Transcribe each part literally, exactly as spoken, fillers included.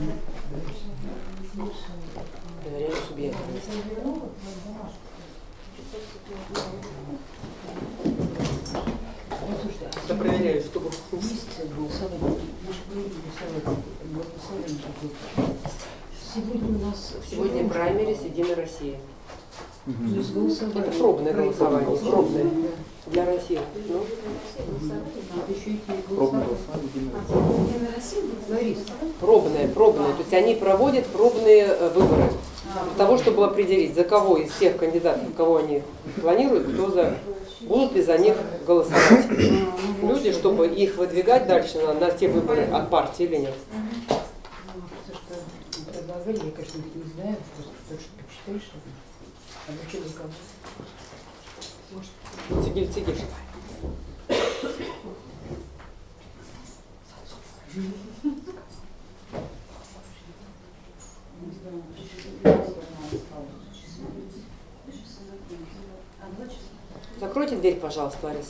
Доверяем субъекту. Да проверяю, чтобы сегодня у нас сегодня праймерис Единой России. Угу. Это пробное голосование, пробное для России. Ну? Пробное голосование. Пробное, пробное. То есть они проводят пробные выборы для того, чтобы определить, за кого из всех кандидатов, кого они планируют, кто за, будут ли за них голосовать люди, чтобы их выдвигать дальше на, на те выборы от партии или нет. Я, конечно, не знаю, просто потому что почитаешь, что а зачем никому? Цигель, цигель. Закройте дверь, пожалуйста, Лариса.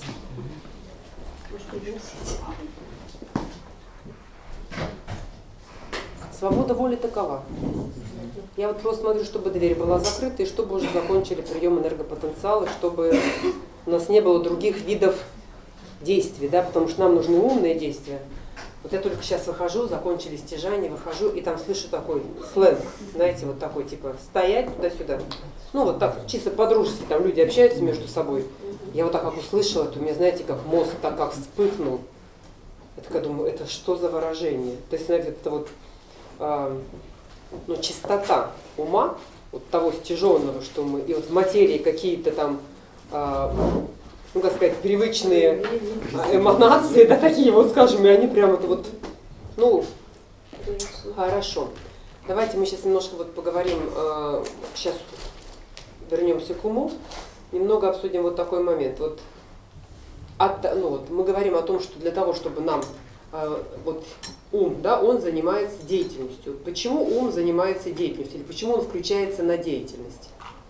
Свобода воли такова. Я вот просто смотрю, чтобы дверь была закрыта, и чтобы уже закончили прием энергопотенциала, чтобы у нас не было других видов действий, да, потому что нам нужны умные действия. Вот я только сейчас выхожу, закончили стяжание, выхожу, и там слышу такой сленг, знаете, вот такой, типа, стоять туда-сюда. Ну, вот так, чисто по-дружески, там люди общаются между собой. Я вот так как услышала, то у меня, знаете, как мозг так как вспыхнул. Я такая думаю, это что за выражение? То есть, знаете, это вот э, ну, чистота ума, вот того стяженного, что мы, и вот в материи какие-то там, э, ну, как сказать, привычные эманации, да, такие вот, скажем, и они прямо вот, ну, хорошо. Давайте мы сейчас немножко вот поговорим, э, сейчас вернемся к уму, немного обсудим вот такой момент. Вот, от, ну, вот мы говорим о том, что для того, чтобы нам, э, вот ум, да, он занимается деятельностью. Почему ум занимается деятельностью, или почему он включается на деятельность?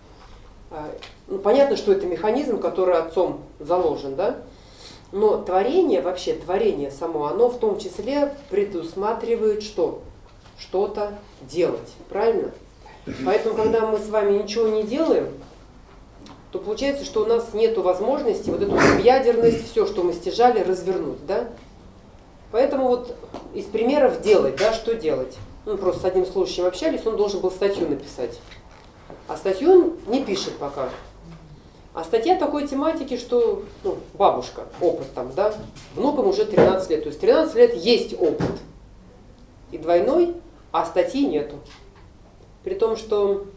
Ну, понятно, что это механизм, который отцом заложен, да? Но творение, вообще творение само, оно в том числе предусматривает что? Что-то делать, правильно? Поэтому, когда мы с вами ничего не делаем, то получается, что у нас нет возможности вот эту ядерность, все, что мы стяжали, развернуть, да? Поэтому вот из примеров делать, да, что делать? Ну, просто с одним слушающим общались, он должен был статью написать. А статью он не пишет пока. А статья такой тематики, что ну, бабушка, опыт там, да, внукам уже тринадцать лет. То есть тринадцать лет есть опыт. И двойной, а статьи нету. При том, что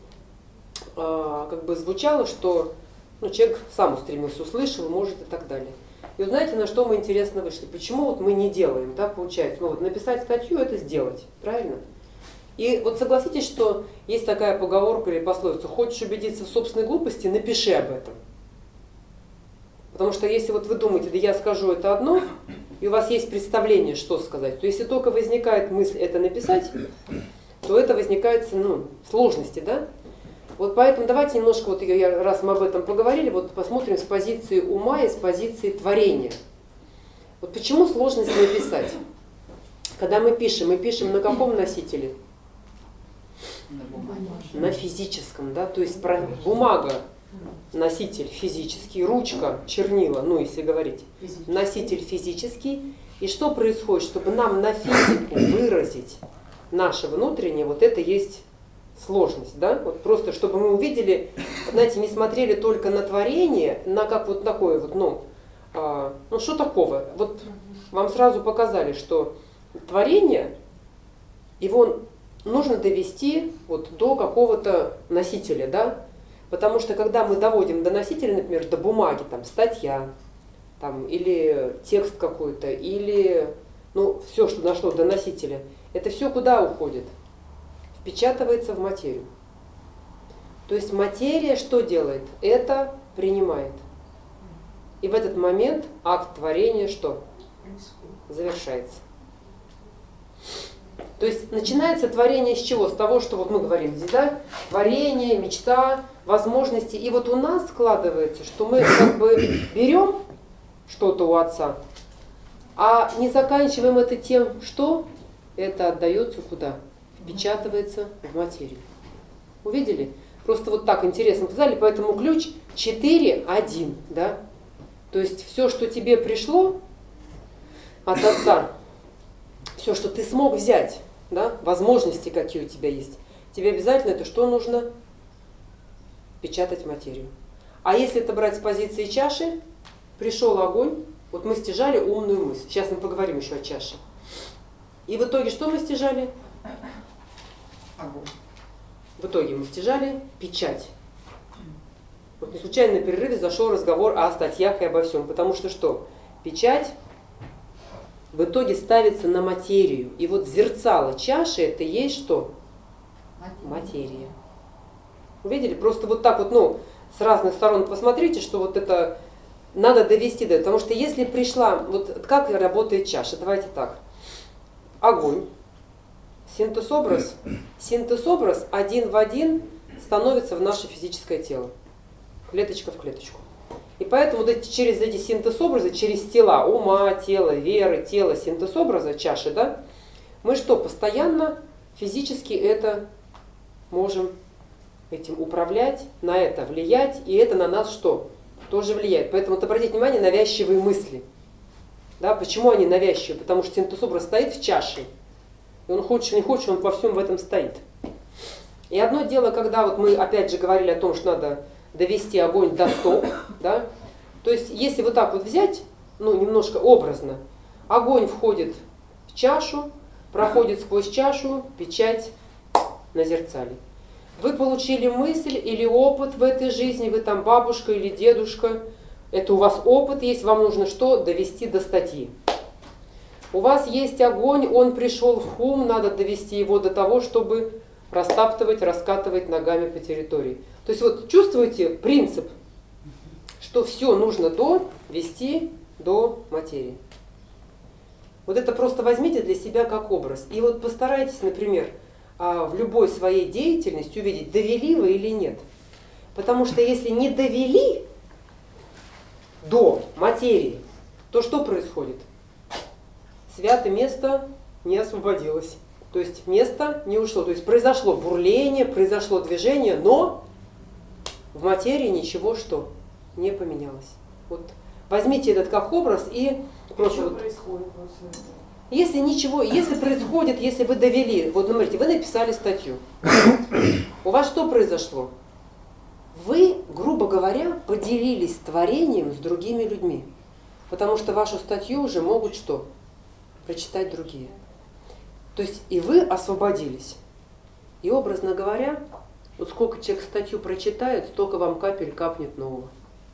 э, как бы звучало, что ну, человек сам устремился, услышал, может и так далее. И вот знаете, на что мы интересно вышли? Почему вот мы не делаем, да, получается? Ну вот написать статью – это сделать, правильно? И вот согласитесь, что есть такая поговорка или пословица: хочешь убедиться в собственной глупости, напиши об этом. Потому что если вот вы думаете, да я скажу это одно, и у вас есть представление, что сказать, то если только возникает мысль это написать, то это возникает ну, сложности, да? Вот поэтому давайте немножко, вот я, раз мы об этом поговорили, вот посмотрим с позиции ума и с позиции творения. Вот почему сложность написать? Когда мы пишем, мы пишем на каком носителе? На физическом, да, то есть про бумага, носитель физический, ручка, чернила, ну если говорить, носитель физический. И что происходит, чтобы нам на физику выразить наше внутреннее, вот это есть сложность, да, вот просто чтобы мы увидели, знаете, не смотрели только на творение, на как вот такое вот, ну, а, ну что такого, вот вам сразу показали, что творение, его нужно довести вот до какого-то носителя, да? Потому что когда мы доводим до носителя, например, до бумаги, там, статья, там, или текст какой-то, или ну, все, что дошло до носителя, это все куда уходит? Впечатывается в материю. То есть материя что делает? Это принимает. И в этот момент акт творения что? Завершается. То есть начинается творение с чего? С того, что вот мы говорим здесь, да? Творение, мечта, возможности. И вот у нас складывается, что мы как бы берем что-то у Отца, а не заканчиваем это тем, что это отдается куда? В впечатывается в материю. Увидели? Просто вот так интересно показали, поэтому ключ четыре один, да? То есть все, что тебе пришло от Отца, все, что ты смог взять, да, возможности, какие у тебя есть, тебе обязательно это что нужно? Печатать в материю. А если это брать с позиции чаши, пришел огонь, вот мы стяжали умную мысль. Сейчас мы поговорим еще о чаше. И в итоге что мы стяжали? Огонь. В итоге мы стяжали печать. Вот не случайно на перерыве зашел разговор о статьях и обо всем. Потому что что? Печать в итоге ставится на материю. И вот зерцало чаши это и есть что? Материя. Увидели? Просто вот так вот, ну, с разных сторон посмотрите, что вот это надо довести до этого. Потому что если пришла, вот как работает чаша, давайте так. Огонь. Синтез-образ, синтез-образ один в один становится в наше физическое тело, клеточка в клеточку. И поэтому вот эти, через эти синтез-образы, через тела, ума, тела, веры, тела, синтез-образа, чаши, да, мы что, постоянно физически это можем этим управлять, на это влиять, и это на нас что? Тоже влияет. Поэтому вот обратите внимание на навязчивые мысли. Да, почему они навязчивые? Потому что синтез-образ стоит в чаше. И он хочет, не хочет, он во всем в этом стоит. И одно дело, когда вот мы опять же говорили о том, что надо довести огонь до стоп, да? То есть если вот так вот взять, ну немножко образно, огонь входит в чашу, проходит сквозь чашу, печать на зерцале. Вы получили мысль или опыт в этой жизни, вы там бабушка или дедушка, это у вас опыт есть, вам нужно что? Довести до статьи. У вас есть огонь, он пришел в хум, надо довести его до того, чтобы растаптывать, раскатывать ногами по территории. То есть вот чувствуете принцип, что все нужно довести до материи. Вот это просто возьмите для себя как образ. И вот постарайтесь, например, в любой своей деятельности увидеть, довели вы или нет. Потому что если не довели до материи, то что происходит? Святое место не освободилось. То есть место не ушло. То есть произошло бурление, произошло движение, но в материи ничего что? Не поменялось. Вот возьмите этот как образ и просто что вот, происходит после этого? Если ничего, если происходит, если вы довели, вот смотрите, вы написали статью, у вас что произошло? Вы, грубо говоря, поделились творением с другими людьми, потому что вашу статью уже могут что? Прочитать другие. То есть и вы освободились. И образно говоря, вот сколько человек статью прочитает, столько вам капель капнет нового.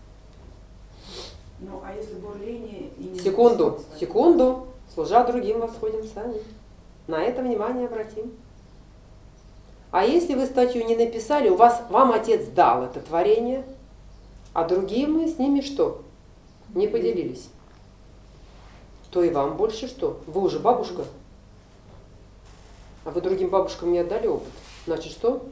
Ну, а если бурление и не Секунду, написать? секунду, служа другим восходим сами. На это внимание обратим. А если вы статью не написали, у вас, вам отец дал это творение, а другие мы с ними что? Не поделились. То и вам больше что? Вы уже бабушка, а вы другим бабушкам не отдали опыт. Значит что?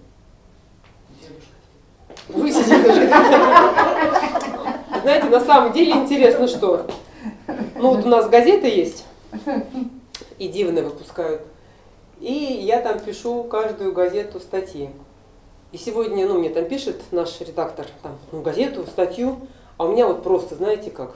Вы дедушка. Знаете, на самом деле интересно, что? Ну вот у нас газета есть, и дивно выпускают. И я там пишу каждую газету статьи. И сегодня, ну, мне там пишет наш редактор там, ну, газету, статью, а у меня вот просто, знаете как?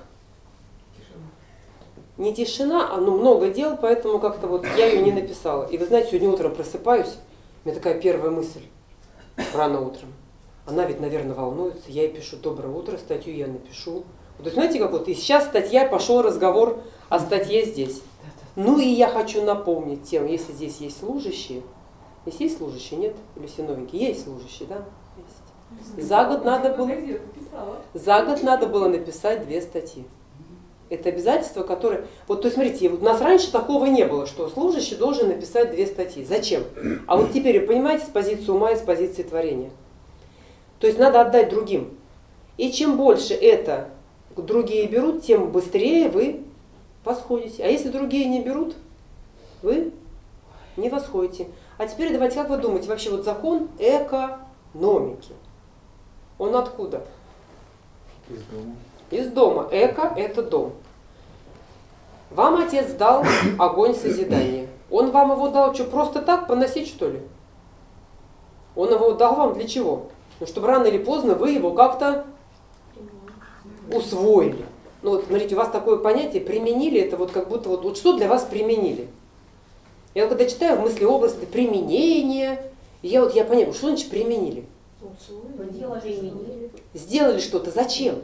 Не тишина, а ну, много дел, поэтому как-то вот я ее не написала. И вы знаете, сегодня утром просыпаюсь, у меня такая первая мысль, рано утром. Она ведь, наверное, волнуется, я ей пишу «Доброе утро», статью я напишу. Вот, знаете, как вот, и сейчас статья, пошел разговор о статье здесь. Ну и я хочу напомнить тем, если здесь есть служащие, если есть служащие, нет? Или все новенькие? Есть служащие, да? Есть. За год надо было, за год надо было написать две статьи. Это обязательство, которое... Вот, то есть, смотрите, вот у нас раньше такого не было, что служащий должен написать две статьи. Зачем? А вот теперь, вы понимаете, с позиции ума и с позиции творения. То есть, надо отдать другим. И чем больше это другие берут, тем быстрее вы восходите. А если другие не берут, вы не восходите. А теперь давайте, как вы думаете, вообще вот закон экономики, он откуда? Из дома. Из дома. Эко – это дом. Вам отец дал огонь созидания. Он вам его дал, что, просто так поносить, что ли? Он его дал вам для чего? Ну, чтобы рано или поздно вы его как-то усвоили. Ну вот, смотрите, у вас такое понятие применили, это вот как будто вот, вот что для вас применили? Я вот когда читаю в мысли образ, это применение, и я вот я понимаю, что значит применили? Применили. Сделали что-то, зачем?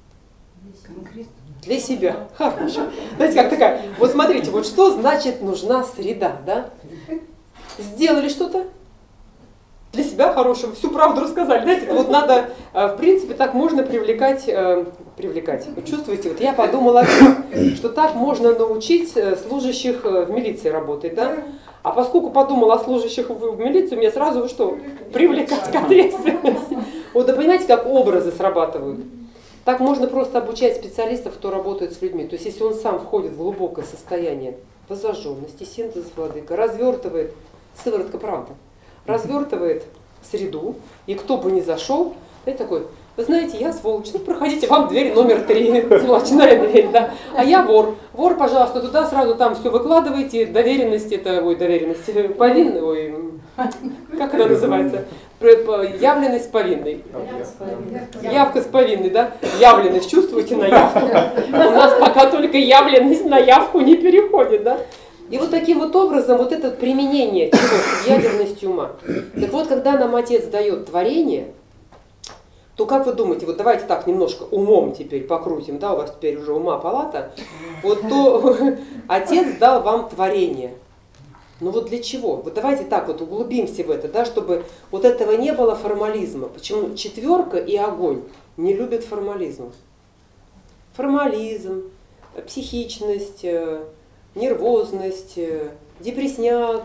Для себя. Хорошо. Знаете, как такая, вот смотрите, вот что значит нужна среда, да? Сделали что-то, для себя хорошего, всю правду рассказали. Знаете, вот надо, в принципе, так можно привлекать, привлекать. Вы чувствуете, вот я подумала, что так можно научить служащих в милиции работать, да? А поскольку подумала о служащих в милицию, мне сразу что? Привлекать к ответственности. Вот, да понимаете, как образы срабатывают? Так можно просто обучать специалистов, кто работает с людьми. То есть, если он сам входит в глубокое состояние воззаженности, синтеза владыка, развертывает, сыворотка правда, развертывает среду, и кто бы ни зашел, знаете, такой, вы знаете, я сволочь, ну проходите, вам дверь номер три, сволочная дверь, да, а я вор, вор, пожалуйста, туда сразу там все выкладывайте, доверенность, это, ой, доверенность, повинный, ой, как это называется, явленность повинной, явка с повинной, да, явленность, чувствуете на явку, у нас пока только явленность на явку не переходит, да. И вот таким вот образом, вот это применение чего? Ядерности ума. Так вот, когда нам Отец дает творение, то как вы думаете, вот давайте так немножко умом теперь покрутим, да, у вас теперь уже ума палата, вот то Отец дал вам творение. Ну вот для чего? Вот давайте так вот углубимся в это, да, чтобы вот этого не было формализма. Почему четверка и огонь не любят формализм? Формализм, психичность, нервозность, депрессняк,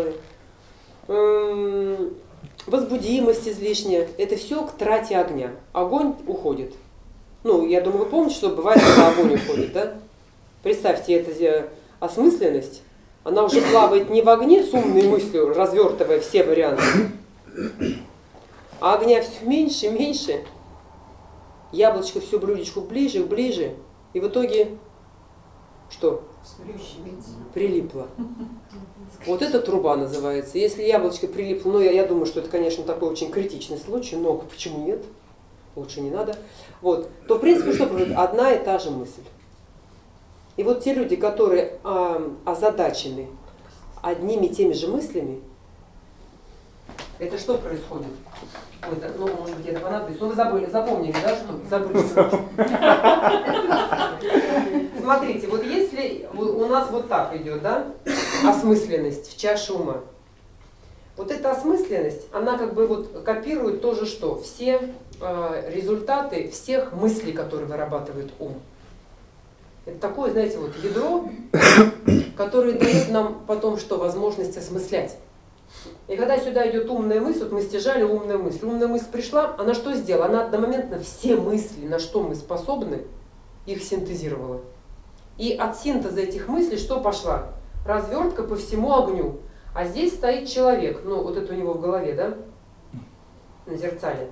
возбудимость излишняя, это все к трате огня. Огонь уходит. Ну, я думаю, вы помните, что бывает, когда огонь уходит, да? Представьте, эта осмысленность, она уже плавает не в огне с умной мыслью, развертывая все варианты, а огня все меньше, меньше, яблочко все блюдечку ближе, ближе, и в итоге что? Прилипло. Вот эта труба называется. Если яблочко прилипло, ну я, я думаю, что это, конечно, такой очень критичный случай, но почему нет? Лучше не надо. Вот. То, в принципе, что происходит? Одна и та же мысль. И вот те люди, которые а, озадачены одними и теми же мыслями, это что происходит? Ой, так, ну, может быть, это понадобится. Ну, вы забыли, запомнили, да, что забыли. Смотрите, вот если у нас вот так идет, да, осмысленность в чаше ума, вот эта осмысленность, она как бы вот копирует тоже что? Все э, результаты всех мыслей, которые вырабатывает ум. Это такое, знаете, вот ядро, которое дает нам потом что? Возможность осмыслять. И когда сюда идет умная мысль, вот мы стяжали умную мысль, умная мысль пришла, она что сделала? Она одномоментно все мысли, на что мы способны, их синтезировала. И от синтеза этих мыслей что пошла? Развертка по всему огню. А здесь стоит человек, ну вот это у него в голове, да, на зеркале.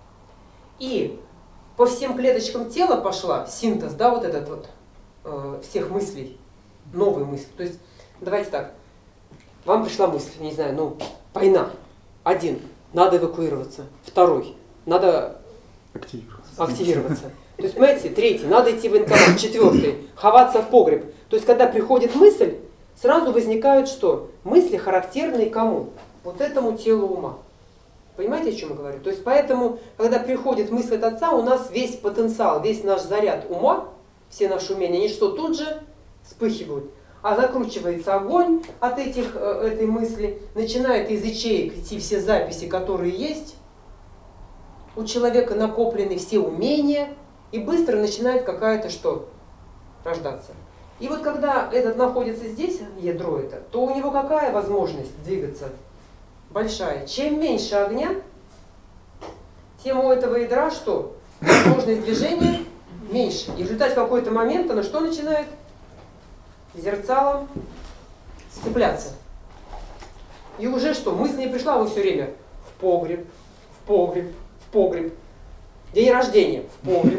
И по всем клеточкам тела пошла синтез, да, вот этот вот, э, всех мыслей, новые мысли. То есть, давайте так. Вам пришла мысль, не знаю, ну, война. Один, надо эвакуироваться. Второй, надо активироваться. активироваться. То есть, понимаете, третий, надо идти в военкомат. Четвертый, ховаться в погреб. То есть, когда приходит мысль, сразу возникают что? Мысли, характерные кому? Вот этому телу ума. Понимаете, о чем я говорю? То есть, поэтому, когда приходит мысль от Отца, у нас весь потенциал, весь наш заряд ума, все наши умения, они что, тут же вспыхивают. А закручивается огонь от этих, этой мысли, начинает из ячеек идти все записи, которые есть, у человека накоплены все умения, и быстро начинает какая-то что? Рождаться. И вот когда этот находится здесь, ядро это, то у него какая возможность двигаться? Большая. Чем меньше огня, тем у этого ядра что? Возможность движения меньше. И в результате в какой-то момент оно что начинает? Зерцалом цепляться. И уже что? Мысль не пришла, вы все время в погреб, в погреб, в погреб. День рождения в погреб.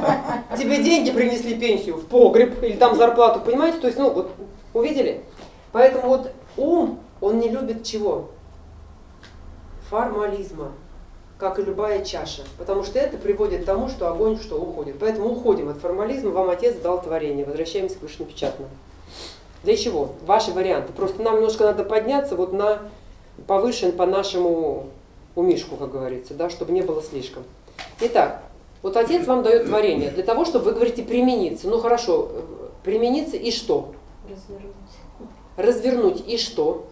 Тебе деньги принесли, пенсию в погреб, или там зарплату, понимаете? То есть, ну вот, увидели? Поэтому вот ум, он не любит чего? Формализма, как и любая чаша. Потому что это приводит к тому, что огонь что уходит. Поэтому уходим от формализма, вам Отец дал творение. Возвращаемся к вышенапечатанному. Для чего? Ваши варианты. Просто нам немножко надо подняться вот на повышен по нашему умишку, как говорится, да, чтобы не было слишком. Итак, вот Отец вам дает творение для того, чтобы вы говорите примениться. Ну хорошо, примениться и что? Развернуть. Развернуть и что?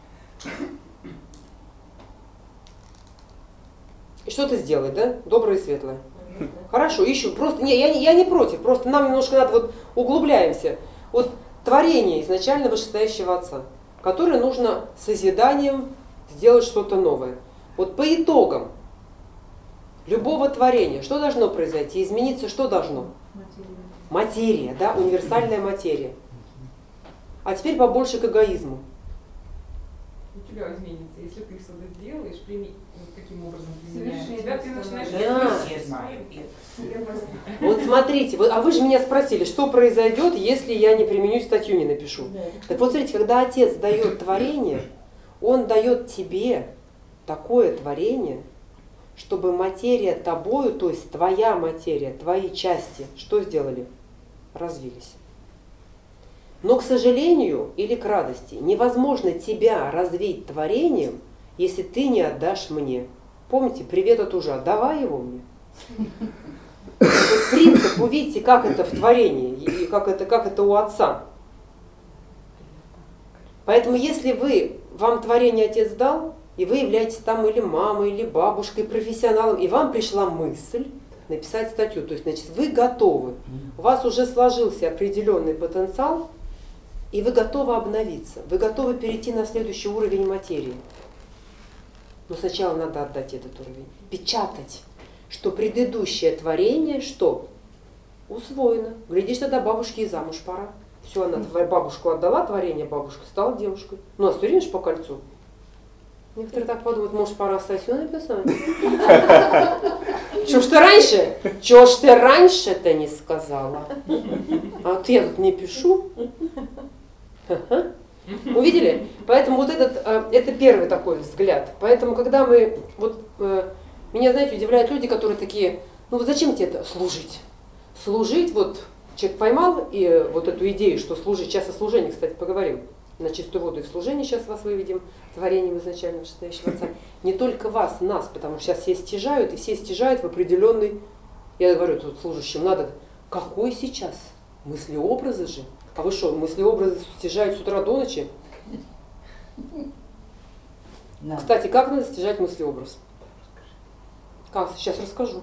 И что-то сделать, да? Доброе и светлое. Хорошо, ищу. Просто, не, я, я не против, просто нам немножко надо, вот углубляемся. Вот творение изначально вышестоящего Отца, которое нужно созиданием сделать что-то новое. Вот по итогам любого творения, что должно произойти? Измениться что должно? Материя. Материя, да, универсальная материя. А теперь побольше к эгоизму. У тебя изменится, если ты что-то сделаешь, прими, вот таким образом применяешь. Совершенно Тебя ты начинаешь Да. все знаем. Вот смотрите, вы, а вы же меня спросили, что произойдет, если я не применю, статью не напишу. Так вот смотрите, когда Отец дает творение, Он дает тебе такое творение, чтобы материя тобою, то есть твоя материя, твои части, что сделали? Развились. Но, к сожалению или к радости, невозможно тебя развить творением, если ты не отдашь мне. Помните, привет от ужа, давай его мне. Вот принцип, увидите, как это в творении, и как это, как это у Отца. Поэтому, если вы, вам творение Отец дал, и вы являетесь там или мамой, или бабушкой, профессионалом, и вам пришла мысль написать статью, то есть, значит, вы готовы, у вас уже сложился определенный потенциал, и вы готовы обновиться, вы готовы перейти на следующий уровень материи. Но сначала надо отдать этот уровень, печатать, что предыдущее творение, что? Усвоено. Глядишь, тогда бабушке и замуж пора. Все, она твою бабушку отдала, творение бабушка, стала девушкой. Ну, а все по кольцу. Некоторые так подумают, может, пора статью написать? Что ж ты раньше? Чего ж ты раньше-то не сказала? А вот я тут не пишу. Увидели? Поэтому вот этот, это первый такой взгляд. Поэтому, когда мы, вот, меня, знаете, удивляют люди, которые такие, ну вот зачем тебе это служить? Служить, вот, человек поймал и вот эту идею, что служить, сейчас о служении, кстати, поговорим, на чистую воду и в служении сейчас вас выведем, творением изначально вышестоящего Отца. Не только вас, нас, потому что сейчас все стяжают, и все стяжают в определенный, я говорю тут служащим, надо, какой сейчас? Мыслеобразы же. А вы что, мыслеобразы стяжают с утра до ночи? Да. Кстати, как надо стяжать мыслеобраз? Как? Сейчас расскажу.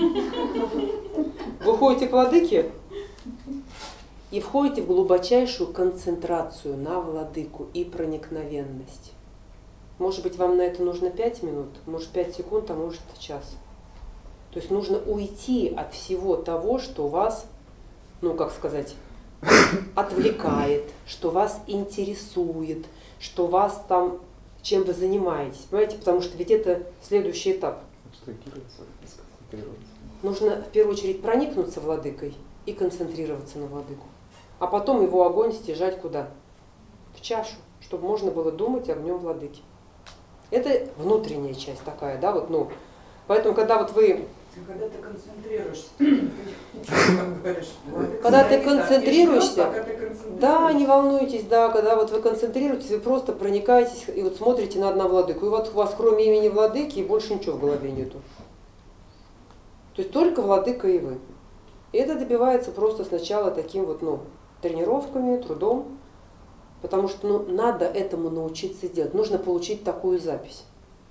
Вы ходите к владыке и входите в глубочайшую концентрацию на владыку и проникновенность. Может быть, вам на это нужно пять минут, может пять секунд, а может час. То есть нужно уйти от всего того, что вас, ну как сказать, отвлекает, что вас интересует, что вас там, чем вы занимаетесь. Понимаете, потому что ведь это следующий этап. Абстрагироваться и сконцентрироваться. Нужно в первую очередь проникнуться владыкой и концентрироваться на владыку. А потом его огонь стяжать куда? В чашу, чтобы можно было думать огнем владыки. Это внутренняя часть такая, да, вот, ну, поэтому, когда вот вы... Когда ты концентрируешься, как говоришь, Когда ты концентрируешься, пока ты концентрируешься. Да, не волнуйтесь, да, когда вот вы концентрируетесь, вы просто проникаетесь и вот смотрите на одного владыку, и вот у вас кроме имени владыки больше ничего в голове нету. То есть только владыка и вы. И это добивается просто сначала таким вот, ну, тренировками, трудом, потому что, ну, надо этому научиться делать, нужно получить такую запись.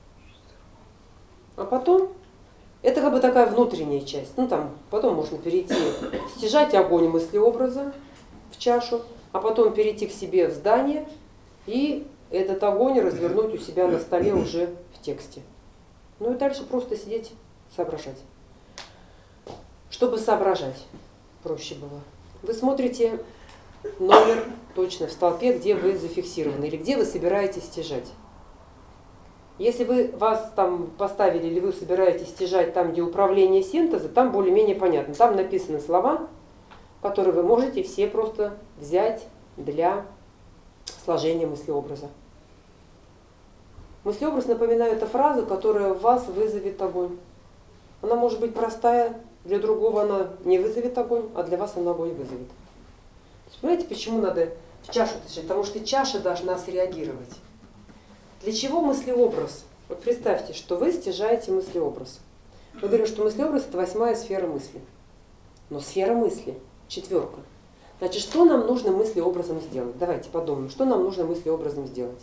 А потом, это как бы такая внутренняя часть, ну там, потом можно перейти, стяжать огонь мыслеобраза в чашу, а потом перейти к себе в здание и этот огонь развернуть у себя на столе уже в тексте. Ну и дальше просто сидеть, соображать. Чтобы соображать, проще было. Вы смотрите номер точно в столпе, где вы зафиксированы, или где вы собираетесь стяжать. Если вы вас там поставили, или вы собираетесь стяжать там, где управление синтеза, там более-менее понятно. Там написаны слова, которые вы можете все просто взять для сложение мыслеобраза. Мыслеобраз, напоминаю, это фраза, которая в вас вызовет огонь. Она может быть простая, для другого она не вызовет огонь, а для вас она огонь вызовет. Понимаете, почему надо в чашу дышать? Потому что чаша должна среагировать. Для чего мыслеобраз? Вот представьте, что вы стяжаете мыслеобраз. Мы говорим, что мыслеобраз – это восьмая сфера мысли. Но сфера мысли – четверка. Значит, что нам нужно мыслеобразом сделать? Давайте подумаем, что нам нужно мыслеобразом сделать.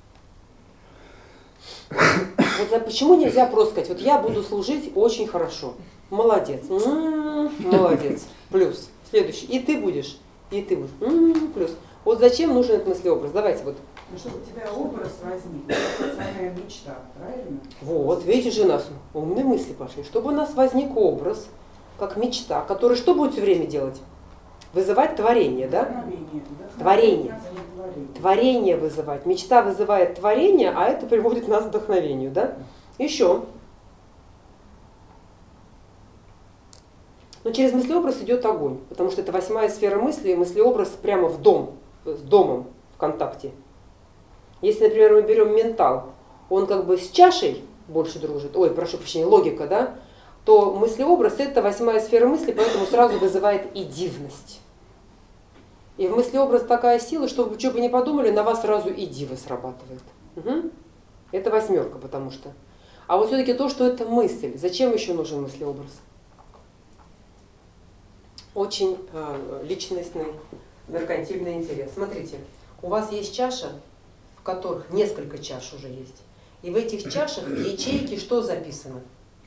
Вот почему нельзя просто сказать, вот я буду служить очень хорошо. Молодец. М-м-м, молодец. Плюс. Следующий. И ты будешь. И ты будешь. М-м, плюс. Вот зачем нужен этот мыслеобраз? Давайте вот. Ну, чтобы у тебя образ возник, это самая мечта, правильно? Вот, видите же, у нас умные мысли пошли. Чтобы у нас возник образ, как мечта, который что будет все время делать? Вызывать творение, да? Вдохновение, Творение. Творение. Творение вызывать. Мечта вызывает творение, а это приводит нас к вдохновению, да? Еще. Но через мыслеобраз идет огонь, потому что это восьмая сфера мысли, и мыслеобраз прямо в дом, с домом в контакте. Если, например, мы берем ментал, он как бы с чашей больше дружит, ой, прошу прощения, логика, да, то мыслеобраз – это восьмая сфера мысли, поэтому сразу вызывает и дивность. И в мыслеобраз такая сила, что вы что бы ни подумали, на вас сразу и дива срабатывает. Угу. Это восьмерка, потому что. А вот все-таки то, что это мысль, зачем еще нужен мыслеобраз? Очень э, личностный, меркантильный интерес. Смотрите, у вас есть чаша, в которых несколько чаш уже есть. И в этих чашах в ячейке что записано?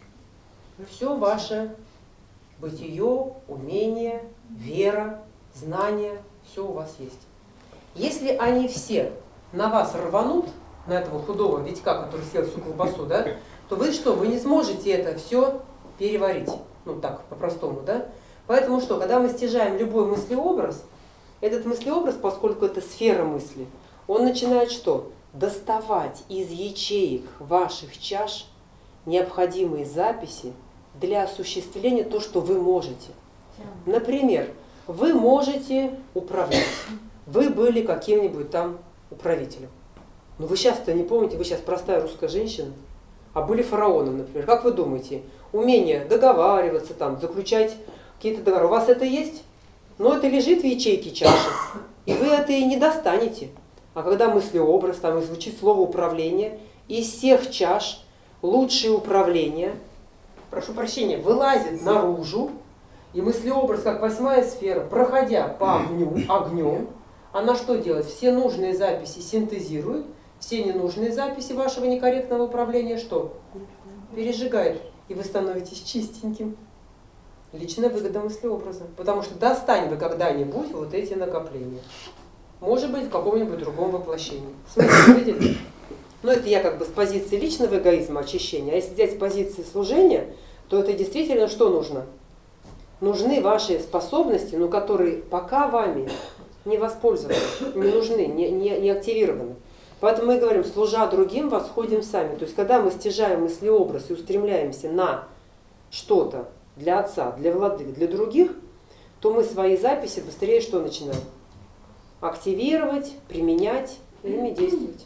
Все ваше бытие, умение, вера, знания, все у вас есть. Если они все на вас рванут, на этого худого Витька, который съел всю колбасу, да, то вы что, вы не сможете это все переварить. Ну так, по-простому, да? Поэтому что, когда мы стяжаем любой мыслеобраз, этот мыслеобраз, поскольку это сфера мысли, он начинает что? Доставать из ячеек ваших чаш необходимые записи для осуществления того, что вы можете. Например, вы можете управлять. Вы были каким-нибудь там управителем. Но вы сейчас-то не помните, вы сейчас простая русская женщина, а были фараоном, например. Как вы думаете, умение договариваться, там, заключать какие-то договоры, у вас это есть? Но это лежит в ячейке чаши, и вы это и не достанете. А когда мыслеобраз, там и звучит слово управление, из всех чаш лучшее управление, прошу прощения, вылазит наружу, и мыслеобраз, как восьмая сфера, проходя по огню, огнем, она что делает? Все нужные записи синтезирует, все ненужные записи вашего некорректного управления что? Пережигает, и вы становитесь чистеньким. Личная выгода мыслеобраза. Потому что достанем вы когда-нибудь вот эти накопления. Может быть, в каком-нибудь другом воплощении. Смысл, видите? Но это я как бы с позиции личного эгоизма, очищения. А если взять с позиции служения, то это действительно что нужно? Нужны ваши способности, но которые пока вами не воспользованы, не нужны, не, не, не активированы. Поэтому мы говорим, служа другим, восходим сами. То есть, когда мы стяжаем мыслеобраз и устремляемся на что-то для Отца, для Владык, для других, то мы свои записи быстрее что начинаем? Активировать, применять, ими действовать.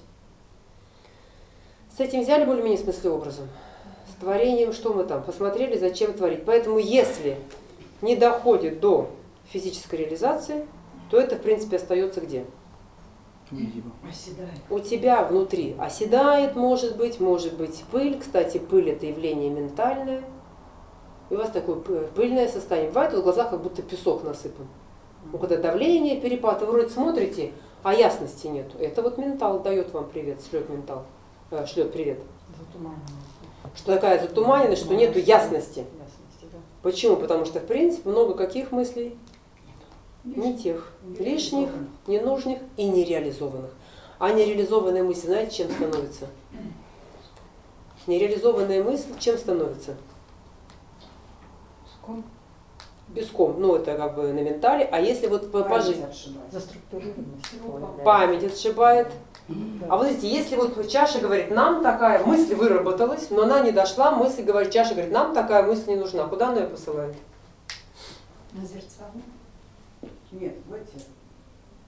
С этим взяли более-менее с мыслеобразом. С творением что мы там? Посмотрели, зачем творить. Поэтому если не доходит до физической реализации, то это в принципе остается где? Оседает. У тебя внутри оседает, может быть, может быть пыль. Кстати, пыль это явление ментальное. И у вас такое пыльное состояние. Бывает, в глазах как будто песок насыпан. Ну, когда давление, перепад, вы вроде смотрите, а ясности нету. Это вот ментал дает вам привет, шлет ментал, э, шлет привет. Что такая затуманенность, что нету ясности. Ясности, да. Почему? Потому что, в принципе, много каких мыслей? Не тех. Лишних, ненужных и нереализованных. А нереализованная мысль, знаете, чем становится? Нереализованная мысль чем становится? Песком. Песком. Ну, это как бы на ментале. А если вот по, по жизни? Заструктурированность. Память отшибает. Да. А вот видите, если вот чаша говорит, нам такая мысль выработалась, но она не дошла, мысль говорит, чаша говорит, нам такая мысль не нужна. Куда она ее посылает? На зерцало? Нет, в эти.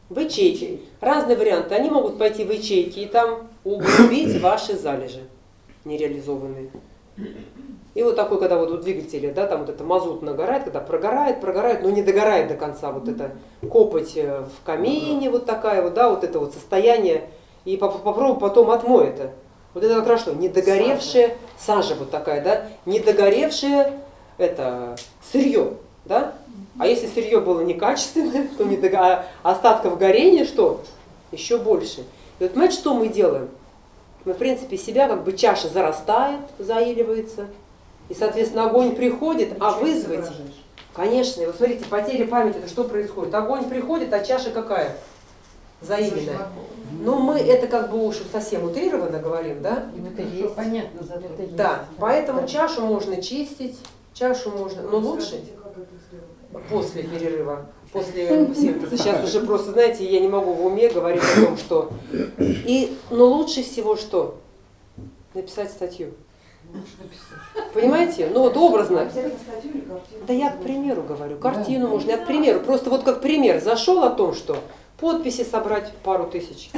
В ячейки. Разные варианты. Они могут пойти в ячейки и там углубить ваши залежи нереализованные. И вот такой, когда вот у двигателя, да, там вот это мазут нагорает, когда прогорает, прогорает, но не догорает до конца, вот это копоть в камине, вот такая вот, да, вот это вот состояние, и попробуй потом отмой это. Вот это как раз что, недогоревшее, сажа вот такая, да, недогоревшее это сырье, да, а если сырье было некачественное, то не дого... а остатков горения что? Еще больше. И вот понимаете, что мы делаем? Мы, в принципе, себя как бы чаша зарастает, заиливается, и, соответственно, огонь приходит, а вызвать... Конечно, и вот смотрите, потеря памяти, это что происходит? Огонь приходит, а чаша какая? Заиленная. Но мы это как бы уж совсем утрированно говорим, да? И это есть. Понятно, зато это есть. Да, поэтому чашу можно чистить, чашу можно, но лучше после перерыва, после синтеза. Сейчас уже просто, знаете, я не могу в уме говорить о том, что... И, но лучше всего что? Написать статью. Понимаете? Ну вот образно. Да я к примеру говорю, картину да. Можно, я к примеру. Просто вот как пример зашел о том, что подписи собрать пару тысяч.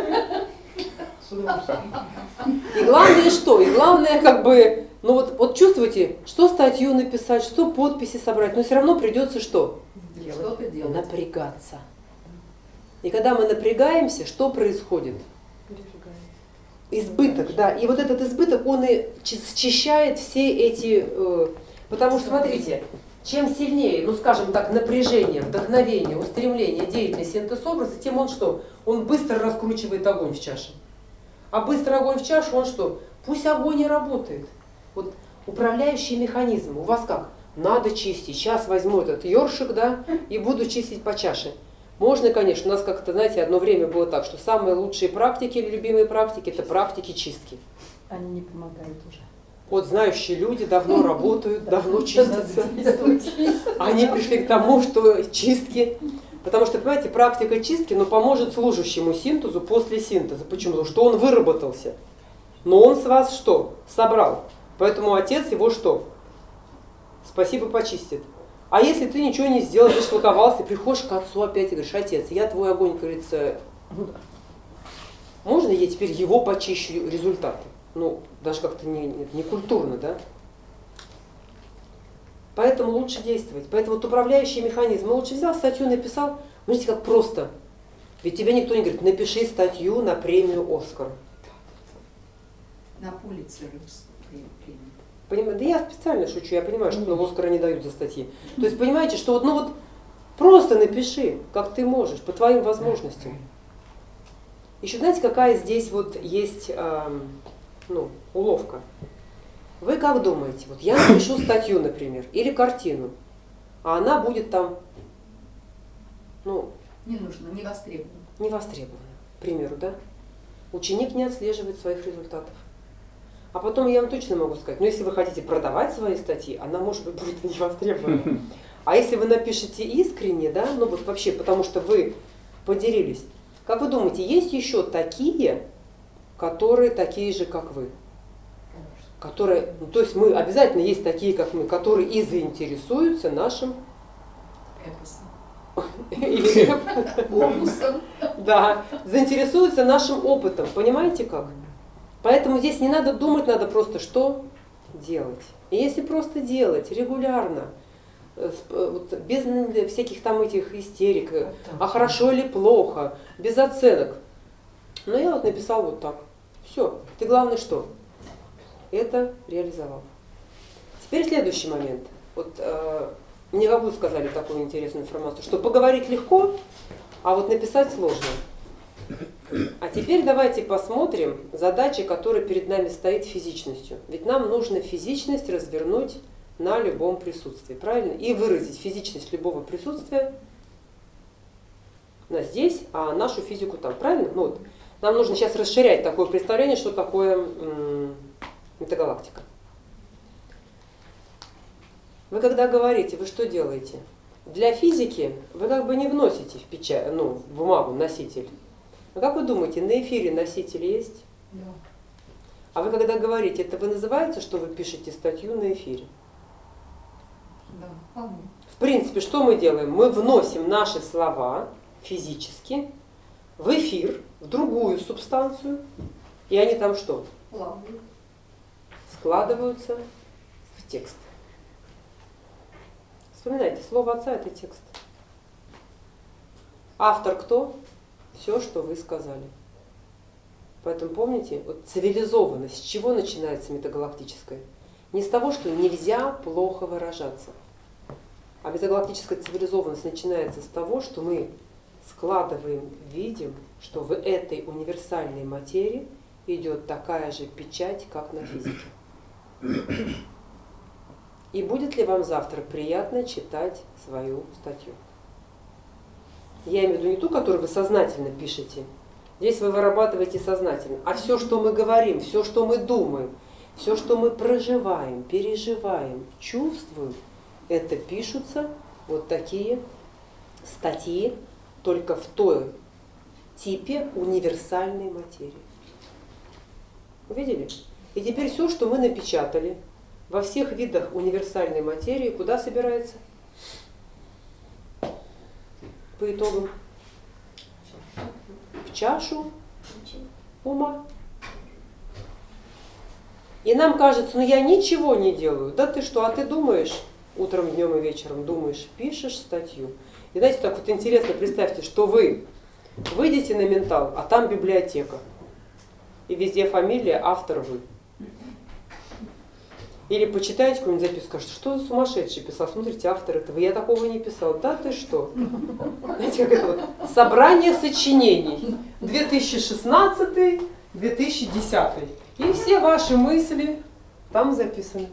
И главное что? И главное как бы, ну вот, вот чувствуете, что статью написать, что подписи собрать, но все равно придется что? Что-то делать. Напрягаться. И когда мы напрягаемся, что происходит? Избыток, да. И вот этот избыток, он и счищает все эти... Э, потому что, смотрите, чем сильнее, ну скажем так, напряжение, вдохновение, устремление, деятельность, синтез образа, тем он что? Он быстро раскручивает огонь в чаше. А быстро огонь в чашу, он что? Пусть огонь и работает. Вот управляющий механизм. У вас как? Надо чистить. Сейчас возьму этот ёршик, да, и буду чистить по чаше. Можно, конечно, у нас как-то, знаете, одно время было так, что самые лучшие практики или любимые практики – это практики чистки. Они не помогают уже. Вот знающие люди давно работают, давно чистятся. Они пришли к тому, что чистки. Потому что, понимаете, практика чистки, но поможет служащему синтезу после синтеза. Почему? Потому что он выработался. Но он с вас что? Собрал. Поэтому отец его что? Спасибо, почистит. А если ты ничего не сделал, ты шлаковался, приходишь к отцу опять и говоришь: отец, я твой огонь, говорится, можно я теперь его почищу результаты? Ну, даже как-то не, не культурно, да? Поэтому лучше действовать. Поэтому вот управляющий механизм. Лучше взял статью, написал. Видите, как просто. Ведь тебе никто не говорит: напиши статью на премию «Оскар». На Пулитцер премию. Понимаете? Да я специально шучу, я понимаю, что на «Оскара» не дают за статьи. То есть, понимаете, что вот, ну вот просто напиши, как ты можешь, по твоим возможностям. Еще знаете, какая здесь вот есть э, ну, уловка? Вы как думаете, вот я напишу статью, например, или картину, а она будет там, ну, не нужно, не востребована. Не востребована, к примеру, да? Ученик не отслеживает своих результатов. А потом я вам точно могу сказать, ну если вы хотите продавать свои статьи, она может быть будет не востребована. А если вы напишете искренне, да, ну вот вообще, потому что вы поделились, как вы думаете, есть еще такие, которые такие же, как вы? Которые, ну, то есть мы обязательно есть такие, как мы, которые и заинтересуются нашим опытом. Да, заинтересуются нашим опытом. Понимаете как? Поэтому здесь не надо думать, надо просто что делать. И если просто делать регулярно, без всяких там этих истерик, а хорошо или плохо, без оценок. Но я вот написал вот так. Все. Ты главное что? Это реализовал. Теперь следующий момент. Вот э, мне как бы сказали такую интересную информацию, что поговорить легко, а вот написать сложно. А теперь давайте посмотрим задачи, которые перед нами стоит физичностью. Ведь нам нужно физичность развернуть на любом присутствии, правильно? И выразить физичность любого присутствия на здесь, а нашу физику там, правильно? Ну, вот. Нам нужно сейчас расширять такое представление, что такое м- метагалактика. Вы когда говорите, вы что делаете? Для физики вы как бы не вносите в печать, ну, в бумагу носитель. А как вы думаете, на эфире носитель есть? Да. А вы когда говорите, это вы называете, что вы пишете статью на эфире? Да, вполне. В принципе, что мы делаем? Мы вносим наши слова физически в эфир, в другую субстанцию, и они там что? Плавные. Складываются в текст. Вспоминайте, слово отца – это текст. Автор кто? Все, что вы сказали. Поэтому помните, вот цивилизованность, с чего начинается метагалактическая? Не с того, что нельзя плохо выражаться. А метагалактическая цивилизованность начинается с того, что мы складываем, видим, что в этой универсальной материи идет такая же печать, как на физике. И будет ли вам завтра приятно читать свою статью? Я имею в виду не ту, которую вы сознательно пишете. Здесь вы вырабатываете сознательно. А все, что мы говорим, все, что мы думаем, все, что мы проживаем, переживаем, чувствуем, это пишутся вот такие статьи, только в той типе универсальной материи. Увидели? И теперь все, что мы напечатали во всех видах универсальной материи, куда собирается? По итогам? В чашу ума. И нам кажется, ну я ничего не делаю. Да ты что, а ты думаешь, утром, днем и вечером думаешь, пишешь статью. И знаете, так вот интересно, представьте, что вы выйдете на ментал, а там библиотека. И везде фамилия, автор вы. Или почитаете какую-нибудь записку, скажете, что за сумасшедший писал, смотрите, автор этого, я такого не писал. Да ты что? Знаете, как это вот? Собрание сочинений. две тысячи шестнадцатый — две тысячи десятый. И все ваши мысли там записаны.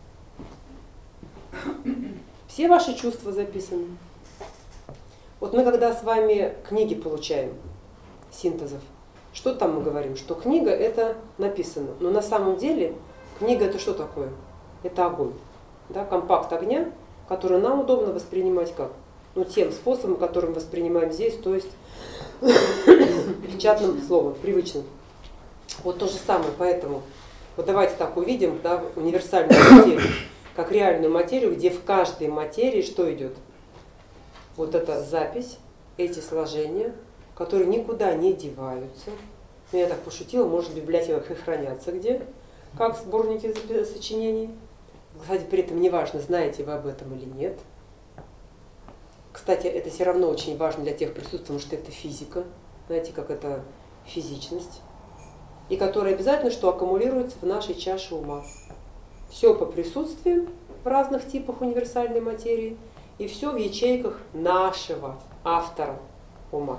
Все ваши чувства записаны. Вот мы когда с вами книги получаем, синтезов, что там мы говорим? Что книга это написано. Но на самом деле книга это что такое? Это огонь. Да? Компакт огня, который нам удобно воспринимать как? Ну, тем способом, которым воспринимаем здесь, то есть печатным словом, привычным. Вот то же самое, поэтому вот давайте так увидим, да, универсальную материю, как реальную материю, где в каждой материи что идет? Вот эта запись, эти сложения, которые никуда не деваются. Ну, я так пошутила, может в библиотеках и хранятся где, как сборники сочинений. Кстати, при этом не важно, знаете вы об этом или нет. Кстати, это все равно очень важно для тех присутствующих, потому что это физика, знаете, как это физичность, и которая обязательно что аккумулируется в нашей чаше ума. Все по присутствию в разных типах универсальной материи, и все в ячейках нашего автора ума,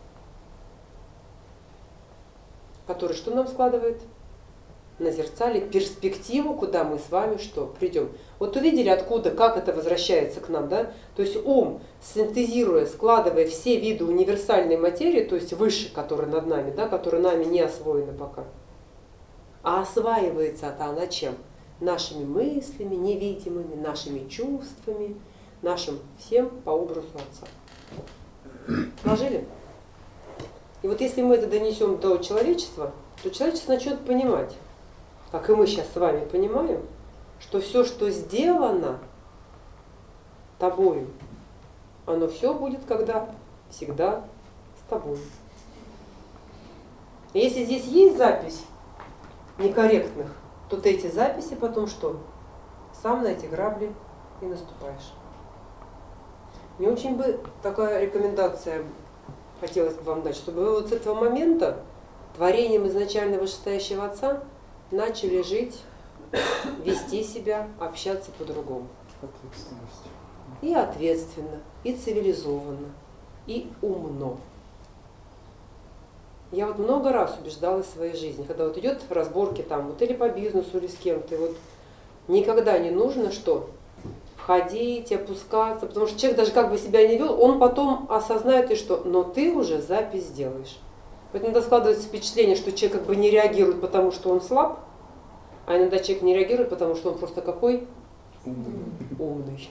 который что нам складывает? На зеркале перспективу, куда мы с вами что придем. Вот увидели, откуда, как это возвращается к нам, да? То есть ум, синтезируя, складывая все виды универсальной материи, то есть выше, которая над нами, да, которая нами не освоена пока, а осваивается-то она чем? Нашими мыслями невидимыми, нашими чувствами, нашим всем по образу Отца. Сложили? И вот если мы это донесем до человечества, то человечество начнет понимать, как и мы сейчас с вами понимаем, что все, что сделано тобою, оно все будет когда? Всегда с тобой. И если здесь есть запись некорректных, то ты эти записи потом что? Сам на эти грабли и наступаешь. Мне очень бы такая рекомендация хотелось бы вам дать, чтобы вы вот с этого момента творением изначально вышестоящего Отца начали жить, вести себя, общаться по-другому. Ответственность. И ответственно, и цивилизованно, и умно. Я вот много раз убеждалась в своей жизни, когда вот идет разборки там, вот или по бизнесу, или с кем-то, вот никогда не нужно что? Входить, опускаться, потому что человек даже как бы себя не вел, он потом осознает и что, но ты уже запись сделаешь. Поэтому иногда складывается впечатление, что человек как бы не реагирует, потому что он слаб, а иногда человек не реагирует, потому что он просто какой? Умный.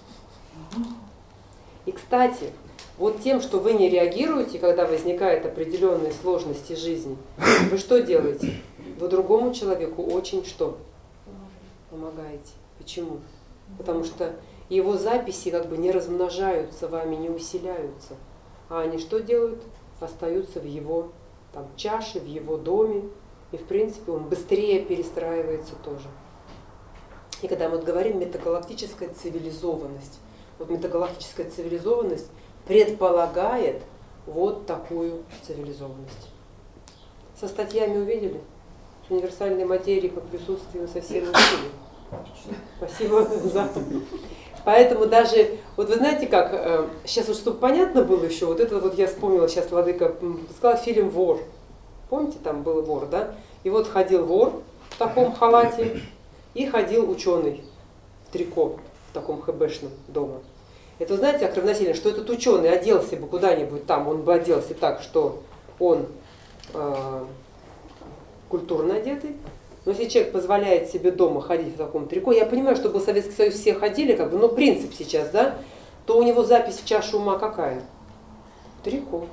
И, кстати, вот тем, что вы не реагируете, когда возникают определенные сложности жизни, вы что делаете? Вы другому человеку очень что? Помогаете. Почему? Потому что его записи как бы не размножаются вами, не усиляются. А они что делают? Остаются в его там, чаше, в его доме. И в принципе он быстрее перестраивается тоже. И когда мы вот говорим метагалактическая цивилизованность, вот метагалактическая цивилизованность предполагает вот такую цивилизованность. Со статьями увидели? Универсальной материи по присутствию совсем увидели. Спасибо за. Поэтому даже, вот вы знаете как, сейчас вот чтобы понятно было еще, вот это вот я вспомнила, сейчас Владыка сказала фильм «Вор». Помните, там был вор, да? И вот ходил вор в таком халате, и ходил ученый в трико, в таком хэбэшном дома. Это, вы знаете, как равносильно, что этот ученый оделся бы куда-нибудь там, он бы оделся так, что он э, культурно одетый. Но если человек позволяет себе дома ходить в таком трико, я понимаю, что был Советский Союз, все ходили, как бы, но принцип сейчас, да, то у него запись в чаше ума какая? Трико.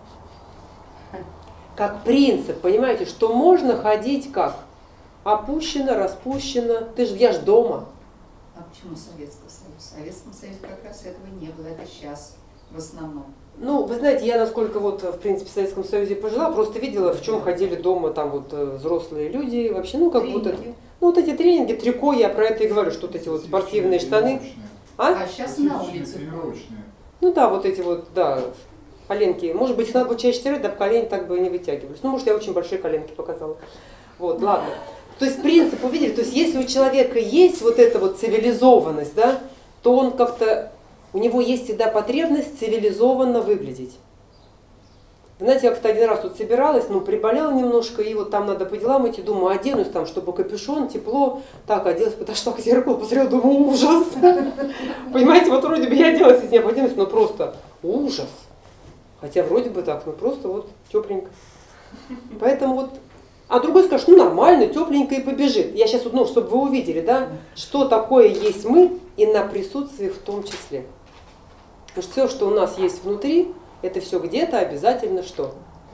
Как принцип, понимаете, что можно ходить как? Опущено, распущено. Ты ж, я ж дома. А почему Советский Союз? В Советском Союзе как раз этого не было, это сейчас в основном. Ну, вы знаете, я насколько вот, в принципе, в Советском Союзе пожила, просто видела, в чем ходили дома там вот взрослые люди, вообще, ну, как будто, ну, вот эти тренинги, трико, я про это и говорю, что вот эти вот спортивные штаны. А? А сейчас на улице ходят. Ну да, вот эти вот, да, коленки. Может быть, их надо было чаще стирать, да колени так бы и не вытягивались. Ну, может, я очень большие коленки показала. Вот, ладно. То есть принцип увидели, то есть если у человека есть вот эта вот цивилизованность, да, то он как-то, у него есть всегда потребность цивилизованно выглядеть. Вы знаете, я как-то один раз тут собиралась, ну, приболела немножко, и вот там надо по делам идти, думаю, оденусь там, чтобы капюшон, тепло, так, оделась, подошла к зеркалу, посмотрела, думаю, ужас. Понимаете, вот вроде бы я оделась из необходимости, но просто ужас. Хотя вроде бы так, ну просто вот тепленько. Поэтому вот, а другой скажет, ну нормально, тепленько и побежит. Я сейчас вот, ну, чтобы вы увидели, да, что такое есть мы и на присутствии в том числе. Потому что все, что у нас есть внутри, это все где-то обязательно что?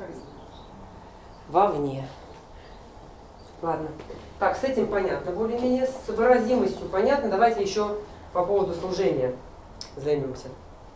Вовне. Ладно. Так, с этим понятно более-менее, с выразимостью понятно. Давайте еще по поводу служения займемся.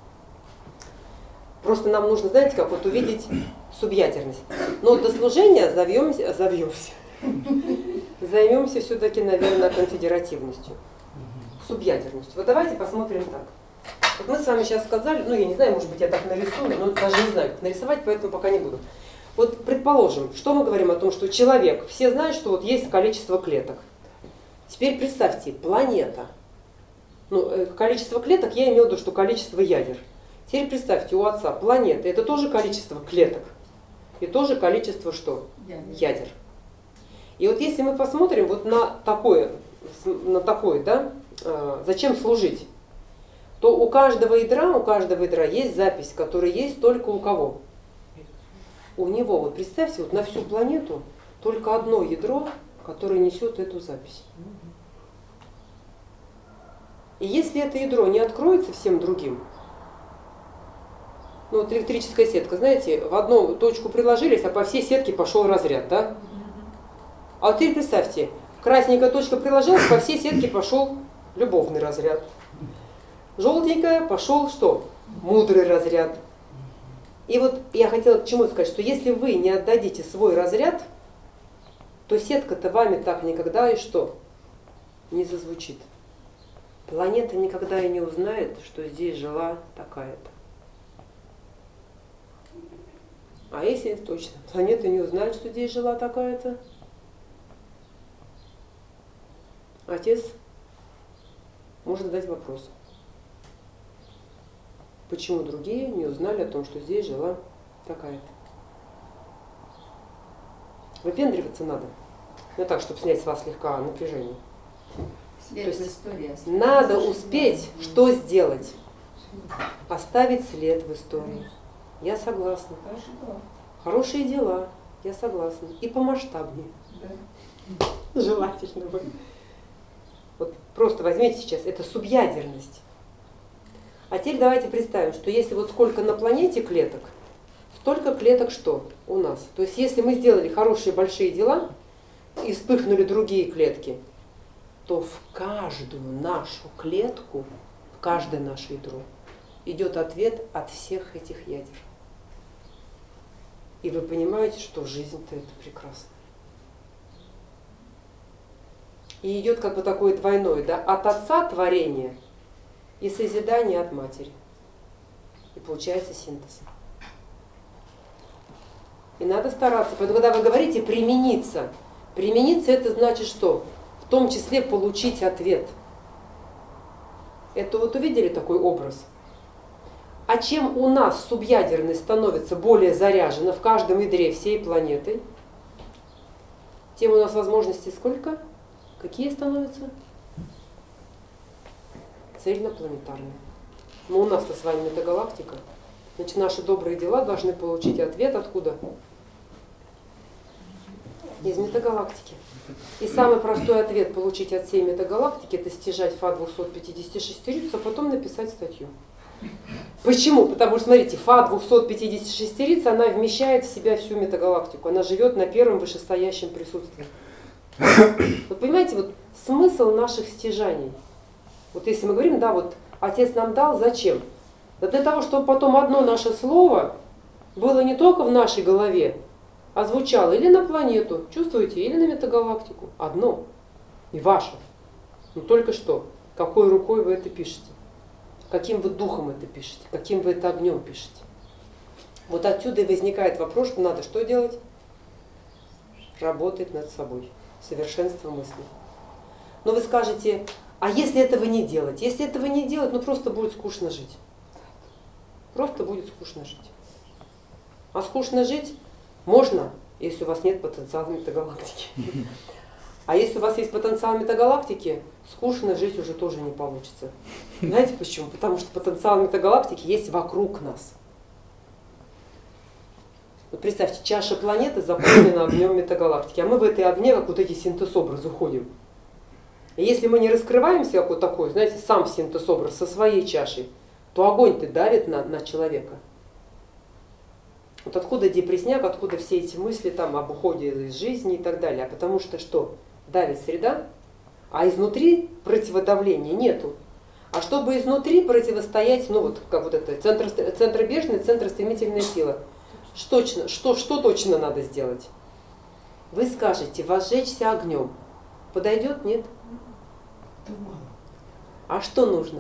Просто нам нужно, знаете, как вот увидеть субъядерность. Но до служения зовемся, зовемся, займемся все-таки, наверное, конфедеративностью, субъядерностью. Вот давайте посмотрим так. Вот мы с вами сейчас сказали, ну я не знаю, может быть я так нарисую, но даже не знаю, как нарисовать, поэтому пока не буду. Вот предположим, что мы говорим о том, что человек, все знают, что вот есть количество клеток. Теперь представьте, планета. Ну, количество клеток, я имел в виду, что количество ядер. Теперь представьте, у Отца планета, это тоже количество клеток. И тоже количество что? Ядер. И вот если мы посмотрим вот на такое, на такое, да, зачем служить, то у каждого ядра, у каждого ядра есть запись, которая есть только у кого? У него. Вот представьте, вот на всю планету только одно ядро, которое несет эту запись. И если это ядро не откроется всем другим, ну вот электрическая сетка, знаете, в одну точку приложились, а по всей сетке пошел разряд, да? А вот теперь представьте, красненькая точка приложилась, по всей сетке пошел любовный разряд. Желтенькая пошел что? Мудрый разряд. И вот я хотела к чему сказать, что если вы не отдадите свой разряд, то сетка-то вами так никогда и что? Не зазвучит. Планета никогда и не узнает, что здесь жила такая-то. А если точно, планета не узнает, что здесь жила такая-то, Отец может задать вопрос. Почему другие не узнали о том, что здесь жила такая-то? Выпендриваться надо. Ну так, чтобы снять с вас слегка напряжение. След в истории. Надо успеть что сделать? Оставить след в истории. Я согласна. Хорошие дела, я согласна. И помасштабнее. Да. Желательно бы. Вот просто возьмите сейчас, это субъядерность. А теперь давайте представим, что если вот сколько на планете клеток, столько клеток что у нас. То есть если мы сделали хорошие большие дела и вспыхнули другие клетки, то в каждую нашу клетку, в каждое наше ядро идет ответ от всех этих ядер. И вы понимаете, что жизнь-то это прекрасно. И идет как бы такое двойное, да, от отца творение и созидание от матери. И получается синтез. И надо стараться. Поэтому, когда вы говорите примениться, примениться это значит что? В том числе получить ответ. Это вот увидели такой образ? А чем у нас субъядерность становится более заряжена в каждом ядре всей планеты, тем у нас возможностей сколько? Какие становятся? Цельнопланетарные. Но у нас-то с вами метагалактика. Значит, наши добрые дела должны получить ответ откуда? Из метагалактики. И самый простой ответ получить от всей метагалактики — это стяжать Фа двухсот пятидесяти шестерицу, а потом написать статью. Почему? Потому что, смотрите, Фа двухсот пятидесяти шестерица, она вмещает в себя всю метагалактику. Она живет на первом вышестоящем присутствии. Вот понимаете, вот смысл наших стяжаний. Вот если мы говорим, да, вот Отец нам дал, зачем? Да для того, чтобы потом одно наше слово было не только в нашей голове, а звучало или на планету, чувствуете, или на метагалактику. Одно. И ваше. Но только что. Какой рукой вы это пишете? Каким вы духом это пишете? Каким вы это огнем пишете? Вот отсюда и возникает вопрос, что надо что делать? Работать над собой. Совершенство мысли. Но вы скажете, а если этого не делать? Если этого не делать, ну просто будет скучно жить. Просто будет скучно жить. А скучно жить можно, если у вас нет потенциала метагалактики. А если у вас есть потенциал метагалактики, скучно жить уже тоже не получится. Знаете почему? Потому что потенциал метагалактики есть вокруг нас. Вот представьте, чаша планеты заполнена огнем метагалактики, а мы в этой огне, как вот эти синтез-образы, ходим. И если мы не раскрываемся, как вот такой, знаете, сам синтез-образ со своей чашей, то огонь-то давит на, на человека. Вот откуда депрессняк, откуда все эти мысли там об уходе из жизни и так далее. А потому что что? Давит среда, а изнутри противодавления нету. А чтобы изнутри противостоять, ну вот как вот это, центр, центробежная, центростремительная сила, что точно, что, что точно надо сделать? Вы скажете, возжечься огнем. Подойдет? Нет? А что нужно?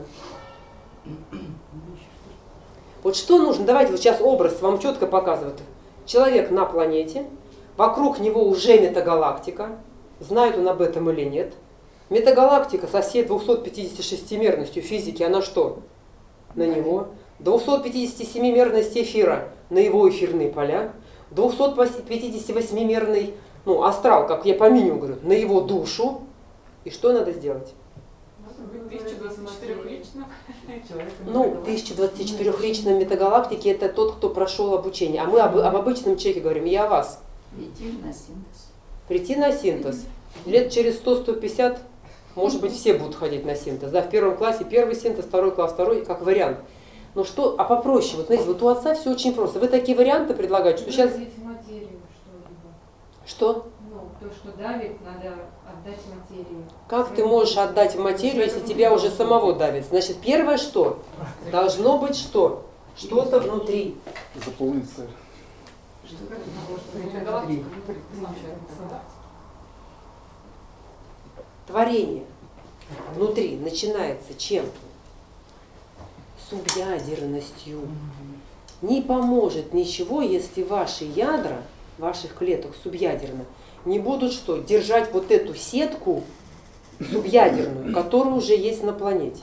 Вот что нужно? Давайте вот сейчас образ вам четко показывает. Человек на планете, вокруг него уже метагалактика, знает он об этом или нет. Метагалактика со всей двухсот пятидесятишестимерностью физики, она что? На него. двухсотпятидесятисемимерность эфира на его эфирные поля. двухсотпятидесятивосьмимерный ну, астрал, как я по минимуму говорю, на его душу. И что надо сделать? тысяча двадцать четырёхлично. Ну, тысяча двадцать четырёхличном метагалактике это тот, кто прошел обучение. А мы об, об обычном человеке говорим, я о вас. Прийти на синтез. Прийти на синтез. Лет через сто — сто пятьдесят, может быть, все будут ходить на синтез. Да, в первом классе первый синтез, второй класс второй, как вариант. Ну что, а попроще, вот знаете, вот у отца все очень просто. Вы такие варианты предлагаете, что сейчас... Материю, что-либо. Что? Ну, то, что давит, надо отдать материю. Как ты можешь отдать материю, если тебя уже самого давит? Значит, первое что? Должно быть что? Что-то внутри. Заполнится. Творение внутри начинается чем? Субъядерностью. Не поможет ничего, если ваши ядра, ваших клеток субъядерно, не будут что? Держать вот эту сетку субъядерную, которая уже есть на планете.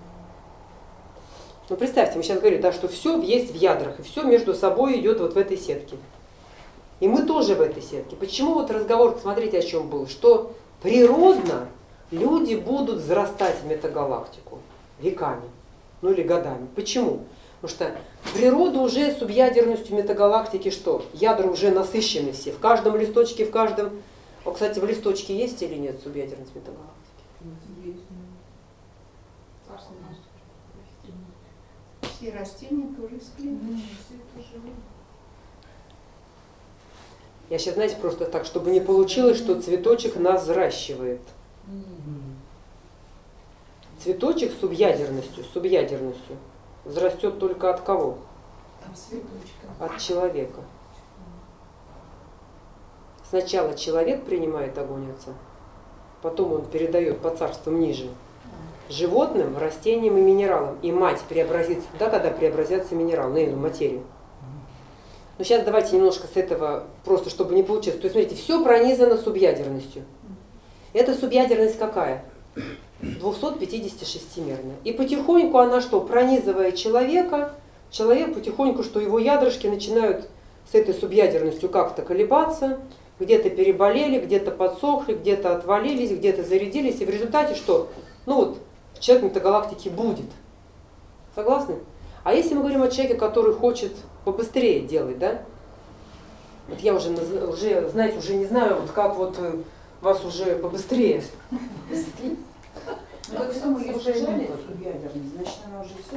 Ну представьте, мы сейчас говорим, да, что все есть в ядрах, и все между собой идет вот в этой сетке. И мы тоже в этой сетке. Почему вот разговор, смотрите, о чем был, что природно люди будут взрастать в метагалактику веками, ну или годами. Почему? Потому что природа уже субъядерностью метагалактики что? Ядра уже насыщены все. В каждом листочке, в каждом... О, кстати, в листочке есть или нет субъядерность метагалактики? Все растения тоже из клеток. Я сейчас, знаете, просто так, чтобы не получилось, что цветочек нас взращивает. Цветочек с субъядерностью, субъядерностью взрастет только от кого? От человека. Сначала человек принимает огонь Отца, потом он передает по царствам ниже животным, растениям и минералам. И мать преобразится туда, когда преобразятся минералы, ну, материю. Но сейчас давайте немножко с этого, просто чтобы не получилось. То есть, смотрите, все пронизано субъядерностью. Эта субъядерность какая? двухсотпятидесятишестимерная. И потихоньку она что? Пронизывая человека, человек потихоньку, что его ядрышки начинают с этой субъядерностью как-то колебаться, где-то переболели, где-то подсохли, где-то отвалились, где-то зарядились. И в результате что? Ну вот, человек метагалактики будет. Согласны? А если мы говорим о человеке, который хочет побыстрее делать, да? Вот я уже, уже, знаете, уже не знаю, вот как вот вас уже побыстрее. Ну, как все мы ее сжали, субъядерность, значит, она уже все.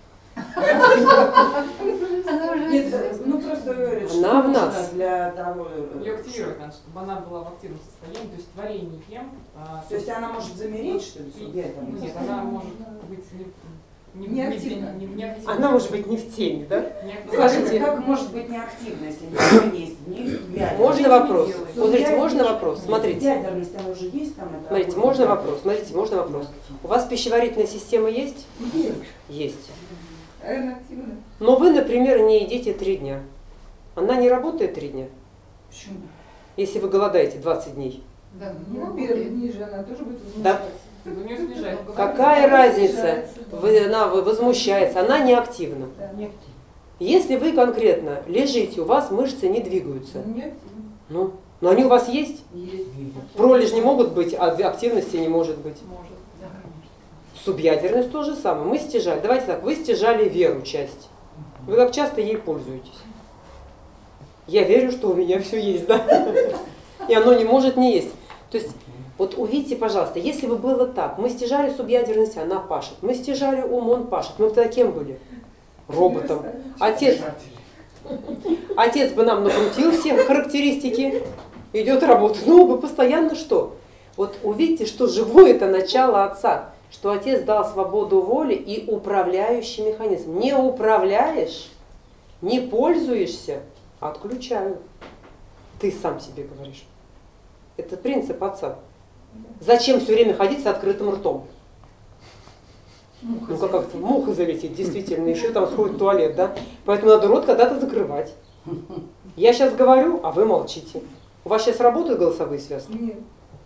Нет, ну просто говорят, что она в нас. Для того... Ее активировать надо, чтобы она была в активном состоянии, то есть творением. А, то есть она может замереть, что ли, субъядерность? Нет, она может быть не... Не, не, активна. Не, не активна. Она может быть не в теме, да? Скажите, как может быть не активна, если не есть в ней ядерность? Можно вопрос? Смотрите, можно вопрос? Смотрите. Ядерность там уже есть, там это. Смотрите, можно вопрос? Смотрите, можно вопрос? У вас пищеварительная система есть? Есть. Есть. Она активна. Но вы, например, не едите три дня. Она не работает три дня? Почему? Если вы голодаете двадцать дней. Да, Ну, первые дни же она тоже будет Да. У нее снижается. Какая разница? Вы, она возмущается, она не активна. Да, не активна. Если вы конкретно лежите, у вас мышцы не двигаются. Не активна. Ну, но они у вас есть? Есть. Пролежни могут быть, а активности не может быть. Может. Да. Субъядерность то же самое. Мы стяжали. Давайте так, вы стяжали веру часть. Вы как часто ей пользуетесь? Я верю, что у меня все есть, да? И оно не может не есть. То есть, вот увидите, пожалуйста, если бы было так, мы стяжали субъядерность, она пашет. Мы стяжали ум, он пашет. Мы бы тогда кем были? Роботом. Отец, отец бы нам накрутил все характеристики, идет работать. Ну, бы постоянно что? Вот увидите, что живое это начало Отца, что Отец дал свободу воли и управляющий механизм. Не управляешь, не пользуешься, отключаю. Ты сам себе говоришь. Это принцип Отца. Зачем все время ходить с открытым ртом? Муха ну как как-то муха залетит, действительно, еще там сходит в туалет, да? Поэтому надо рот когда-то закрывать. Я сейчас говорю, а вы молчите. У вас сейчас работают голосовые связки? Нет.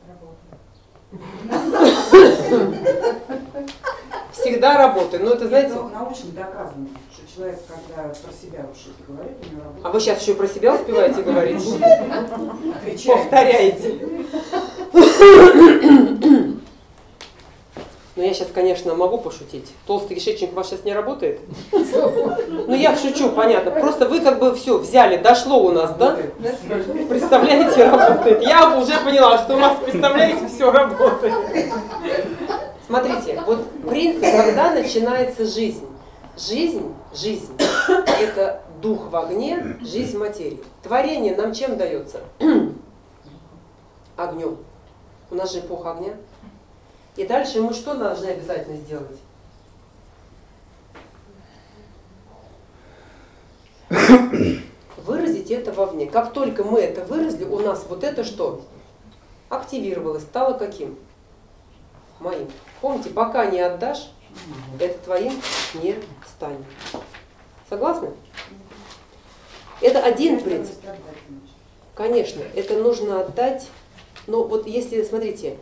Всегда работает. Но это, знаете... Это научно доказано, что человек, когда про себя уж это говорит, у него работает. А вы сейчас еще про себя успеваете говорить? Отвечает. Повторяете. Ну я сейчас, конечно, могу пошутить. Толстый кишечник у вас сейчас не работает? Ну я шучу, понятно. Просто вы как бы все взяли, дошло у нас, да? Представляете, работает. Я уже поняла, что у вас, представляете, все работает. Смотрите, вот принцип, когда начинается жизнь. Жизнь, жизнь, это дух в огне, жизнь в материи. Творение нам чем дается? Огнем. У нас же эпоха огня. И дальше мы что должны обязательно сделать? Выразить это вовне. Как только мы это выразили, у нас вот это что? Активировалось, стало каким? Моим. Помните, пока не отдашь, это твоим не станет. Согласны? Это один принцип. Конечно, это нужно отдать. Но вот если, смотрите,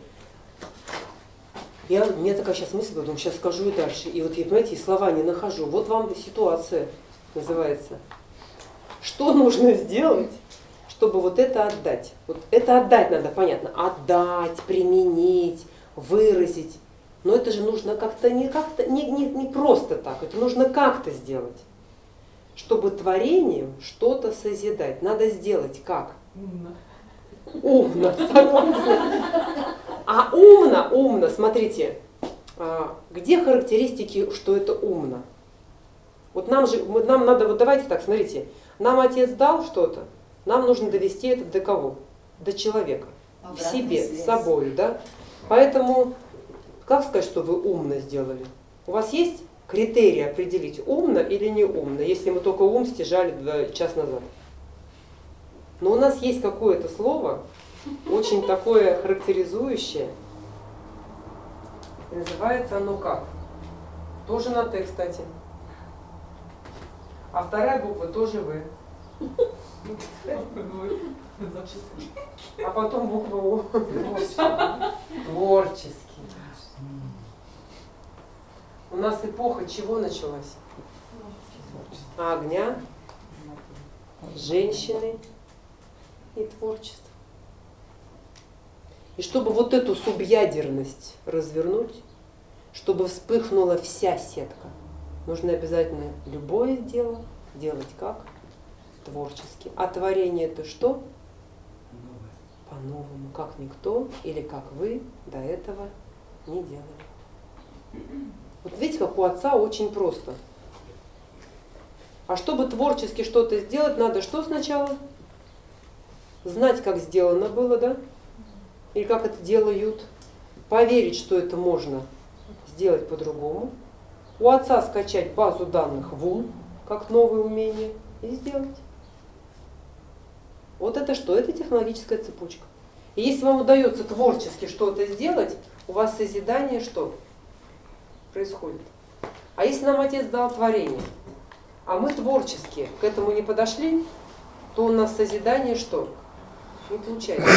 я, у меня такая сейчас мысль, потом сейчас скажу и дальше. И вот я, понимаете, и слова не нахожу. Вот вам ситуация называется. Что нужно сделать, чтобы вот это отдать? Вот это отдать надо, понятно. Отдать, применить, выразить. Но это же нужно как-то не, как-то, не, не, не просто так. Это нужно как-то сделать. Чтобы творением что-то созидать. Надо сделать как? Умно. Умно, согласна. А умно, умно, смотрите, где характеристики, что это умно? Вот нам же, нам надо, вот давайте так, смотрите, нам Отец дал что-то, нам нужно довести это до кого? До человека, в себе, с собой, да? Поэтому, как сказать, что вы умно сделали? У вас есть критерии определить, умно или не умно, если мы только ум стяжали час назад? Но у нас есть какое-то слово, очень такое характеризующее. И называется оно как? Тоже на «Т», кстати. А вторая буква тоже «В». А потом буква «У». Творческий. У нас эпоха чего началась? Огня, женщины и творчества. И чтобы вот эту субъядерность развернуть, чтобы вспыхнула вся сетка, нужно обязательно любое дело делать как? Творчески. А творение это что? По-новому, как никто или как вы до этого не делали. Вот видите, как у отца очень просто. А чтобы творчески что-то сделать, надо что сначала? Знать, как сделано было, да? Или как это делают. Поверить, что это можно сделать по-другому. У отца скачать базу данных в ум, как новое умение, и сделать. Вот это что? Это технологическая цепочка. И если вам удается творчески что-то сделать, у вас созидание что происходит? А если нам отец дал творение, а мы творчески к этому не подошли, то у нас созидание что? Не получается.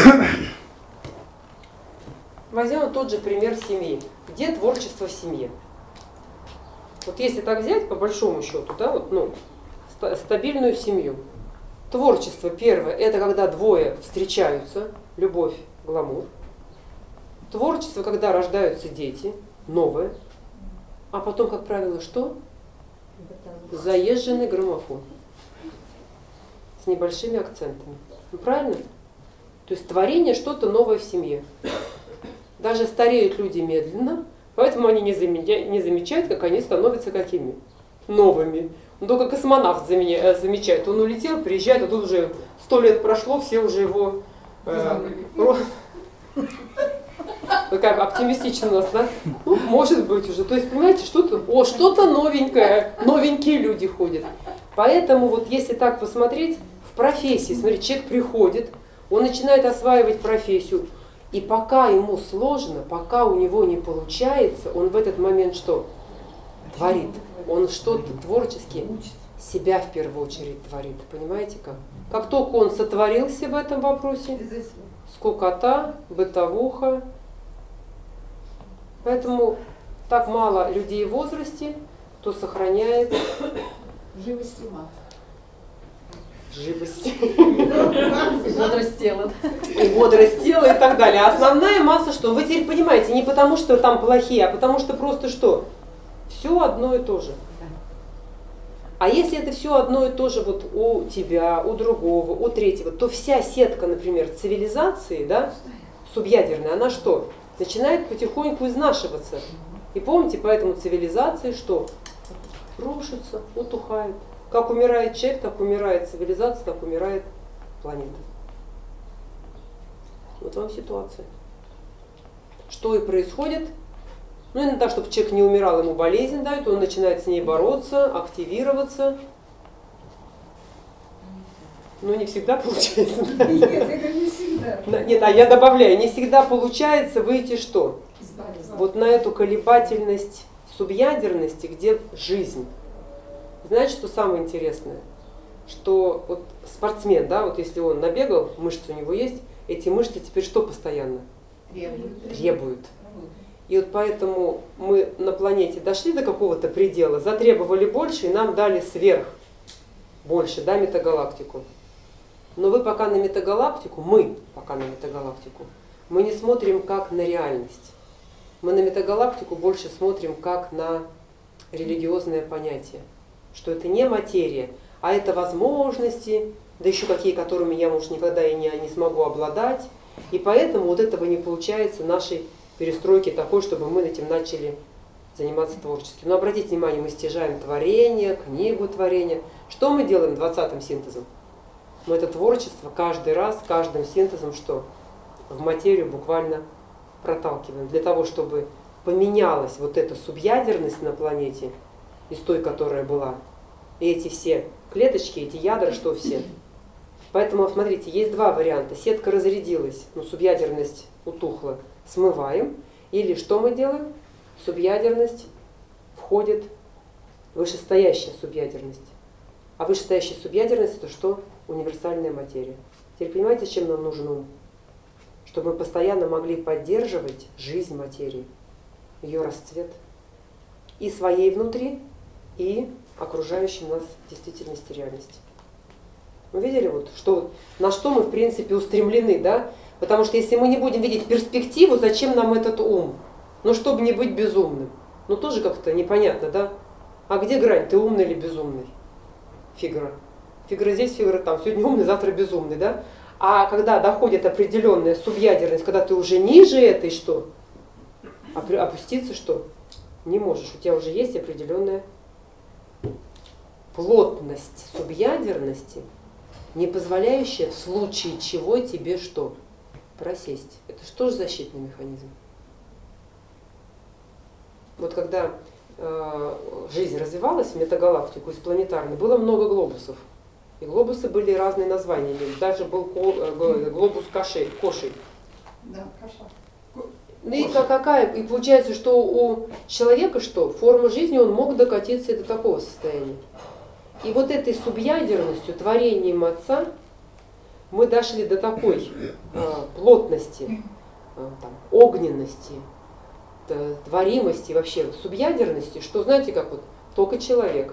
Возьмем тот же пример семьи. Где творчество в семье? Вот если так взять, по большому счету, да, вот, ну, стабильную семью. Творчество первое, это когда двое встречаются, любовь, гламур. Творчество, когда рождаются дети, новое. А потом, как правило, что? Заезженный граммофон. С небольшими акцентами. Ну, правильно? То есть творение что-то новое в семье. Даже стареют люди медленно, поэтому они не замечают, не замечают, как они становятся какими? Новыми. Но только космонавт замечает. Он улетел, приезжает, а тут уже сто лет прошло, все уже его... Э, Такая оптимистичная у нас, да? Ну, может быть уже. То есть, понимаете, что-то, о, что-то новенькое, новенькие люди ходят. Поэтому вот если так посмотреть, в профессии, смотрите, человек приходит, он начинает осваивать профессию, и пока ему сложно, пока у него не получается, он в этот момент что? Творит. Он что-то творчески себя в первую очередь творит. Понимаете как? Как только он сотворился в этом вопросе, скукота, бытовуха. Поэтому так мало людей в возрасте, кто сохраняет Живость ума. живость. И бодрость тела. И бодрость тела и так далее. А основная масса что? Вы теперь понимаете, не потому что там плохие, а потому что просто что? Все одно и то же. А если это все одно и то же вот у тебя, у другого, у третьего, то вся сетка, например, цивилизации, да, субъядерная, она что? Начинает потихоньку изнашиваться. И помните, поэтому цивилизации что? Рушится, утухает. Как умирает человек, так умирает цивилизация, так умирает планета. Вот вам ситуация. Что и происходит. Ну, иногда, чтобы человек не умирал, ему болезнь дают, он начинает с ней бороться, активироваться. Но не всегда получается. Нет, это не всегда. Нет, а я добавляю, не всегда получается выйти что? Избавиться. Вот на эту колебательность субъядерности, где жизнь. Знаете, что самое интересное? Что вот спортсмен, да, вот если он набегал, мышцы у него есть, эти мышцы теперь что постоянно? Требует. Требуют. И вот поэтому мы на планете дошли до какого-то предела, затребовали больше, и нам дали сверх больше, да, метагалактику. Но вы пока на метагалактику, мы пока на метагалактику, мы не смотрим как на реальность. Мы на метагалактику больше смотрим как на религиозное понятие. Что это не материя, а это возможности, да еще какие, которыми я, может, никогда и не, не смогу обладать. И поэтому вот этого не получается нашей перестройки такой, чтобы мы этим начали заниматься творчески. Но обратите внимание, мы стяжаем творение, книгу творения. Что мы делаем двадцатым синтезом? Мы это творчество каждый раз, каждым синтезом что? В материю буквально проталкиваем. Для того, чтобы поменялась вот эта субъядерность на планете из той, которая была. И эти все клеточки, эти ядра, что все? Поэтому, смотрите, есть два варианта. Сетка разрядилась, ну, субъядерность утухла, смываем. Или что мы делаем? Субъядерность входит в вышестоящая субъядерность. А вышестоящая субъядерность это что? Универсальная материя. Теперь понимаете, чем нам нужен ум? Чтобы мы постоянно могли поддерживать жизнь материи, ее расцвет. И своей внутри, и окружающей нас действительности, реальности. Вы видели, вот, что, на что мы в принципе устремлены, да? Потому что если мы не будем видеть перспективу, зачем нам этот ум? Ну, чтобы не быть безумным. Ну, тоже как-то непонятно, да? А где грань? Ты умный или безумный? Фигура. Фигура здесь, фигура там. Сегодня умный, завтра безумный, да? А когда доходит определенная субъядерность, когда ты уже ниже этой, что? Опуститься что? Не можешь. У тебя уже есть определенная плотность субъядерности, не позволяющая в случае чего тебе что? Просесть. Это что же защитный механизм? Вот когда э, жизнь развивалась в метагалактику из планетарной, было много глобусов. И глобусы были разные названия. Даже был глобус Кошей. Кошей. Да, Каша. Ну и какая? И получается, что у человека что? Форма жизни, он мог докатиться до такого состояния. И вот этой субъядерностью, творением Отца, мы дошли до такой э, плотности, э, там, огненности, э, творимости, вообще субъядерности, что знаете, как вот только человек,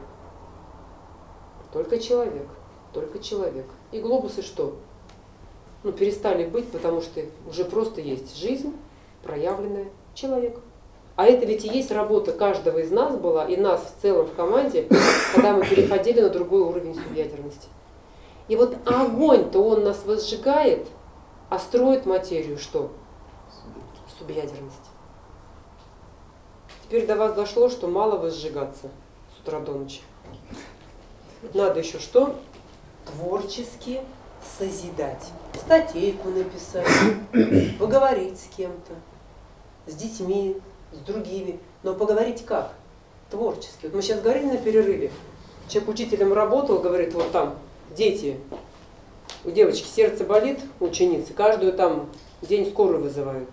только человек, только человек. И глобусы что? Ну, перестали быть, потому что уже просто есть жизнь, проявленная человек. А это ведь и есть работа каждого из нас была, и нас в целом в команде, когда мы переходили на другой уровень субъядерности. И вот огонь-то он нас возжигает, а строит материю что? Субъядерность. Теперь до вас дошло, что мало возжигаться с утра до ночи. Надо еще что? Творчески созидать. Статейку написать, поговорить с кем-то, с детьми, с другими. Но поговорить как? Творчески. Вот мы сейчас говорили на перерыве. Человек учителем работал, говорит, вот там дети, у девочки сердце болит, ученицы, каждую там день скорую вызывают.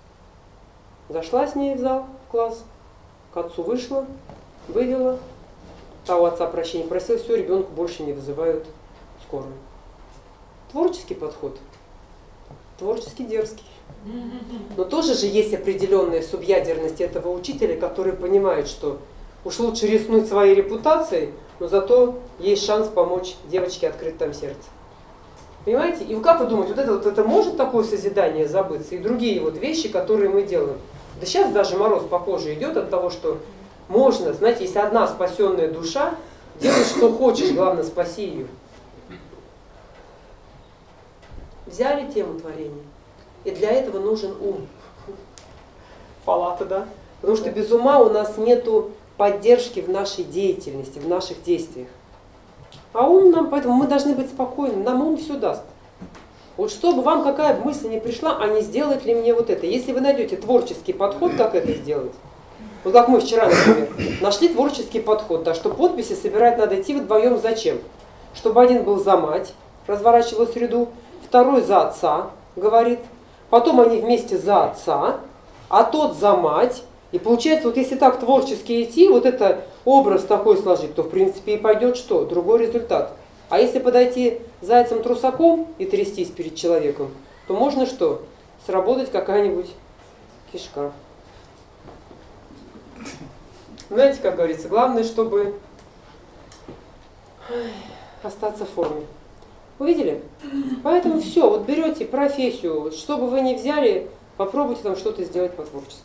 Зашла с ней в зал, в класс, к отцу вышла, вывела, та у отца прощения просила, все, ребенку больше не вызывают скорую. Творческий подход, творчески дерзкий. Но тоже же есть определенная субъядерность этого учителя, который понимает, что уж лучше рискнуть своей репутацией, но зато есть шанс помочь девочке открыть там сердце. Понимаете? И как вы думаете, вот это, вот это может такое созидание забыться? И другие вот вещи, которые мы делаем. Да сейчас даже мороз по коже идет от того, что можно, знаете, если одна спасенная душа, делай что хочешь, главное спаси ее. Взяли тему творения. И для этого нужен ум. Палата, да? Потому что без ума у нас нету поддержки в нашей деятельности, в наших действиях. А ум нам, поэтому мы должны быть спокойны, нам ум все даст. Вот чтобы вам какая бы мысль не пришла, а не сделать ли мне вот это. Если вы найдете творческий подход, как это сделать, вот как мы вчера, например, нашли творческий подход, да, что подписи собирать надо идти вдвоем зачем? Чтобы один был за мать, разворачивал среду, второй за отца, говорит, потом они вместе за отца, а тот за мать. И получается, вот если так творчески идти, вот это образ такой сложить, то в принципе и пойдет что? Другой результат. А если подойти зайцем-трусаком и трястись перед человеком, то можно что? Сработать какая-нибудь кишка. Знаете, как говорится, главное, чтобы остаться в форме. Увидели? Поэтому все, вот берете профессию, что бы вы ни взяли, попробуйте там что-то сделать по-творчески.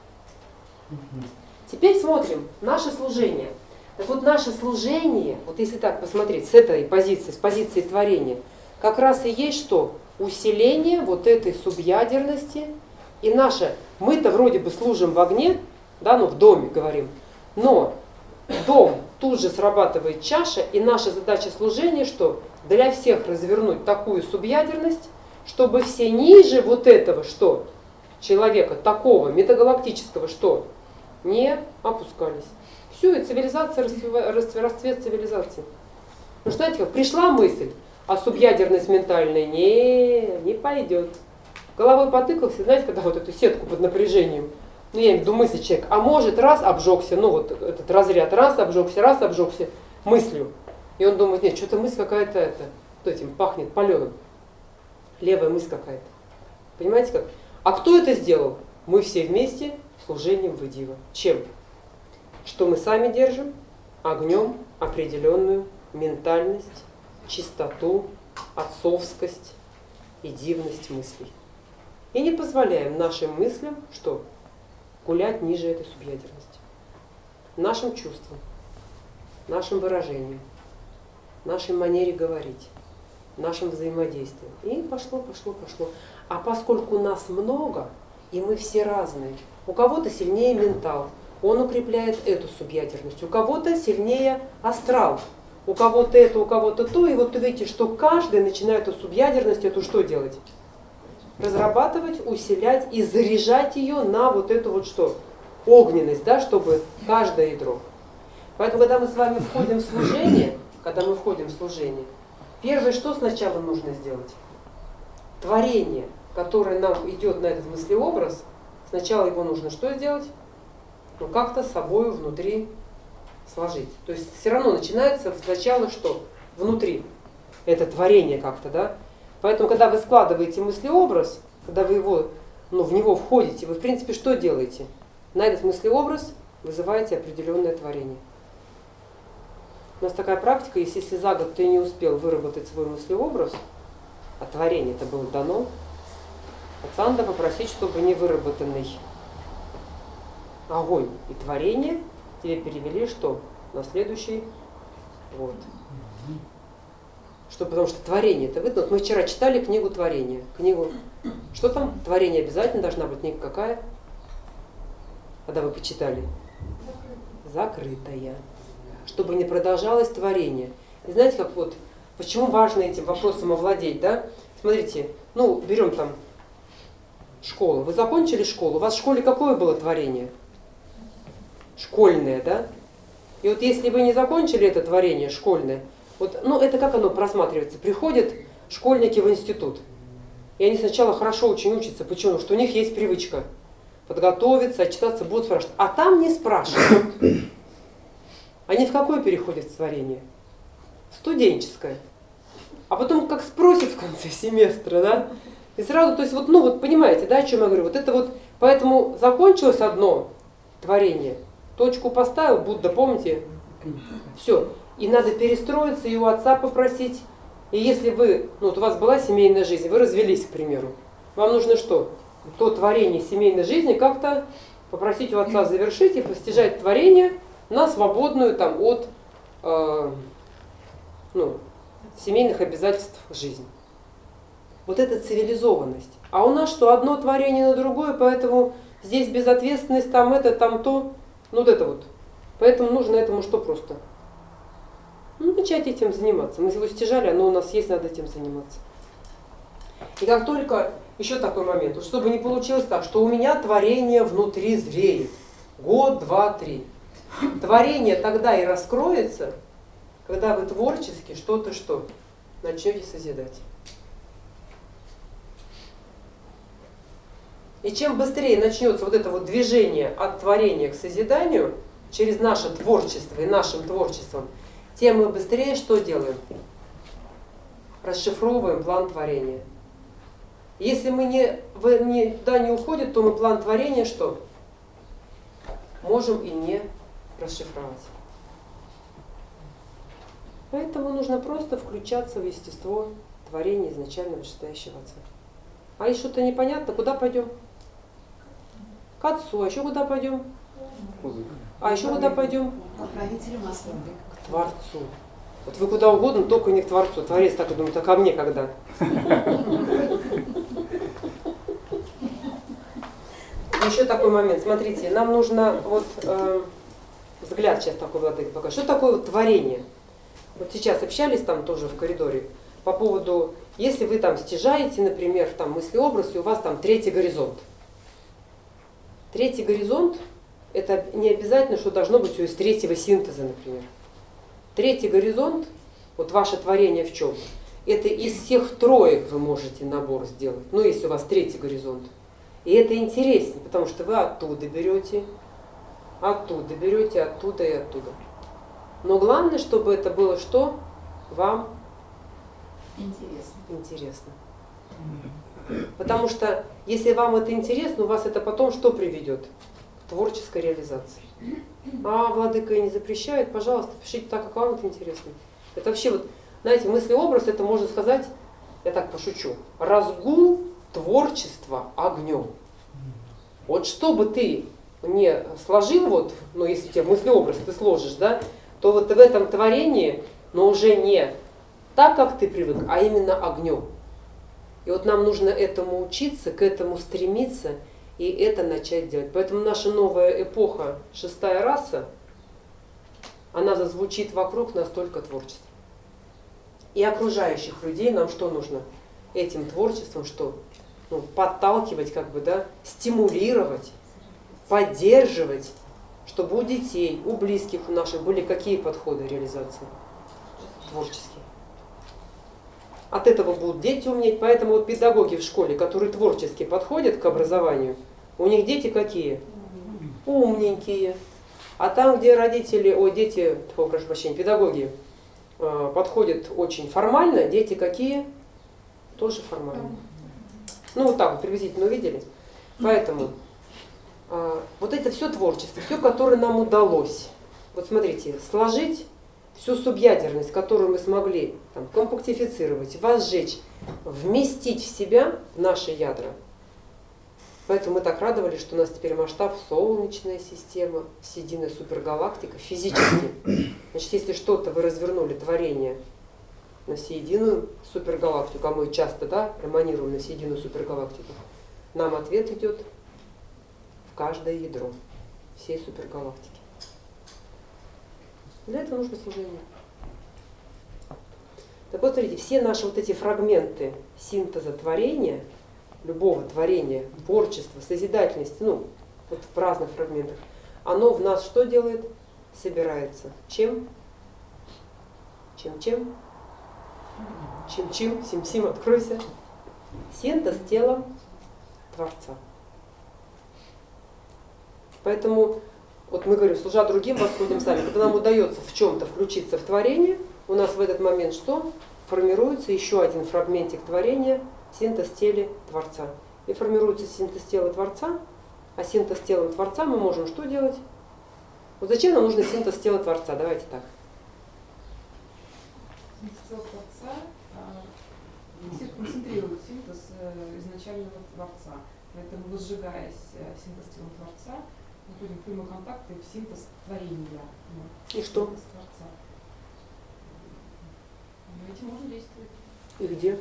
Теперь смотрим наше служение. Так вот наше служение, вот если так посмотреть с этой позиции, с позиции творения, как раз и есть что? Усиление вот этой субъядерности. И наше, мы-то вроде бы служим в огне, да, ну в доме говорим, но дом тут же срабатывает чаша, и наша задача служения, что для всех развернуть такую субъядерность, чтобы все ниже вот этого, что человека, такого метагалактического, что не опускались. Все, и цивилизация, расцвет, расцвет цивилизации. Ну, знаете как, пришла мысль, А субъядерность ментальная не, не пойдет. Головой потыкался, знаете, когда вот эту сетку под напряжением, ну я имею в виду мысли человек, а может раз обжегся, ну вот этот разряд, раз обжегся, раз обжегся мыслью. И он думает, нет, что-то мысль какая-то это, этим пахнет паленым. Левая мысль какая-то. Понимаете как? А кто это сделал? Мы все вместе служением в Идива. Чем? Что мы сами держим? Огнем определенную ментальность, чистоту, отцовскость и дивность мыслей. И не позволяем нашим мыслям, что? Гулять ниже этой субъядерности. Нашим чувствам, нашим выражениям, нашей манере говорить, нашим взаимодействием. И пошло, пошло, пошло. А поскольку нас много, и мы все разные, у кого-то сильнее ментал, он укрепляет эту субъядерность, у кого-то сильнее астрал, у кого-то это, у кого-то то. И вот вы видите, что каждый начинает эту субъядерность, эту что делать? Разрабатывать, усилять и заряжать ее на вот эту вот что? Огненность, да, чтобы каждое ядро. Поэтому, когда мы с вами входим в служение, когда мы входим в служение, первое, что сначала нужно сделать? Творение, которое нам идет на этот мыслеобраз, сначала его нужно что сделать? Ну, как-то с собой внутри сложить. То есть все равно начинается сначала что? Внутри. Это творение как-то, да? Поэтому, когда вы складываете мыслеобраз, когда вы его, ну, в него входите, вы, в принципе, что делаете? На этот мыслеобраз вызываете определенное творение. У нас такая практика, если, если за год ты не успел выработать свой мыслеобраз, а творение это было дано, пацан надо попросить, чтобы невыработанный огонь и творение тебе перевели что? На следующий год. Что, потому что творение это видно. Вот мы вчера читали книгу творения. Книгу. Что там? Творение обязательно должна быть книга какая? Когда вы почитали? Закрытая. Чтобы не продолжалось творение. И знаете, как вот, почему важно этим вопросом овладеть, да? Смотрите, ну, берем там школу. Вы закончили школу. У вас в школе какое было творение? Школьное, да? И вот если вы не закончили это творение школьное, вот, ну, это как оно просматривается? Приходят школьники в институт, и они сначала хорошо очень учатся. Почему? Что у них есть привычка подготовиться, отчитаться, будут спрашивать. А там не спрашивают. Они в какое переходят в творение? Студенческое. А потом как спросят в конце семестра, да? И сразу, то есть, вот, ну, вот понимаете, да, о чем я говорю? Вот это вот, поэтому закончилось одно творение, точку поставил, Будда, помните? Все. И надо перестроиться, и у отца попросить. И если вы, ну вот у вас была семейная жизнь, вы развелись, к примеру, вам нужно что? То творение семейной жизни как-то попросить у отца завершить и постижать творение на свободную там от э, ну, семейных обязательств жизни. Вот это цивилизованность. А у нас что? Одно творение на другое, поэтому здесь безответственность, там это, там то. Ну вот это вот. Поэтому нужно этому что просто? Ну, начать этим заниматься. Мы его стяжали, оно у нас есть, надо этим заниматься. И как только, еще такой момент, вот чтобы не получилось так, что у меня творение внутри зреет. Год, два, три. Творение тогда и раскроется, когда вы творчески что-то что начнете созидать. И чем быстрее начнется вот это вот движение от творения к созиданию, через наше творчество и нашим творчеством, тем мы быстрее что делаем? Расшифровываем план творения. Если мы не, не, туда не уходим, то мы план творения что? Можем и не расшифровать. Поэтому нужно просто включаться в естество творения изначально вышестоящего Отца. А если что-то непонятно, куда пойдем? К Отцу. А еще куда пойдем? А еще куда пойдем? Отправителю масла. К Творцу. Вот вы куда угодно, только не к Творцу. Творец так и думает, а ко мне когда? Еще такой момент. Смотрите, нам нужно вот э, взгляд сейчас такой, Владыка, покажет. Что такое вот творение? Вот сейчас общались там тоже в коридоре по поводу, если вы там стяжаете, например, там мыслеобраз, и у вас там третий горизонт. Третий горизонт – это не обязательно, что должно быть из третьего синтеза, например. Третий горизонт, вот ваше творение в чем? это из всех троек вы можете набор сделать, ну если у вас третий горизонт. И это интереснее, потому что вы оттуда берете, оттуда берете, оттуда и оттуда. Но главное, чтобы это было что? Вам Интересно. интересно. Потому что если вам это интересно, у вас это потом что приведет? К творческой реализации. А владыка и не запрещает, пожалуйста, пишите так, как вам это интересно. Это вообще вот, знаете, мыслеобраз, это можно сказать, я так пошучу, разгул творчества огнем. Вот чтобы ты не сложил, вот, ну если тебе мыслеобраз ты сложишь, да, то вот в этом творении, но уже не так, как ты привык, а именно огнем. И вот нам нужно этому учиться, к этому стремиться и это начать делать. Поэтому наша новая эпоха, шестая раса, она зазвучит вокруг нас только творчеством. И окружающих людей нам что нужно? Этим творчеством что? Ну, подталкивать, как бы, да, стимулировать, поддерживать, чтобы у детей, у близких у наших были какие подходы реализации? Творческие. От этого будут дети умнеть, поэтому вот педагоги в школе, которые творчески подходят к образованию, у них дети какие? Умненькие. А там, где родители, ой, дети, о, прошу прощения, педагоги э, подходят очень формально, дети какие? Тоже формально. Ну вот так вот приблизительно увидели. Поэтому э, вот это все творчество, все, которое нам удалось. Вот смотрите, сложить всю субъядерность, которую мы смогли там, компактифицировать, возжечь, вместить в себя в наши ядра. Поэтому мы так радовались, что у нас теперь масштаб Солнечная система, единая супергалактика, физически. Значит, если что-то вы развернули творение на всеединую супергалактику, а мы часто, да, эманируем на всеединую супергалактику, нам ответ идет в каждое ядро всей супергалактики. Для этого нужно служение. Так вот, смотрите, все наши вот эти фрагменты синтеза творения, любого творения, творчества, созидательности, ну, вот в разных фрагментах, оно в нас что делает? Собирается. Чем? Чем-чем? Чем-чем? Сим-сим, откройся. Синтез тела Творца. Поэтому, вот мы говорим, служа другим, восходим сами. Когда нам удается в чем-то включиться в творение, у нас в этот момент что? Формируется еще один фрагментик творения, синтез тела Творца. И формируется синтез тела Творца, а синтез тела Творца мы можем что делать? Вот зачем нам нужен синтез тела Творца? Давайте так. Синтез тела Творца концентрирует синтез изначального Творца. Поэтому, возжигаясь синтез тела Творца, мы входим в прямой контакт и в синтез творения. И что? Синтез Творца. Но этим можно действовать. И где?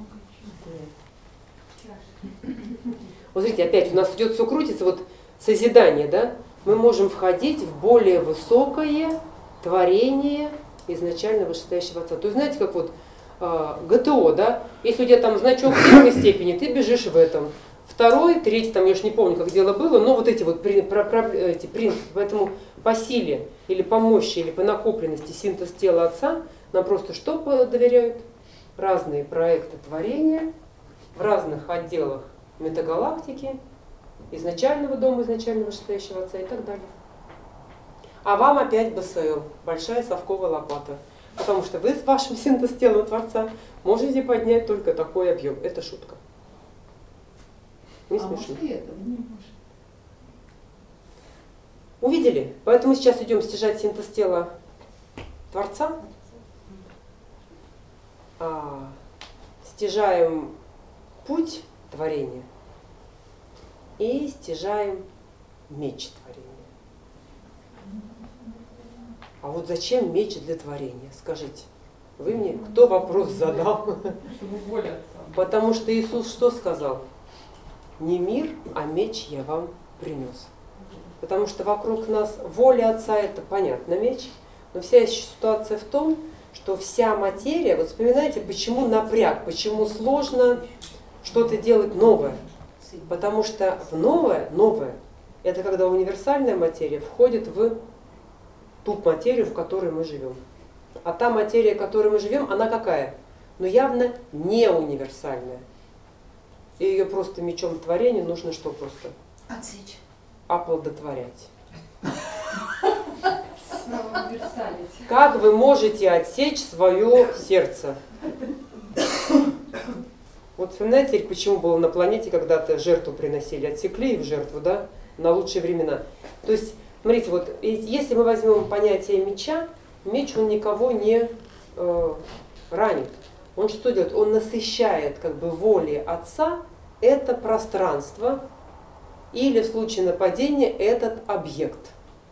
Вот смотрите, опять у нас идет все крутится, вот созидание, да? Мы можем входить в более высокое творение изначально вышестоящего Отца. То есть знаете, как вот э, ГТО, да? Если у тебя там значок первой степени, ты бежишь в этом. Второй, третий, там я уж не помню, как дело было, но вот эти вот при, про, про, эти принципы, поэтому по силе или по мощи, или по накопленности синтез тела Отца нам просто что доверяют? Разные проекты творения в разных отделах метагалактики, изначального дома, изначального вышестоящего Отца и так далее. А вам опять БСЛ, большая совковая лопата, потому что вы с вашим синтез телом Творца можете поднять только такой объем. Это шутка. Не а смешно. может, и этого не может. Увидели? Поэтому сейчас идем стяжать синтез тела Творца. А, стяжаем путь творения и стяжаем меч творения. А вот зачем меч для творения? Скажите. Вы мне, кто вопрос задал? Чтобы воля Отца. Потому что Иисус что сказал? Не мир, а меч я вам принес. Потому что вокруг нас воля Отца, это понятно, меч. Но вся ситуация в том, что вся материя, вот вспоминайте, почему напряг, почему сложно что-то делать новое. Потому что в новое, новое, это когда универсальная материя входит в ту материю, в которой мы живем. А та материя, в которой мы живем, она какая? но явно не универсальная. И ее просто мечом творения нужно что просто? Отсечь. Оплодотворять. Универсалить. Как вы можете отсечь свое сердце? Вот вспоминаете, почему было на планете когда-то жертву приносили, отсекли в жертву, да, на лучшие времена. То есть, смотрите, вот если мы возьмем понятие меча, меч он никого не э, ранит. Он что делает? Он насыщает как бы волей Отца это пространство или в случае нападения этот объект.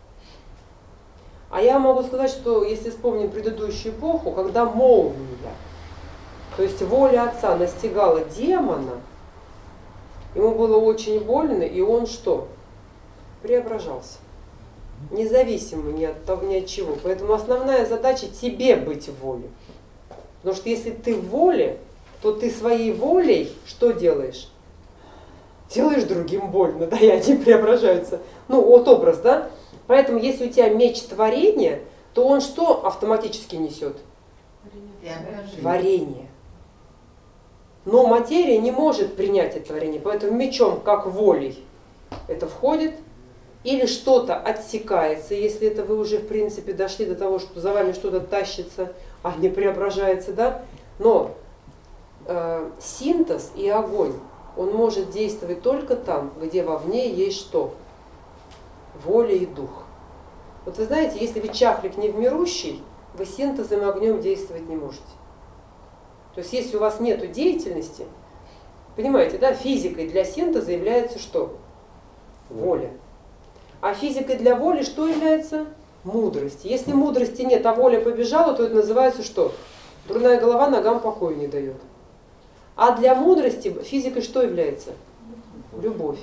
А я могу сказать, что если вспомним предыдущую эпоху, когда молния, то есть воля Отца настигала демона, ему было очень больно, и он что? Преображался. Независимо ни от того, ни от чего. Поэтому основная задача тебе быть в воле. Потому что если ты в воле, то ты своей волей что делаешь? Делаешь другим больно, да, и они преображаются. Ну, вот образ, да? Поэтому если у тебя меч творения, то он что автоматически несет? Творение. Но материя не может принять это творение, поэтому мечом, как волей, это входит, или что-то отсекается, если это вы уже в принципе дошли до того, что за вами что-то тащится, а не преображается, да? Но э, синтез и огонь, он может действовать только там, где вовне есть что? Воля и дух. Вот вы знаете, если вы чахлик невмирущий, вы синтезом и огнем действовать не можете. То есть если у вас нет деятельности, понимаете, да, физикой для синтеза является что? Воля. А физикой для воли что является? Мудрость. Если мудрости нет, а воля побежала, то это называется что? Дурная голова ногам покоя не дает. А для мудрости физикой что является? Любовь.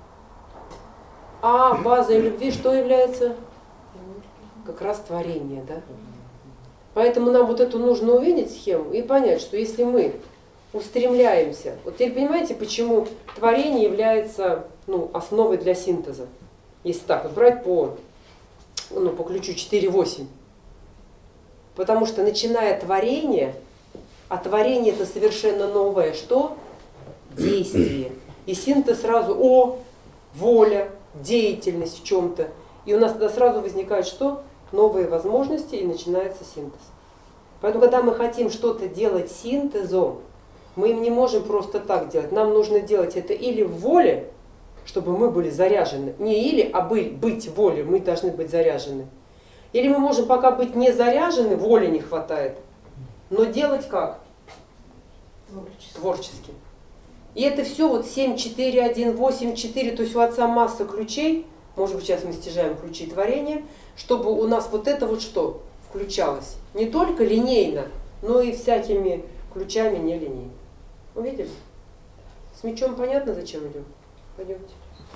А базой любви что является? Как раз творение, да? Поэтому нам вот эту нужно увидеть схему и понять, что если мы устремляемся, вот теперь понимаете, почему творение является ну, основой для синтеза? Если так вот брать по, ну, по ключу четыре восемь. Потому что начиная творение, а творение это совершенно новое что? Действие. И синтез сразу о, воля, деятельность в чем-то. И у нас тогда сразу возникает что? Новые возможности, и начинается синтез. Поэтому, когда мы хотим что-то делать синтезом, мы им не можем просто так делать. Нам нужно делать это или в воле, чтобы мы были заряжены. Не или, а быть, быть в воле, мы должны быть заряжены. Или мы можем пока быть не заряжены, воли не хватает, но делать как? Творчески. Творчески. И это все вот семь, четыре, один, восемь, четыре, то есть у Отца масса ключей, может быть сейчас мы стяжаем ключи творения, чтобы у нас вот это вот что включалось. Не только линейно, но и всякими ключами нелинейно. Увидели? С мечом понятно, зачем идем? Пойдемте.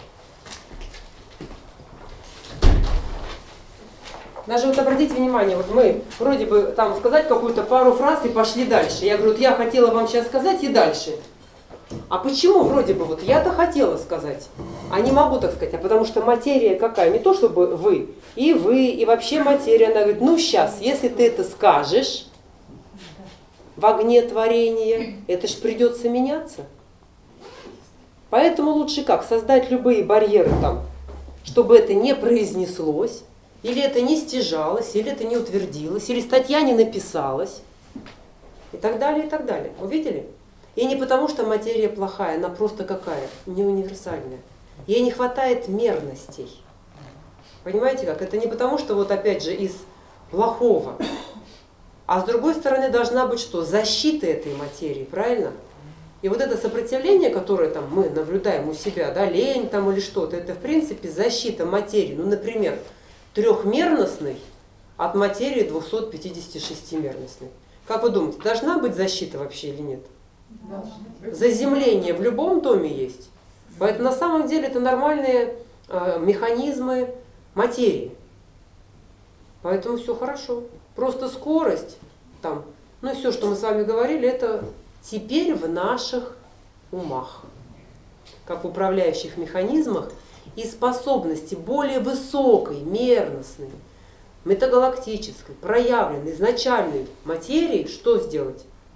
Даже вот обратите внимание, вот мы вроде бы там сказать какую-то пару фраз и пошли дальше. Я говорю, вот я хотела вам сейчас сказать и дальше. А почему вроде бы вот я-то хотела сказать, а не могу так сказать, а потому что материя какая? Не то чтобы вы, и вы, и вообще материя, она говорит, ну сейчас, если ты это скажешь в огне творения, это ж придется меняться. Поэтому лучше как? Создать любые барьеры там, чтобы это не произнеслось, или это не стяжалось, или это не утвердилось, или статья не написалась, и так далее, и так далее. Увидели? И не потому, что материя плохая, она просто какая? Не универсальная. Ей не хватает мерностей. Понимаете как? Это не потому, что вот опять же из плохого. А с другой стороны должна быть что? Защита этой материи, правильно? И вот это сопротивление, которое там мы наблюдаем у себя, да, лень там или что-то, это в принципе защита материи. Ну, например, трехмерностной от материи двухсотпятидесятишестимерностной. Как вы думаете, должна быть защита вообще или нет? Заземление в любом томе есть. Поэтому на самом деле это нормальные э, механизмы материи. Поэтому все хорошо. Просто скорость, там, ну и все, что мы с вами говорили, это теперь в наших умах, как в управляющих механизмах, и способности более высокой, мерностной, метагалактической, проявленной, изначальной материи, что сделать?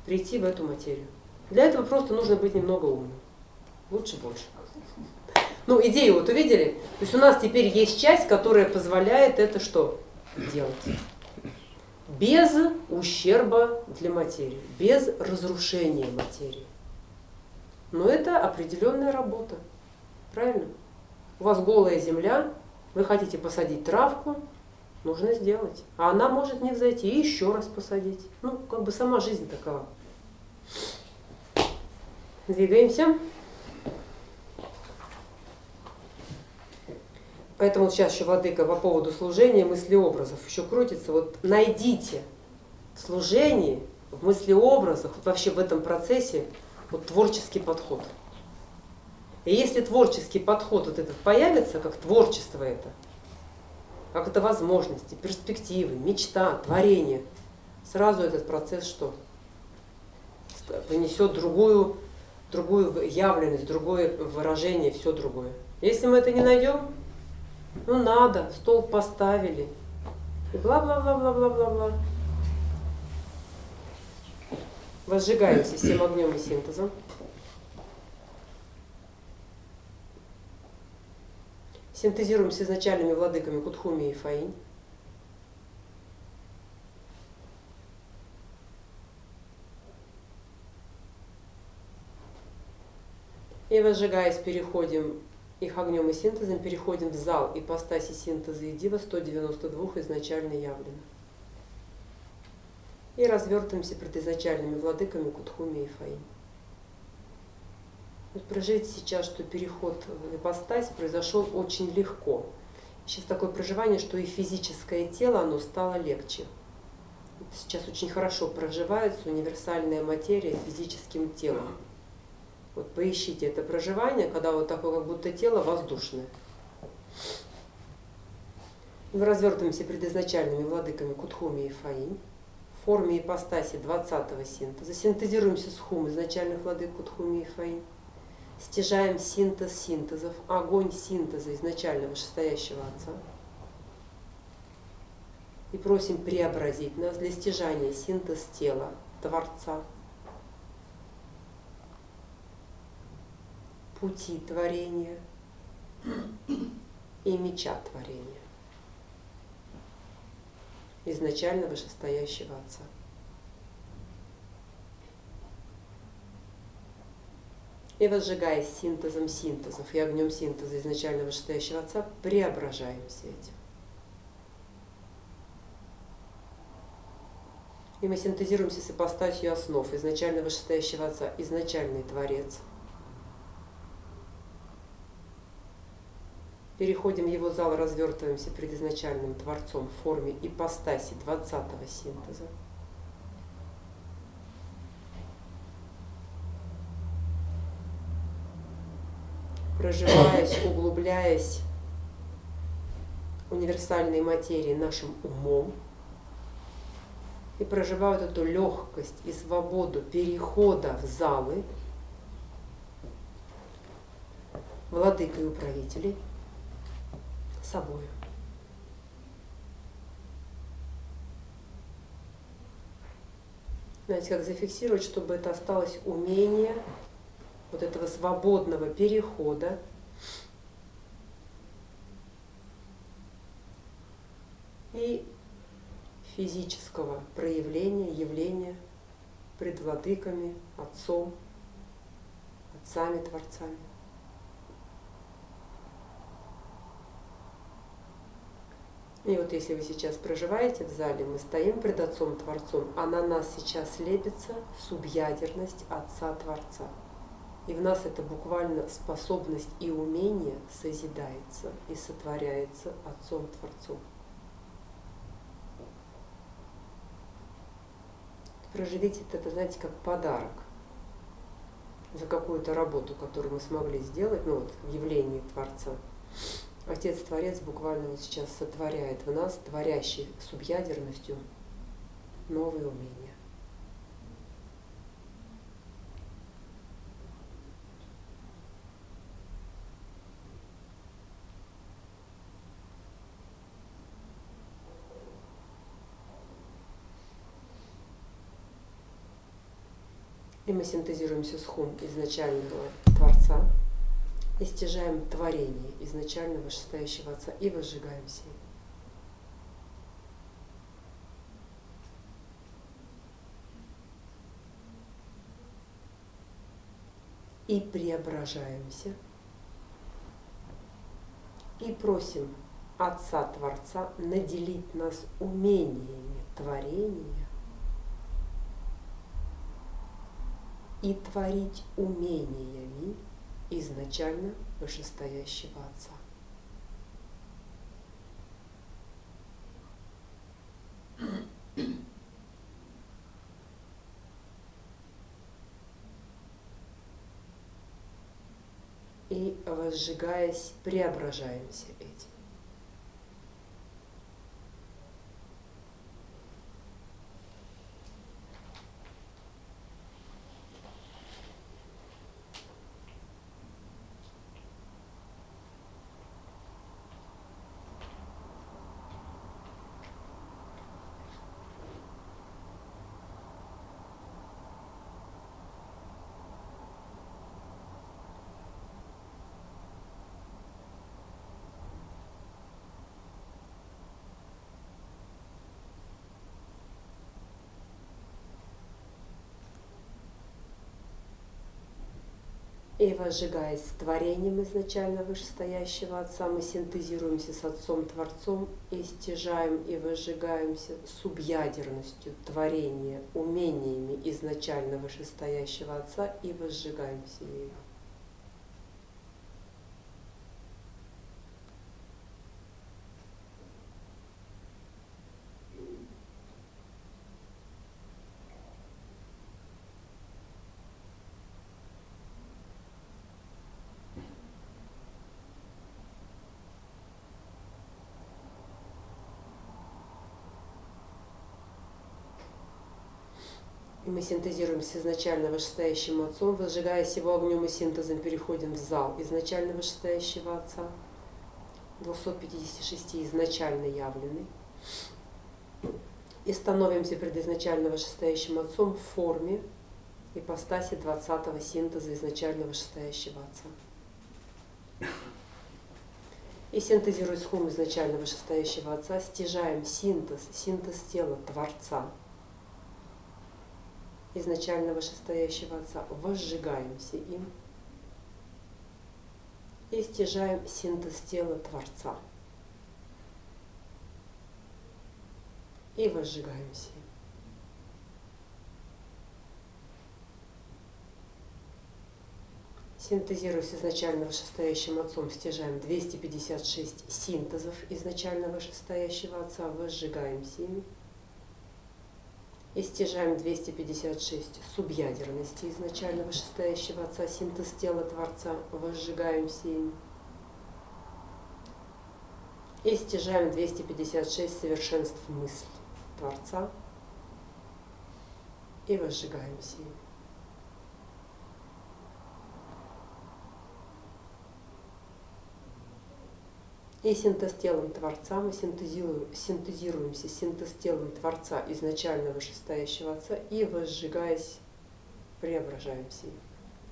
прийти в эту материю. Для этого просто нужно быть немного умным. Лучше больше. Ну, идею вот увидели? То есть у нас теперь есть часть, которая позволяет это что делать? Без ущерба для материи, без разрушения материи. Но это определенная работа. Правильно? У вас голая земля, вы хотите посадить травку, нужно сделать. А она может не взойти и еще раз посадить. Ну, как бы сама жизнь такова. Двигаемся. Поэтому вот сейчас еще, владыка, по поводу служения мыслеобразов еще крутится. Вот найдите в служении, в мыслеобразах, вот вообще в этом процессе вот творческий подход. И если творческий подход вот этот появится, как творчество это, как это возможности, перспективы, мечта, творение, сразу этот процесс что? Принесет другую, другую явленность, другое выражение, все другое. Если мы это не найдем, ну надо, стол поставили, и бла-бла-бла-бла-бла-бла-бла. Возжигаемся всем огнем и синтезом. Синтезируем с изначальными владыками Кутхуми и Фаинь. И возжигаясь, переходим их огнем и синтезом, переходим в зал ипостаси синтеза и дива сто девяносто два изначально явлено. И развертываемся пред изначальными владыками Кутхуми и Фаинь. Вот прожить сейчас, что переход в ипостась произошел очень легко. Сейчас такое проживание, что и физическое тело, оно стало легче. Сейчас очень хорошо проживается универсальная материя физическим телом. Вот поищите это проживание, когда вот такое, как будто тело воздушное. Мы развертываемся пред изначальными владыками Кутхуми и Фаинь в форме ипостаси двадцатого синтеза. Синтезируемся с хум изначальных владык Кутхуми и Фаинь. Стяжаем синтез синтезов, огонь синтеза изначального вышестоящего Отца. И просим преобразить нас для стяжания синтез тела Творца, пути творения и меча творения изначально вышестоящего Отца. И возжигаясь синтезом синтезов и огнем синтеза изначально вышестоящего Отца, преображаемся этим. И мы синтезируемся с ипостасью основ изначально вышестоящего Отца, изначальный Творец. Переходим в его зал, развертываемся пред изначальным Творцом в форме ипостаси двадцатого синтеза. Проживаясь, углубляясь универсальной материи нашим умом и проживая вот эту легкость и свободу перехода в залы владык и управителей собою. Знаете, как зафиксировать, чтобы это осталось умение вот этого свободного перехода и физического проявления, явления пред владыками, Отцом, Отцами, Творцами. И вот если вы сейчас проживаете в зале, мы стоим пред Отцом Творцом, а на нас сейчас лепится субъядерность Отца Творца. И в нас это буквально способность и умение созидается и сотворяется Отцом Творцом. Проживите это, знаете, как подарок за какую-то работу, которую мы смогли сделать, ну вот в явлении Творца. Отец-творец буквально вот сейчас сотворяет в нас, творящий субъядерностью, новые умения. И мы синтезируемся с хум изначального Творца, и стяжаем творение изначального вышестоящего Отца и возжигаемся. И преображаемся, и просим Отца Творца наделить нас умениями творения и творить умениями изначально вышестоящего Отца. И, возжигаясь, преображаемся этим. И, возжигаясь творением изначально вышестоящего Отца, мы синтезируемся с Отцом Творцом и стяжаем и возжигаемся субъядерностью творения, умениями изначально вышестоящего Отца и возжигаемся ею. И мы синтезируемся с изначально вышестоящим Отцом, возжигаясь его огнем и синтезом, переходим в зал изначально вышестоящего Отца, двухсот пятидесяти шести изначально явленный, и становимся пред изначально вышестоящим Отцом в форме ипостаси двадцатого синтеза изначально вышестоящего Отца. И синтезируясь с хум изначально вышестоящего Отца, стяжаем синтез, синтез тела Творца, изначально вышестоящего Отца, возжигаемся им и стяжаем синтез тела Творца и возжигаемся. Синтезируясь изначально вышестоящим Отцом, стяжаем двести пятьдесят шесть синтезов изначально вышестоящего Отца, возжигаемся ими. И стяжаем двести пятьдесят шесть субъядерности изначально вышестоящего Отца, синтез тела Творца, возжигаемся им. И стяжаем двести пятьдесят шесть совершенств мысли Творца и возжигаемся им. И синтез телом Творца мы синтезируем, синтезируемся синтез телом Творца изначально вышестоящего Отца и, возжигаясь, преображаемся им.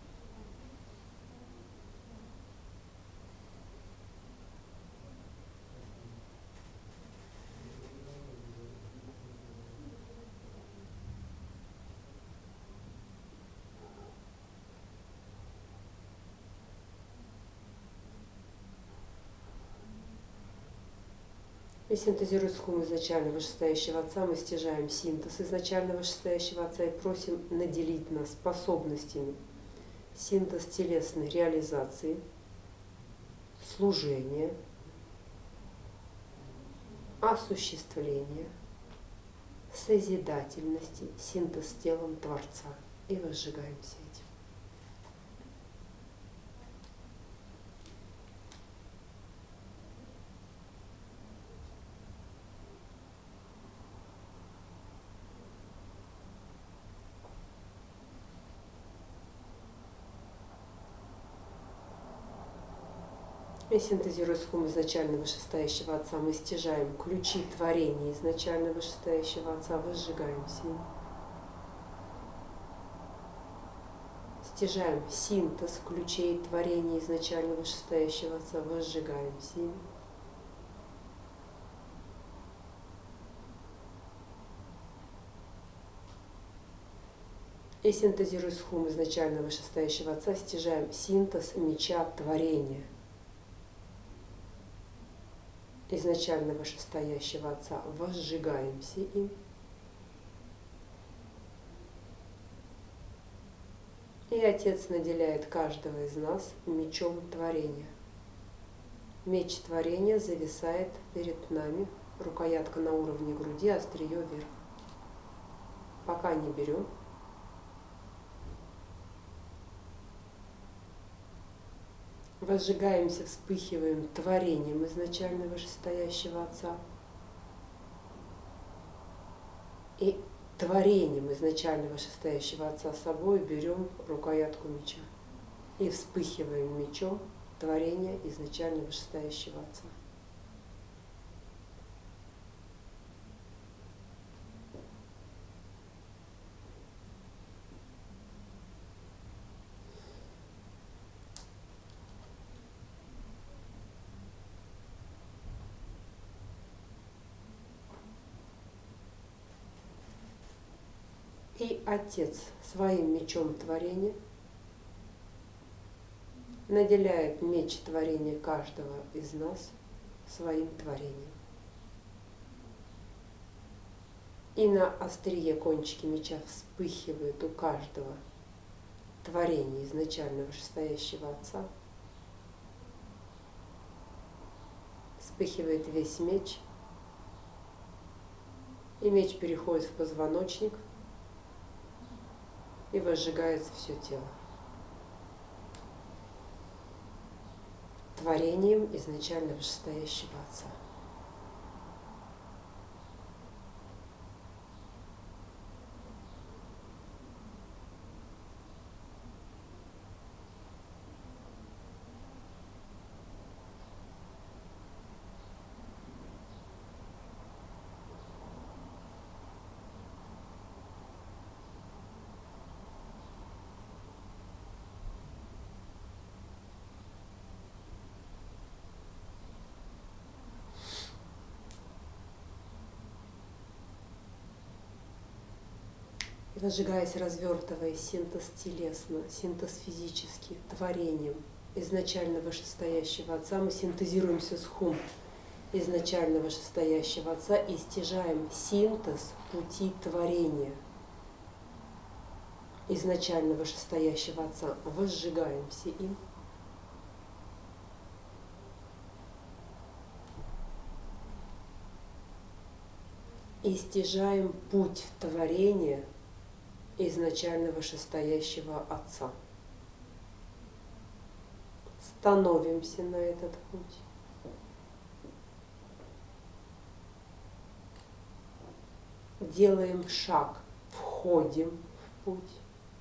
И синтезируя с хум изначально вышестоящего Отца, мы стяжаем синтез изначально вышестоящего Отца и просим наделить нас способностями синтез телесной реализации, служения, осуществления, созидательности, синтез телом Творца. И возжигаемся этим. И синтезируя с хум изначально вышестоящего Отца, мы стяжаем ключи творения изначально вышестоящего Отца, возжигаемся им. стяжаем синтез ключей творения изначально вышестоящего Отца, возжигаемся ими. И синтезируя схум изначально вышестоящего Отца, стяжаем синтез меча творения изначально вышестоящего Отца, возжигаемся им. И Отец наделяет каждого из нас мечом творения. Меч творения зависает перед нами, рукоятка на уровне груди, острие вверх. Пока не берем. Возжигаемся, вспыхиваем творением изначально вышестоящего Отца. И творением изначально вышестоящего Отца собой берем рукоятку меча. И вспыхиваем мечом творения изначально вышестоящего Отца. И Отец своим мечом творения наделяет меч творения каждого из нас своим творением. И на острие кончики меча вспыхивает у каждого творение изначально вышестоящего Отца. Вспыхивает весь меч, и меч переходит в позвоночник, и возжигается все тело. Творением изначально вышестоящего Отца. И возжигаясь, развертывая синтез телесно, синтез физический, творением изначально вышестоящего Отца, мы синтезируемся с хум изначально вышестоящего Отца и стяжаем синтез пути творения изначально вышестоящего Отца, возжигаемся им. И стяжаем путь творения изначально вышестоящего Отца. Становимся на этот путь. Делаем шаг, входим в путь.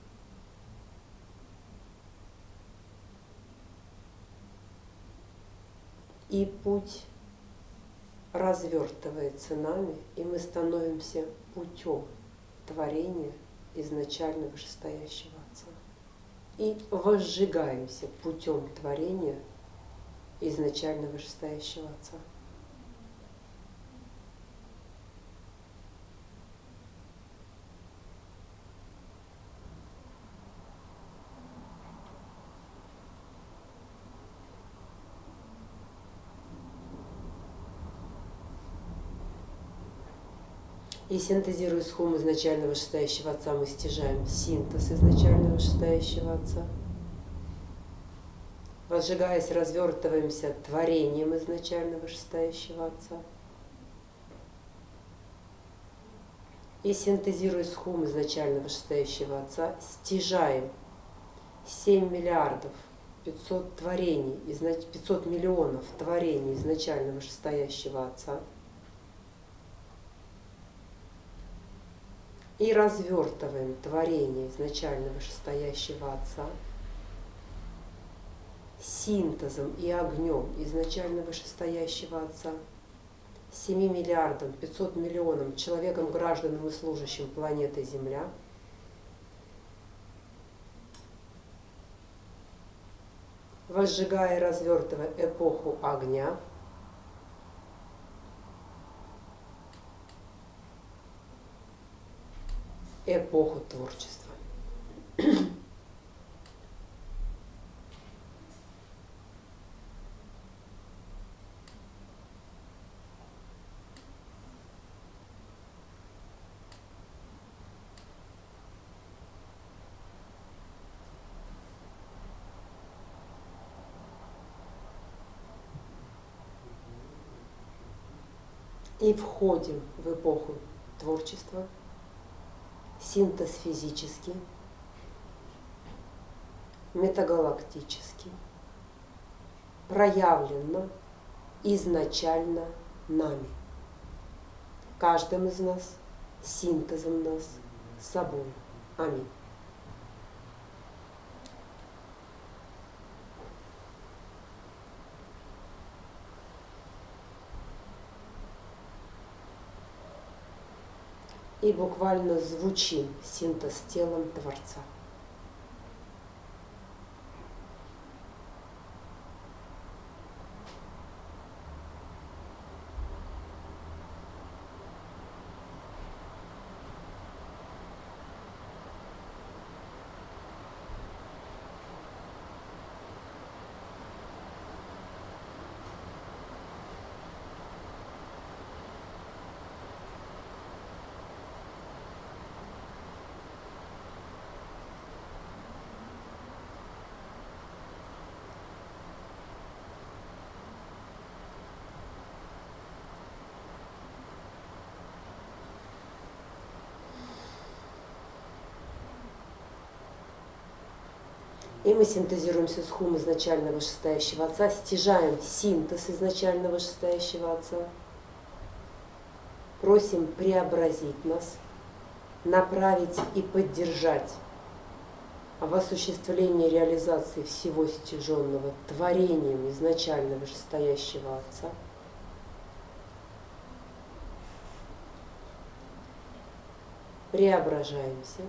И путь развертывается нами, и мы становимся путем творения изначально вышестоящего Отца. И возжигаемся путем творения изначально вышестоящего Отца. И синтезируя схум изначально вышестоящего Отца, мы стяжаем синтез изначально вышестоящего Отца. Возжигаясь, развертываемся творением изначально вышестоящего Отца. И синтезируя схум изначально вышестоящего Отца, стяжаем семь миллиардов пятьсот творений, пятьсот миллионов творений изначально вышестоящего Отца. И развертываем творение изначально вышестоящего Отца синтезом и огнем изначально вышестоящего Отца, семи миллиардам пятьсот миллионам человекам, гражданам и служащим планеты Земля, возжигая и развертывая эпоху огня, эпоху творчества. И входим в эпоху творчества, синтез физический, метагалактический, проявленно изначально нами, каждым из нас, синтезом нас с собой. Аминь. И буквально звучим синтез телом Творца. И мы синтезируемся с хум изначально вышестоящего Отца, стяжаем синтез изначально вышестоящего Отца, просим преобразить нас, направить и поддержать в осуществлении реализации всего стяженного творением изначально вышестоящего Отца. Преображаемся.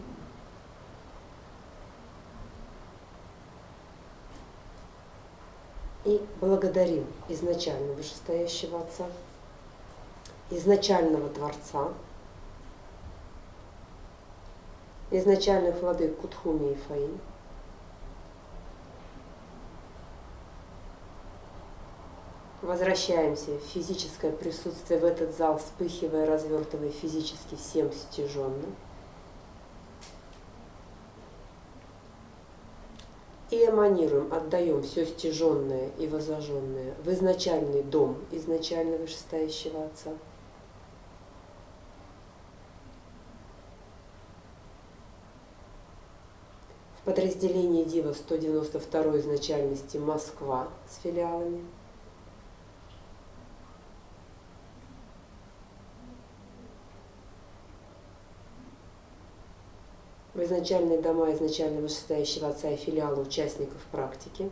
И благодарим изначально вышестоящего Отца, изначального Творца, изначальных владык Кутхуми и Фаи, возвращаемся в физическое присутствие в этот зал, вспыхивая, развертывая физически всем стяженным. И эманируем, отдаем все стяженное и возожженное в изначальный дом изначально вышестоящего Отца. В подразделении Дива сто девяносто второй изначальности Москва с филиалами. В изначальные дома изначально вышестоящего Отца и филиала участников практики.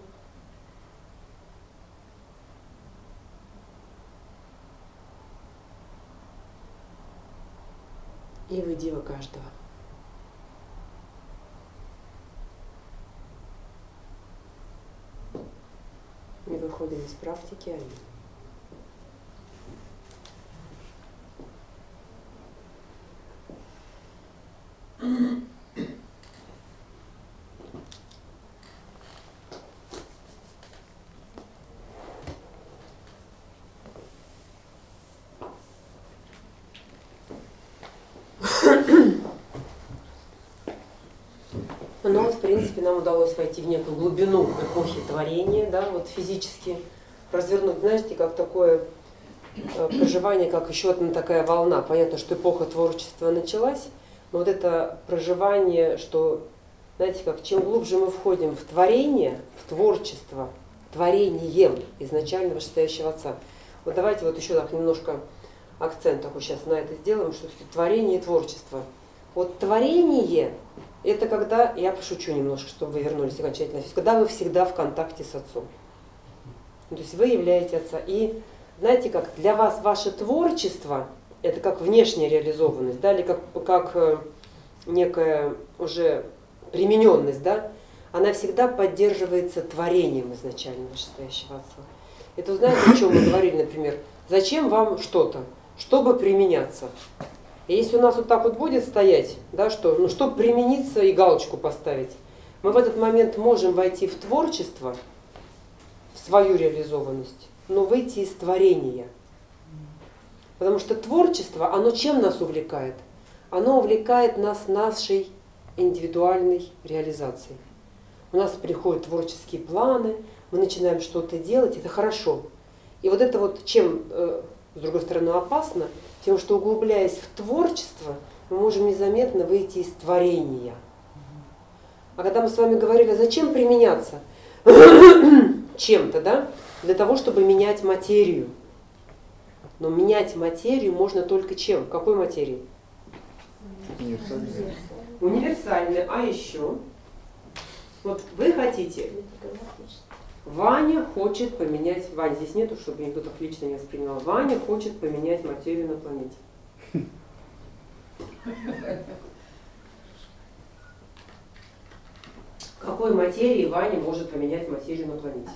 И в Дива каждого. И выходим из практики. Аминь. Но вот, в принципе, нам удалось войти в некую глубину эпохи творения, да, вот физически развернуть, знаете, как такое э, проживание, как еще одна такая волна. Понятно, что эпоха творчества началась, но вот это проживание, что, знаете, как чем глубже мы входим в творение, в творчество, творением изначально вышестоящего Отца. Вот давайте вот еще так немножко акцент такой сейчас на это сделаем, что творение и творчество. Вот творение — это когда, я пошучу немножко, чтобы вы вернулись окончательно, когда вы всегда в контакте с Отцом. То есть вы являете Отца. И знаете как, для вас ваше творчество — это как внешняя реализованность, да, или как, как некая уже примененность, да. она всегда поддерживается творением изначально вышестоящего Отца. Это знаете, о чем мы говорили, например, зачем вам что-то, чтобы применяться. И если у нас вот так вот будет стоять, да, что, ну, чтобы примениться и галочку поставить, мы в этот момент можем войти в творчество, в свою реализованность, но выйти из творения. Потому что творчество, оно чем нас увлекает? Оно увлекает нас нашей индивидуальной реализацией. У нас приходят творческие планы, мы начинаем что-то делать, это хорошо. И вот это вот чем, с другой стороны, опасно, тем, что углубляясь в творчество, мы можем незаметно выйти из творения. А когда мы с вами говорили, зачем применяться чем-то, да? Для того, чтобы менять материю. Но менять материю можно только чем? Какой материей? Универсальная. Универсальная. А еще? Вот вы хотите, Ваня хочет поменять, Ваня здесь нету, чтобы никто так лично не воспринимал, Ваня хочет поменять материю на планете. Какой материи Ваня может поменять материю на планете?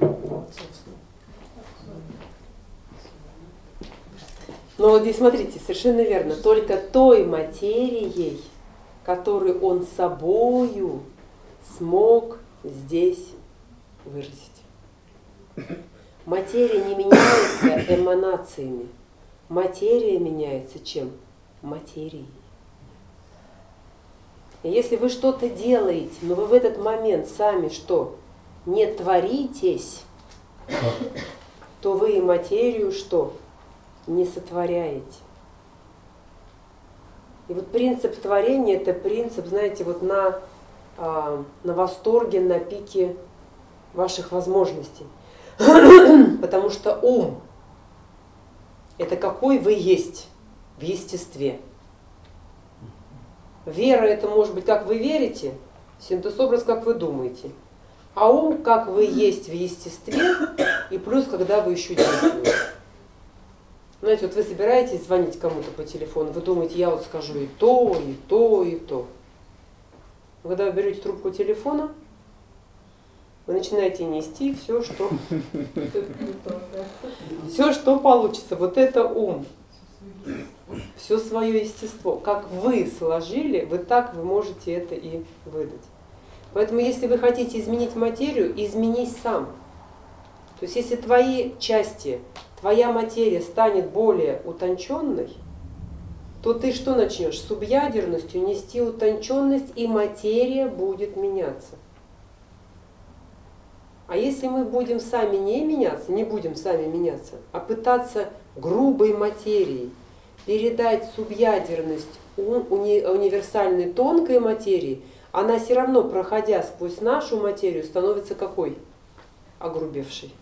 Но вот здесь смотрите, совершенно верно, только той материей, которую он собою смог здесь выразить. Материя не меняется эманациями. Материя меняется чем? Материей. И если вы что-то делаете, но вы в этот момент сами что? Не творитесь, то вы и материю что? Не сотворяете. И вот принцип творения, это принцип, знаете, вот на, на восторге, на пике ваших возможностей. Потому что ум – это какой вы есть в естестве. Вера – это может быть, как вы верите, синтез-образ, как вы думаете. А ум, как вы есть в естестве, и плюс, когда вы еще действуете. Знаете, вот вы собираетесь звонить кому-то по телефону, вы думаете, я вот скажу и то, и то, и то. Но когда вы берете трубку телефона, вы начинаете нести все, что, все, что получится. Вот это ум. Все свое естество. Как вы сложили, вы так вы можете это и выдать. Поэтому, если вы хотите изменить материю, изменись сам. То есть, если твои части, твоя материя станет более утонченной, то ты что начнешь? Субъядерностью нести утонченность, и материя будет меняться. А если мы будем сами не меняться, не будем сами меняться, а пытаться грубой материей передать субъядерность уни- универсальной тонкой материи, она все равно, проходя сквозь нашу материю, становится какой? Огрубевшей.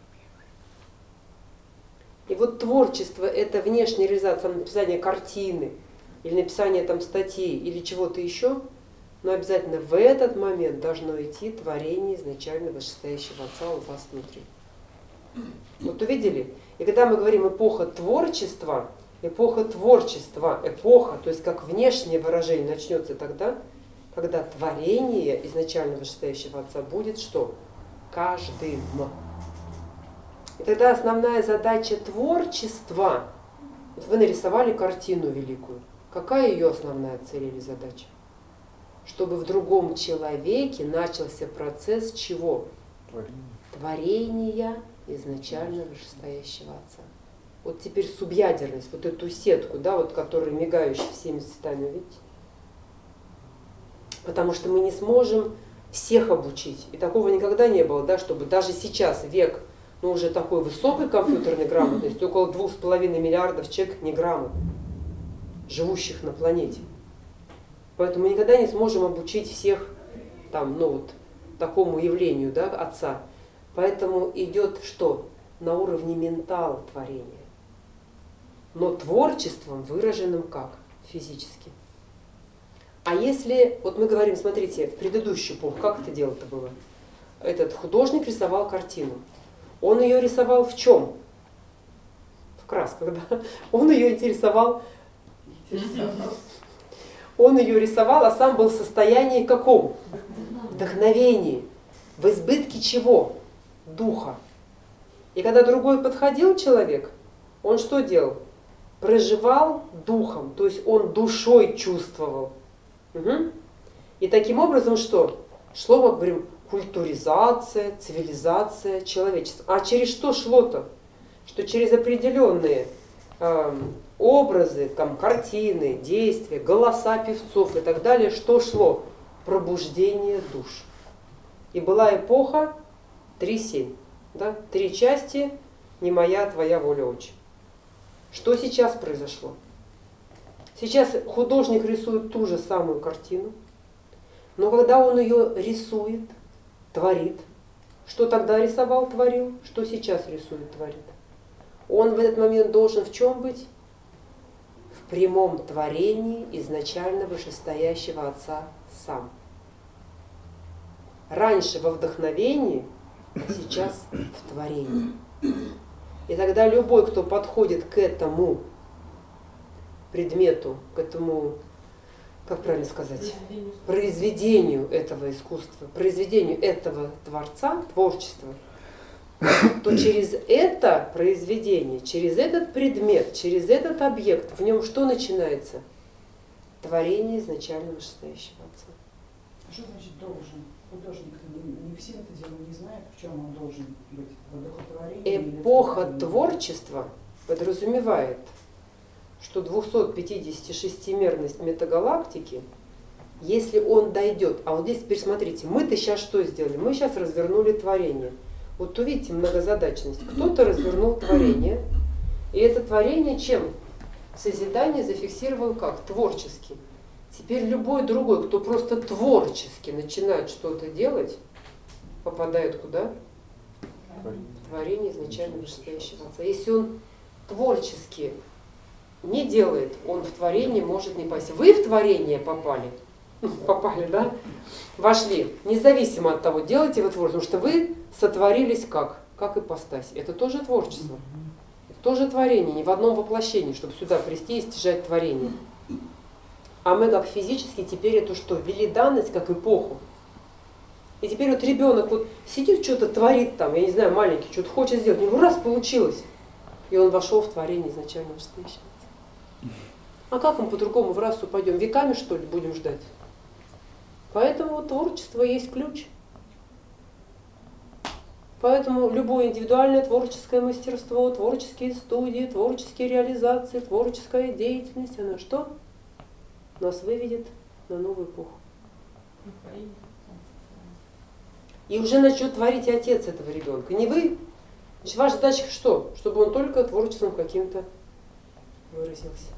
И вот творчество – это внешняя реализация, написание картины, или написание там статьи, или чего-то еще, но обязательно в этот момент должно идти творение изначально вышестоящего Отца у вас внутри. Вот увидели? И когда мы говорим эпоха творчества, эпоха творчества, эпоха, то есть как внешнее выражение начнется тогда, когда творение изначально вышестоящего Отца будет что? Каждым. И тогда основная задача творчества, вот вы нарисовали картину великую, какая ее основная цель или задача? Чтобы в другом человеке начался процесс чего? Творение. Творения изначально вышестоящего Отца. Вот теперь субъядерность, вот эту сетку, да, вот, которая мигающая всеми цветами, видите? Потому что мы не сможем всех обучить. И такого никогда не было, да, чтобы даже сейчас век, ну, уже такой высокой компьютерной грамотности, около двух с половиной миллиардов человек неграмотных, живущих на планете. Поэтому мы никогда не сможем обучить всех там, ну, вот, такому явлению, да, Отца. Поэтому идет что? На уровне ментала творения. Но творчеством, выраженным как? Физически. А если, вот мы говорим, смотрите, в предыдущую эпоху, как это дело-то было? Этот художник рисовал картину. Он ее рисовал в чем? В красках, да? Он ее интересовал... Он ее рисовал, а сам был в состоянии каком? вдохновении, в избытке чего? Духа. И когда другой подходил человек, он что делал? Проживал духом, то есть он душой чувствовал. Угу. И таким образом что? Шло, мы говорим, культуризация, цивилизация, человечество. А через что шло-то? Что через определенные э, образы, там, картины, действия, голоса певцов и так далее, что шло? Пробуждение душ. И была эпоха три семь. Да? Три части, не моя, твоя воля, отче. Что сейчас произошло? Сейчас художник рисует ту же самую картину, но когда он ее рисует, творит, что тогда рисовал, творил, что сейчас рисует, творит. Он в этот момент должен в чем быть? В прямом творении изначально вышестоящего Отца сам. Раньше во вдохновении, а сейчас в творении. И тогда любой, кто подходит к этому предмету, к этому, как правильно сказать, произведению этого искусства, произведению этого творца, творчества, то через это произведение, через этот предмет, через этот объект, в нем что начинается? Творение изначально вышестоящего Отца. А что значит должен? Художник не, не в синтезе, он не знает, в чем он должен быть. В одухотворении. Эпоха творчества подразумевает, что двухсотпятидесятишестимерность метагалактики, если он дойдет, а вот здесь теперь смотрите, мы-то сейчас что сделали? Мы сейчас развернули творение. Вот увидите многозадачность. Кто-то развернул творение, и это творение чем? Созидание зафиксировал как? Творчески. Теперь любой другой, кто просто творчески начинает что-то делать, попадает куда? В творение изначально вышестоящего Отца. Если он творчески не делает, он в творение может не попасть. Вы в творение попали, попали, да? Вошли, независимо от того, делаете вы творчество, потому что вы сотворились как? Как ипостась. Это тоже творчество. Это тоже творение, не в одном воплощении, чтобы сюда прийти и стяжать творение. А мы как физически теперь эту что? Ввели данность как эпоху. И теперь вот ребенок вот сидит, что-то творит там, я не знаю, маленький, что-то хочет сделать, у него раз получилось. И он вошел в творение изначально вышестоящего Отца. А как мы по-другому в расу пойдем? Веками, что ли, будем ждать? Поэтому творчество есть ключ. Поэтому любое индивидуальное творческое мастерство, творческие студии, творческие реализации, творческая деятельность, она что? Нас выведет на новую эпоху. И уже начнет творить отец этого ребенка. Не вы. Значит, ваша задача что? Чтобы он только творчеством каким-то выразился.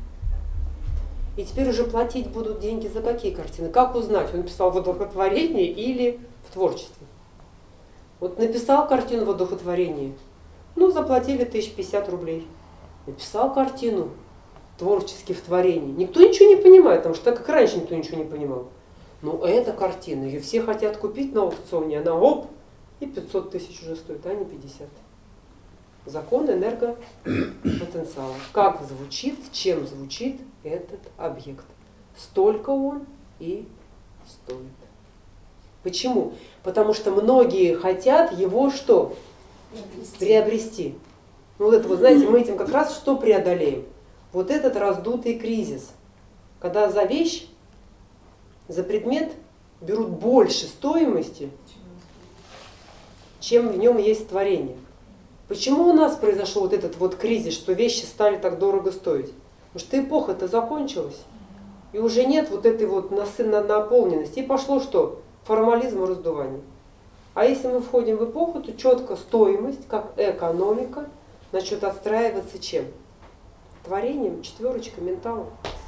И теперь уже платить будут деньги за какие картины? Как узнать, он писал в одухотворении или в творчестве? Вот написал картину в одухотворении, ну заплатили тысяча пятьдесят рублей. Написал картину творчески в творении. Никто ничего не понимает, потому что так как раньше никто ничего не понимал. Но эта картина, ее все хотят купить на аукционе, она оп, и пятьсот тысяч уже стоит, а не пятьдесят. Закон энергопотенциала. Как звучит, чем звучит этот объект. Столько он и стоит. Почему? Потому что многие хотят его что? Приобрести. Приобрести. Ну вот это, вы знаете, мы этим как раз что преодолеем? Вот этот раздутый кризис. Когда за вещь, за предмет берут больше стоимости, чем в нем есть творение. Почему у нас произошел вот этот вот кризис, что вещи стали так дорого стоить? Потому что эпоха-то закончилась, и уже нет вот этой вот наполненности. И пошло что? Формализм и раздувание. А если мы входим в эпоху, то четко стоимость, как экономика, начнет отстраиваться чем? Творением, четверочка, менталом.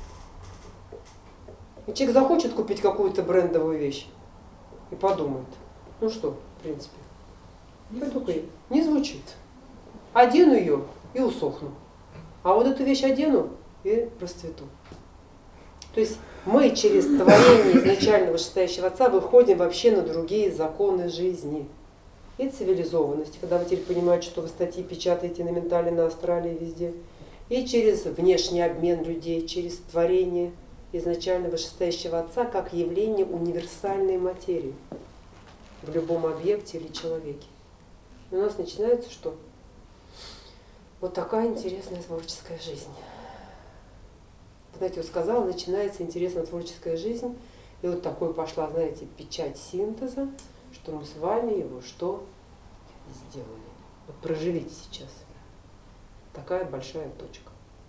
И человек захочет купить какую-то брендовую вещь и подумает, ну что, в принципе, не, не звучит. Одену ее и усохну. А вот эту вещь одену и расцвету. То есть мы через творение изначального вышестоящего Отца выходим вообще на другие законы жизни. И цивилизованность, когда вы теперь понимаете, что вы статьи печатаете на ментале, на астрале, везде. И через внешний обмен людей, через творение, изначально вышестоящего Отца как явление универсальной материи в любом объекте или человеке. И у нас начинается что? Вот такая интересная творческая жизнь. Знаете, я сказала, начинается интересная творческая жизнь, и вот такой пошла, знаете, печать синтеза, что мы с вами его что сделали. Вот проживите сейчас. Такая большая точка.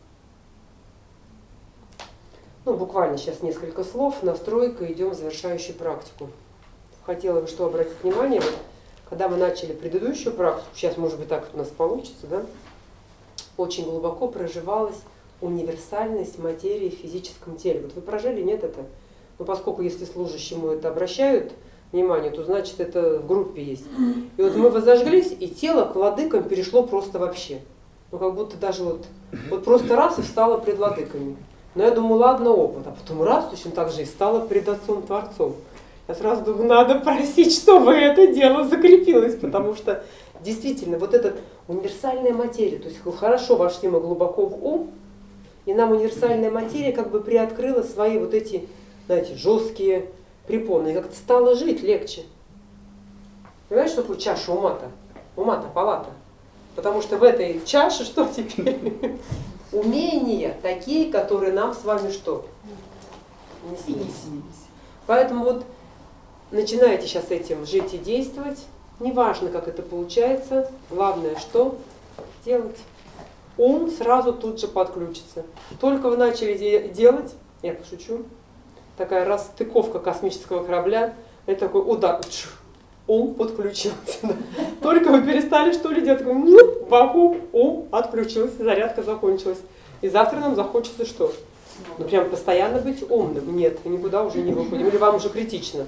Ну, буквально сейчас несколько слов, настройка, идем в завершающую практику. Хотела бы что обратить внимание, вот, когда мы начали предыдущую практику, сейчас, может быть, так у нас получится, да, очень глубоко проживалась универсальность материи в физическом теле. Вот вы прожили, нет это? Но поскольку если служащему это обращают внимание, то значит это в группе есть. И вот мы возожглись, и тело к владыкам перешло просто вообще. Ну как будто даже вот, вот просто раз и встало пред владыками. Но я думаю, ладно, опыт. А потом раз, точно так же и стало пред Отцом Творцом. Я сразу думаю, надо просить, чтобы это дело закрепилось, потому что действительно вот эта универсальная материя, то есть хорошо вошли мы глубоко в ум, и нам универсальная материя как бы приоткрыла свои вот эти, знаете, жесткие препоны, и как-то стало жить легче. Понимаешь, что такое чаша ума-то? Ума-то палата. Потому что в этой чаше что теперь? Умения такие, которые нам с вами что? Не снились. Поэтому вот начинаете сейчас этим жить и действовать. Неважно, как это получается. Главное, что делать. Ум сразу тут же подключится. Только вы начали де делать, я пошучу, такая расстыковка космического корабля, это такой удар, ум подключился. Только вы перестали что ли делать, ну, вакуум, ум отключился, зарядка закончилась. И завтра нам захочется что? Ну прям постоянно быть умным. Нет, мы никуда уже не выходим. Или вам уже критично?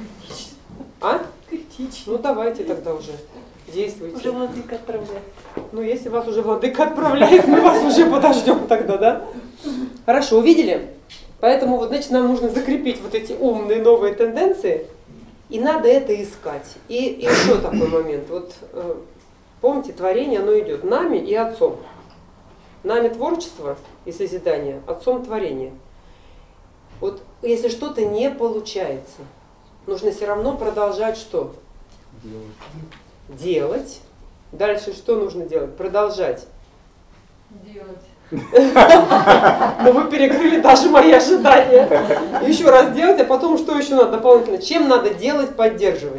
А? Критично. Ну давайте тогда уже. Действуйте. Уже владыка отправляет. Ну, если вас уже владыка отправляет, мы вас уже подождем тогда, да? Хорошо, увидели? Поэтому вот, значит, нам нужно закрепить вот эти умные новые тенденции, и надо это искать. И, и еще такой момент. Вот помните, творение, оно идет нами и Отцом. Нами творчество и созидание, Отцом творение. Вот если что-то не получается, нужно все равно продолжать что? Делать. Делать. Дальше что нужно делать? Продолжать. Делать. Но вы перекрыли даже мои ожидания. Еще раз делать, а потом что еще надо дополнительно? Чем надо делать, поддерживать?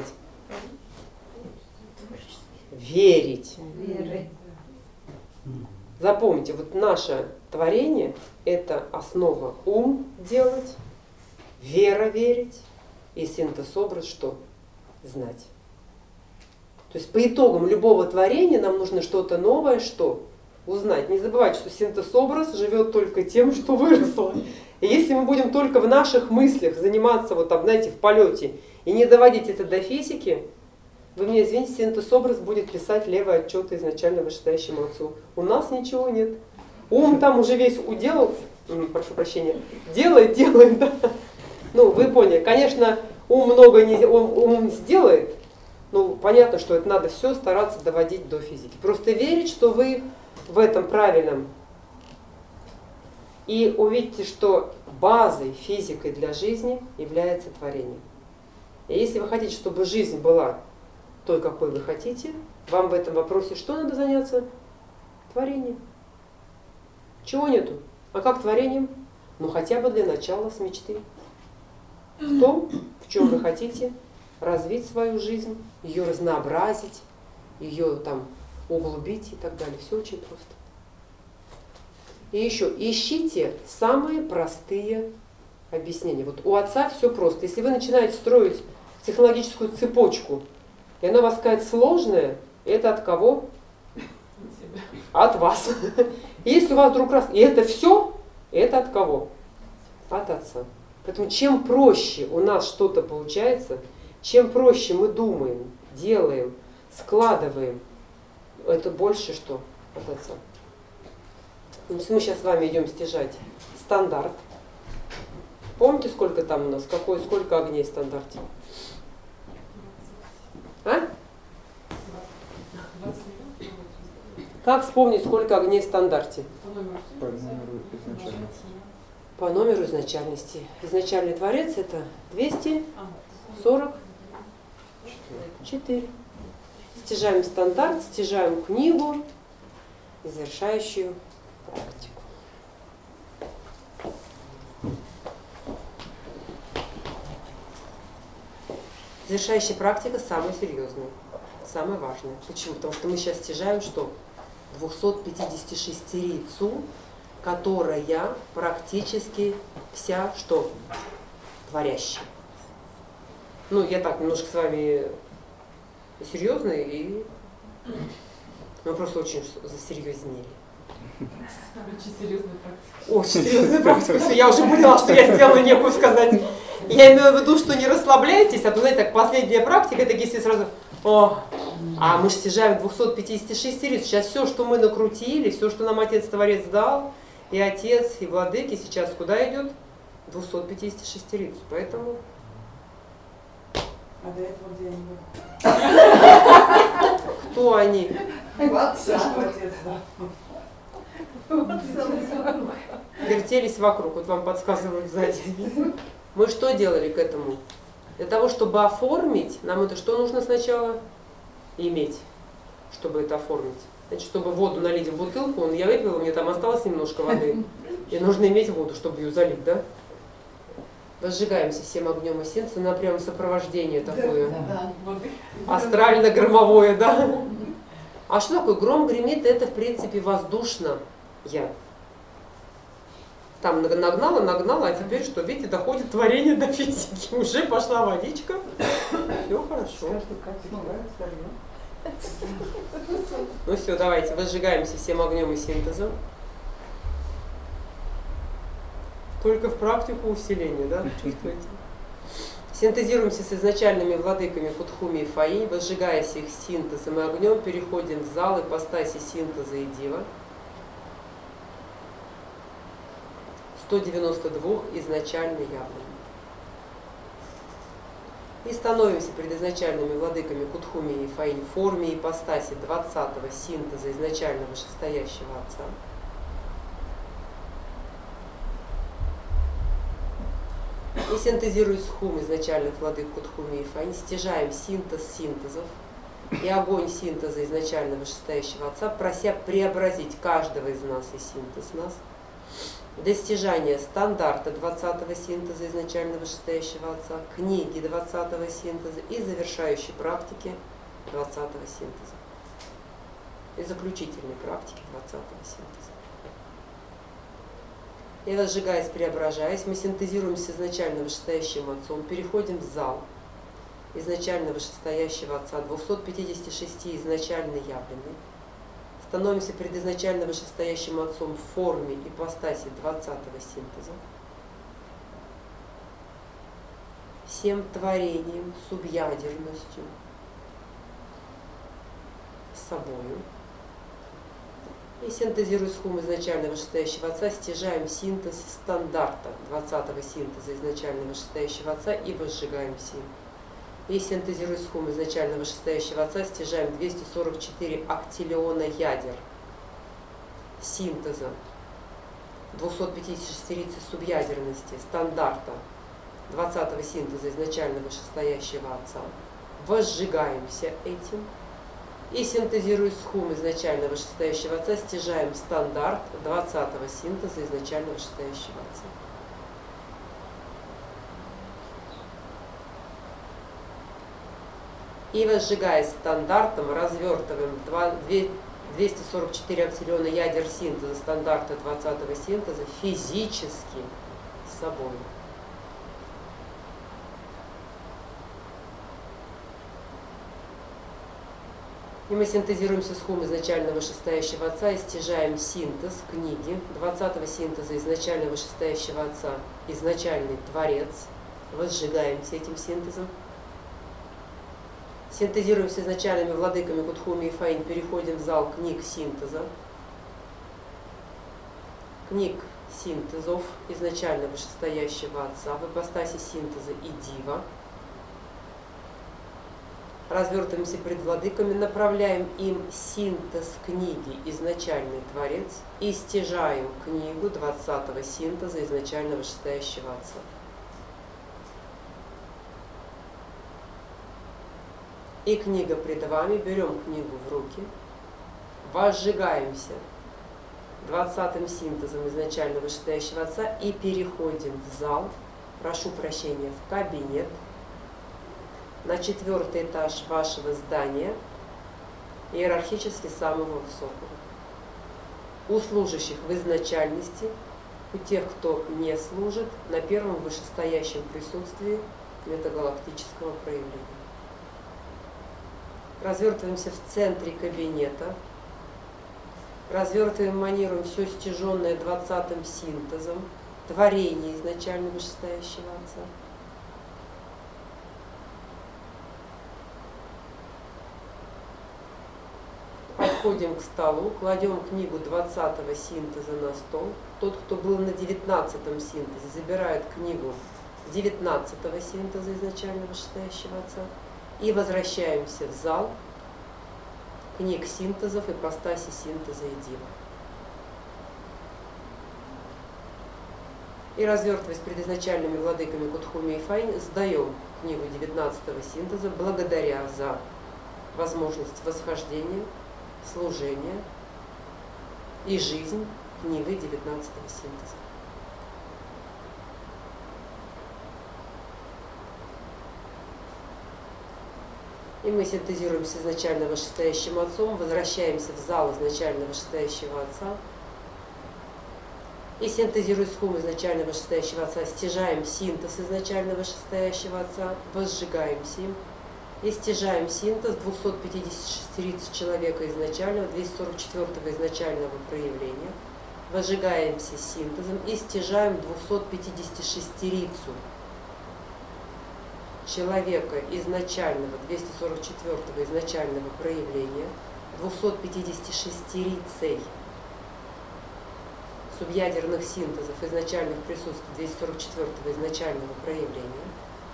Верить. Верить. Запомните, вот наше творение – это основа ум делать, вера верить и синтез-образ что? Знать. То есть по итогам любого творения нам нужно что-то новое, что? Узнать. Не забывайте, что синтез-образ живет только тем, что выросло. И если мы будем только в наших мыслях заниматься, вот там, знаете, в полете, и не доводить это до физики, вы мне извините, синтез-образ будет писать левые отчеты изначально вышестоящему Отцу. У нас ничего нет. Ум там уже весь уделал, прошу прощения, делает, делает, да. Ну, вы поняли, конечно, ум много не ум, ум сделает, ну, понятно, что это надо все стараться доводить до физики. Просто верить, что вы в этом правильном. И увидите, что базой, физикой для жизни является творение. И если вы хотите, чтобы жизнь была той, какой вы хотите, вам в этом вопросе что надо заняться? Творением. Чего нету? А как творением? Ну хотя бы для начала с мечты. В том, в чем вы хотите развить свою жизнь, ее разнообразить, ее там углубить и так далее. Все очень просто. И еще ищите самые простые объяснения. Вот у Отца все просто. Если вы начинаете строить технологическую цепочку, и она у вас какая-то сложная, это от кого? От вас. Если у вас вдруг раз, и это все, это от кого? От Отца. Поэтому чем проще у нас что-то получается, чем проще мы думаем, делаем, складываем, это больше что от Отца. Мы сейчас с вами идем стяжать стандарт. Помните, сколько там у нас, какой, сколько огней в стандарте? А? Как вспомнить, сколько огней в стандарте? по номеру изначальности. Изначальный творец это двести сорок четыре. Стяжаем стандарт, стяжаем книгу и завершающую практику. Завершающая практика самая серьезная, самая важная. Почему? Потому что мы сейчас стяжаем что? двухсотпятидесятишестирицу, которая практически вся что? Творящая. Ну, я так немножко с вами серьезный, и мы просто очень засерьезнели. Очень серьезная практика. Очень серьезная практика. Все, я уже поняла, что я сделала некую сказать. Я имею в виду, что не расслабляйтесь, а то, знаете, так, последняя практика, такие все сразу, о, а мы же стяжаем двухсотпятидесятишестирицу. Сейчас все, что мы накрутили, все, что нам Отец-Творец дал, и Отец, и Владыки, сейчас куда идет? двухсотпятидесятишестирицу. Поэтому... А до этого где они были? Кто они? Все, что отец, да. Вертелись вокруг, вот вам подсказывают сзади. Мы что делали к этому? Для того, чтобы оформить, нам это что нужно сначала иметь, чтобы это оформить? Значит, чтобы воду налить в бутылку, он, я выпила, мне там осталось немножко воды, и нужно иметь воду, чтобы ее залить, да? Возжигаемся всем огнем и синцем, нам прямо сопровождение такое, Да. астрально-громовое, да? А что такое? Гром гремит, это в принципе воздушно. Я. Там нагнала, нагнала, а теперь что? Видите, доходит творение до физики. Уже пошла водичка. Все хорошо. Ну все, давайте, возжигаемся всем огнем и синтезом. Только в практику усиления, да? Чувствуете? Синтезируемся с изначальными владыками Кутхуми и Фаи, возжигаясь их синтезом и огнем, переходим в зал ипостаси синтеза и дива. сто девяносто два изначально явными. И становимся перед изначальными владыками Кутхуми и Фаи в форме ипостаси двадцатого синтеза изначального вышестоящего Отца. И синтезируя схум изначальных владык Кутхуми и Фаи, стяжаем синтез синтезов и огонь синтеза изначального вышестоящего Отца, прося преобразить каждого из нас и синтез нас, достижание стандарта двадцатого синтеза изначального вышестоящего Отца, книги двадцатого синтеза и завершающей практики двадцатого синтеза. И заключительной практики двадцатого синтеза. И возжигаясь, преображаясь, мы синтезируемся с изначально вышестоящим Отцом, переходим в зал изначально вышестоящего Отца, двухсот пятидесяти шести изначально явленный, становимся перед изначально вышестоящим Отцом в форме ипостаси двадцатого синтеза, всем творением, субъядерностью, собою. И синтезируя схум изначально вышестоящего Отца, стяжаем синтез стандарта двадцатого синтеза изначально вышестоящего Отца и возжигаем сим. И синтезируя схум изначально вышестоящего Отца, стяжаем двести сорок четыре актиллиона ядер синтеза двухсот пятидесяти шестирицы субъядерности стандарта двадцатого синтеза изначально вышестоящего Отца. Возжигаемся этим. И синтезируя схум изначально вышестоящего Отца, стяжаем стандарт двадцатого синтеза изначально вышестоящего Отца. И возжигаясь стандартом, развертываем двести сорок четыре актиллиона ядер синтеза стандарта двадцатого синтеза физически с собой. И мы синтезируемся с хум изначально вышестоящего Отца и стяжаем синтез книги двадцатого синтеза изначально вышестоящего Отца, изначальный Творец, возжигаемся этим синтезом. Синтезируемся с изначальными владыками Кутхуми и Фаин, переходим в зал книг синтеза, книг синтезов изначально вышестоящего Отца в ипостаси синтеза и дива. Развертываемся пред владыками, направляем им синтез книги «Изначальный Творец» и стяжаем книгу двадцатого синтеза изначального вышестоящего Отца. И книга пред вами, берем книгу в руки, возжигаемся двадцатым синтезом изначального вышестоящего Отца и переходим в зал, прошу прощения, в кабинет, на четвертый этаж вашего здания, иерархически самого высокого. У служащих в изначальности, у тех, кто не служит, на первом вышестоящем присутствии метагалактического проявления. Развертываемся в центре кабинета, развертываем, манируем все стяженное двадцатым синтезом, творение изначально вышестоящего Отца. Подходим к столу, кладем книгу двадцатого синтеза на стол. Тот, кто был на девятнадцатом синтезе, забирает книгу девятнадцатого синтеза изначально вышестоящего Отца. И возвращаемся в зал книг синтезов, ипостаси синтеза едино. И развертываясь перед изначальными владыками Кутхуми и Файни, сдаем книгу девятнадцатого синтеза, благодаря за возможность восхождения, служения и жизнь книгой девятнадцатого синтеза. И мы синтезируем с изначально вышестоящим Отцом, возвращаемся в зал изначально вышестоящего Отца. И синтезируя с хум изначально вышестоящего Отца, стяжаем синтез изначально вышестоящего Отца, возжигаемся им. И стяжаем синтез двухсот пятидесяти шестерицы человека изначального, двухсот сорок четвёртого изначального проявления. Возжигаемся синтезом и стяжаем двухсот пятидесяти шестерицу человека изначального, двухсот сорок четвёртого изначального проявления, двухсот пятидесяти шестерицей субъядерных синтезов изначальных присутствий двухсот сорок четвёртого изначального проявления.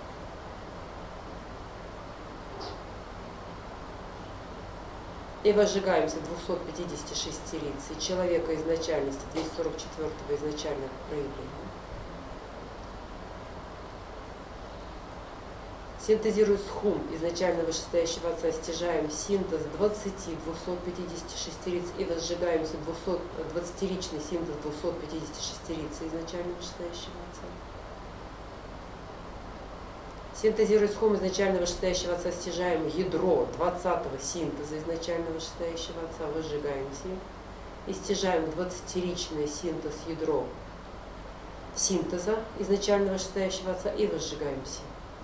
И возжигаемся двухсот пятидесяти шестерицей человека изначальности двухсот сорок четвёртого изначального проявления. Синтезируя с хум изначально вышестоящего Отца, стяжаем синтез двадцати двухсот пятидесяти шестериц и возжигаемся двадцатиричный синтез двухсот пятидесяти шестерицы изначально вышестоящего Отца. Синтезируя с хум изначально вышестоящего Отца, стяжаем ядро двадцатого синтеза изначально вышестоящего Отца, возжигаемся и стяжаем двадцатиричный синтез ядро синтеза изначально вышестоящего Отца и возжигаемся.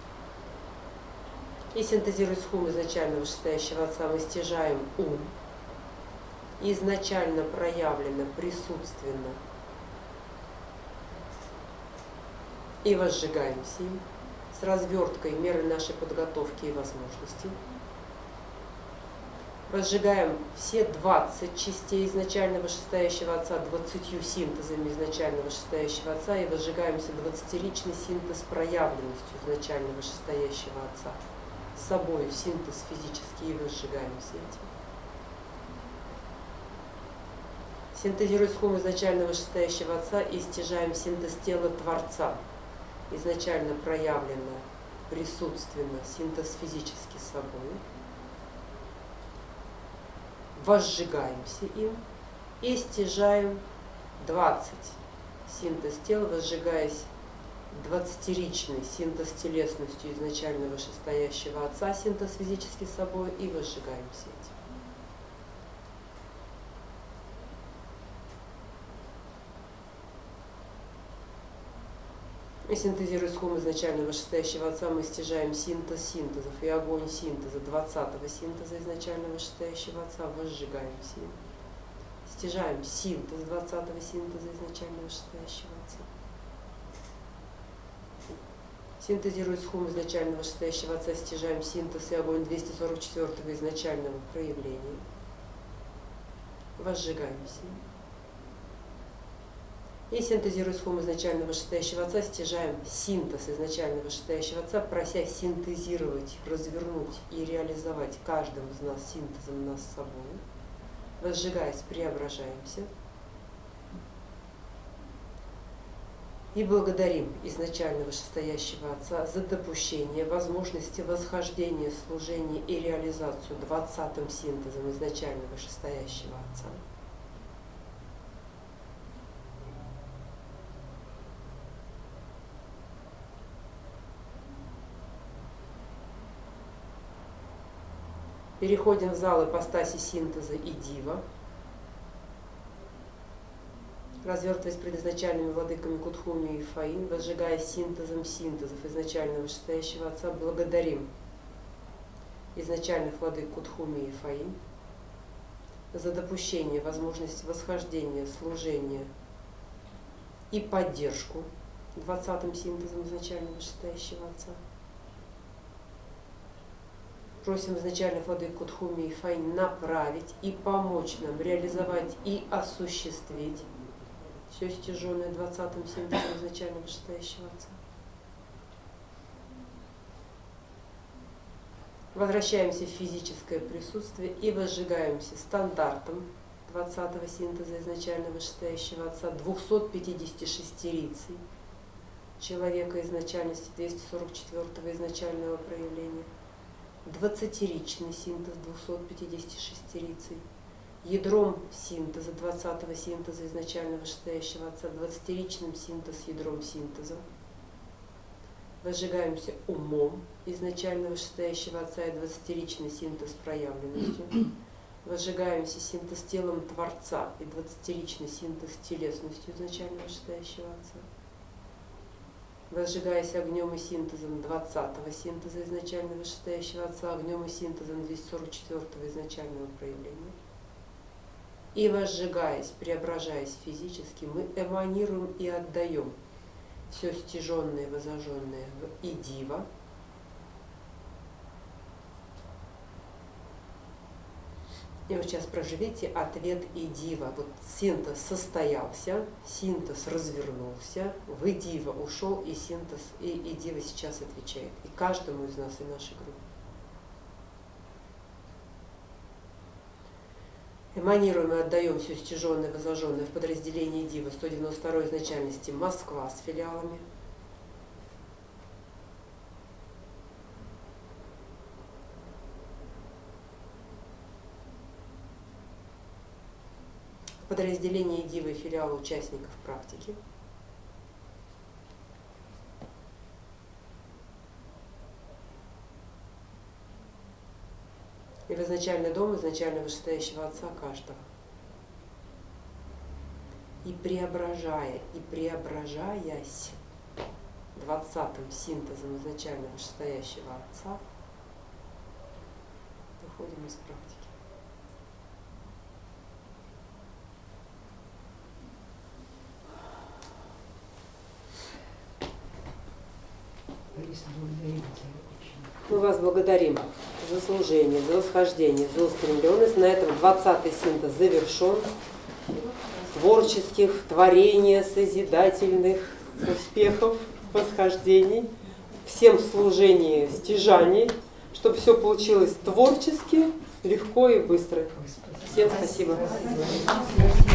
И синтезируя с хум изначально вышестоящего Отца, мы стяжаем ум, изначально проявлено, присутственно, и возжигаемся им с разверткой меры нашей подготовки и возможностей. Возжигаем все двадцать частей изначально вышестоящего Отца двадцатью синтезами изначально вышестоящего Отца и возжигаемся двадцатиричный синтез проявленностью изначально вышестоящего Отца. С собой синтез физический и возжигаемся этим. Синтезируя с хум изначально вышестоящего Отца и стяжаем синтез тела Творца, изначально проявлено, присутственно, синтез физически с собой. Возжигаемся им и стяжаем двадцать синтез тела, возжигаясь двадцатиричный синтез телесностью изначально вышестоящего Отца, синтез физически с собой, и возжигаемся этим. И синтезируя с хум изначально вышестоящего Отца, мы стяжаем синтез синтезов и огонь синтеза двадцатого синтеза изначально вышестоящего Отца, возжигаемся им. Стяжаем синтез двадцатого синтеза изначально вышестоящего Отца. Синтезируя с хум изначально вышестоящего Отца, стяжаем синтез и огонь двухсот сорок четвёртого изначального проявления. Возжигаемся. И синтезируя схему изначального вышестоящего Отца, стяжаем синтез изначального вышестоящего Отца, прося синтезировать, развернуть и реализовать каждым из нас синтезом нас с собой. Возжигаясь, преображаемся. И благодарим изначально вышестоящего Отца за допущение возможности восхождения, служения и реализацию двадцатым синтезом изначально вышестоящего Отца. Переходим в зал ипостаси синтеза и дива. Развертываясь пред изначальными владыками Кутхуми и Фаин, возжигая синтезом синтезов изначального вышестоящего Отца, благодарим изначальных владык Кутхуми и Фаин за допущение, возможность восхождения, служения и поддержку двадцатым синтезом изначального вышестоящего Отца. Просим изначальных владык Кутхуми и Фаин направить и помочь нам реализовать и осуществить все стяженное двадцатым синтезом изначально вышестоящего Отца. Возвращаемся в физическое присутствие и возжигаемся стандартом двадцатого синтеза изначально вышестоящего Отца двухсот пятидесяти шестерицей человека изначальности двести сорок четвёртого изначального проявления, двадцатиричный синтез двухсот пятидесяти шестерицей, ядром синтеза двадцатого синтеза изначального вышестоящего Отца, двадцатиричным синтез ядром синтеза. Возжигаемся умом изначального вышестоящего Отца и двадцатиричный синтез проявленностью. Возжигаемся синтез телом Творца и двадцатиричный синтез телесностью изначального вышестоящего Отца. Возжигаясь огнем и синтезом двадцатого синтеза изначально вышестоящего Отца, огнем и синтезом двести сорок четвёртого изначального проявления. И возжигаясь, преображаясь физически, мы эманируем и отдаем все стяженное и возожженное в идива. И вот сейчас проживите ответ идива. Вот синтез состоялся, синтез развернулся, в идива ушел, и синтез, и идива сейчас отвечает. И каждому из нас, и нашей группе. Эманируем и отдаем все стяженное, возожженное в подразделении идива сто девяносто второй изначальности Москва с филиалами. Подразделение Дивы филиала участников практики. И в изначальный дом изначально вышестоящего Отца каждого. И преображая, и преображаясь двадцатым синтезом изначально вышестоящего Отца, выходим из практики. Мы вас благодарим за служение, за восхождение, за устремленность. На этом двадцатый синтез завершен. Творческих, творения, созидательных успехов, восхождений. Всем в служении стяжаний, чтобы все получилось творчески, легко и быстро. Всем спасибо.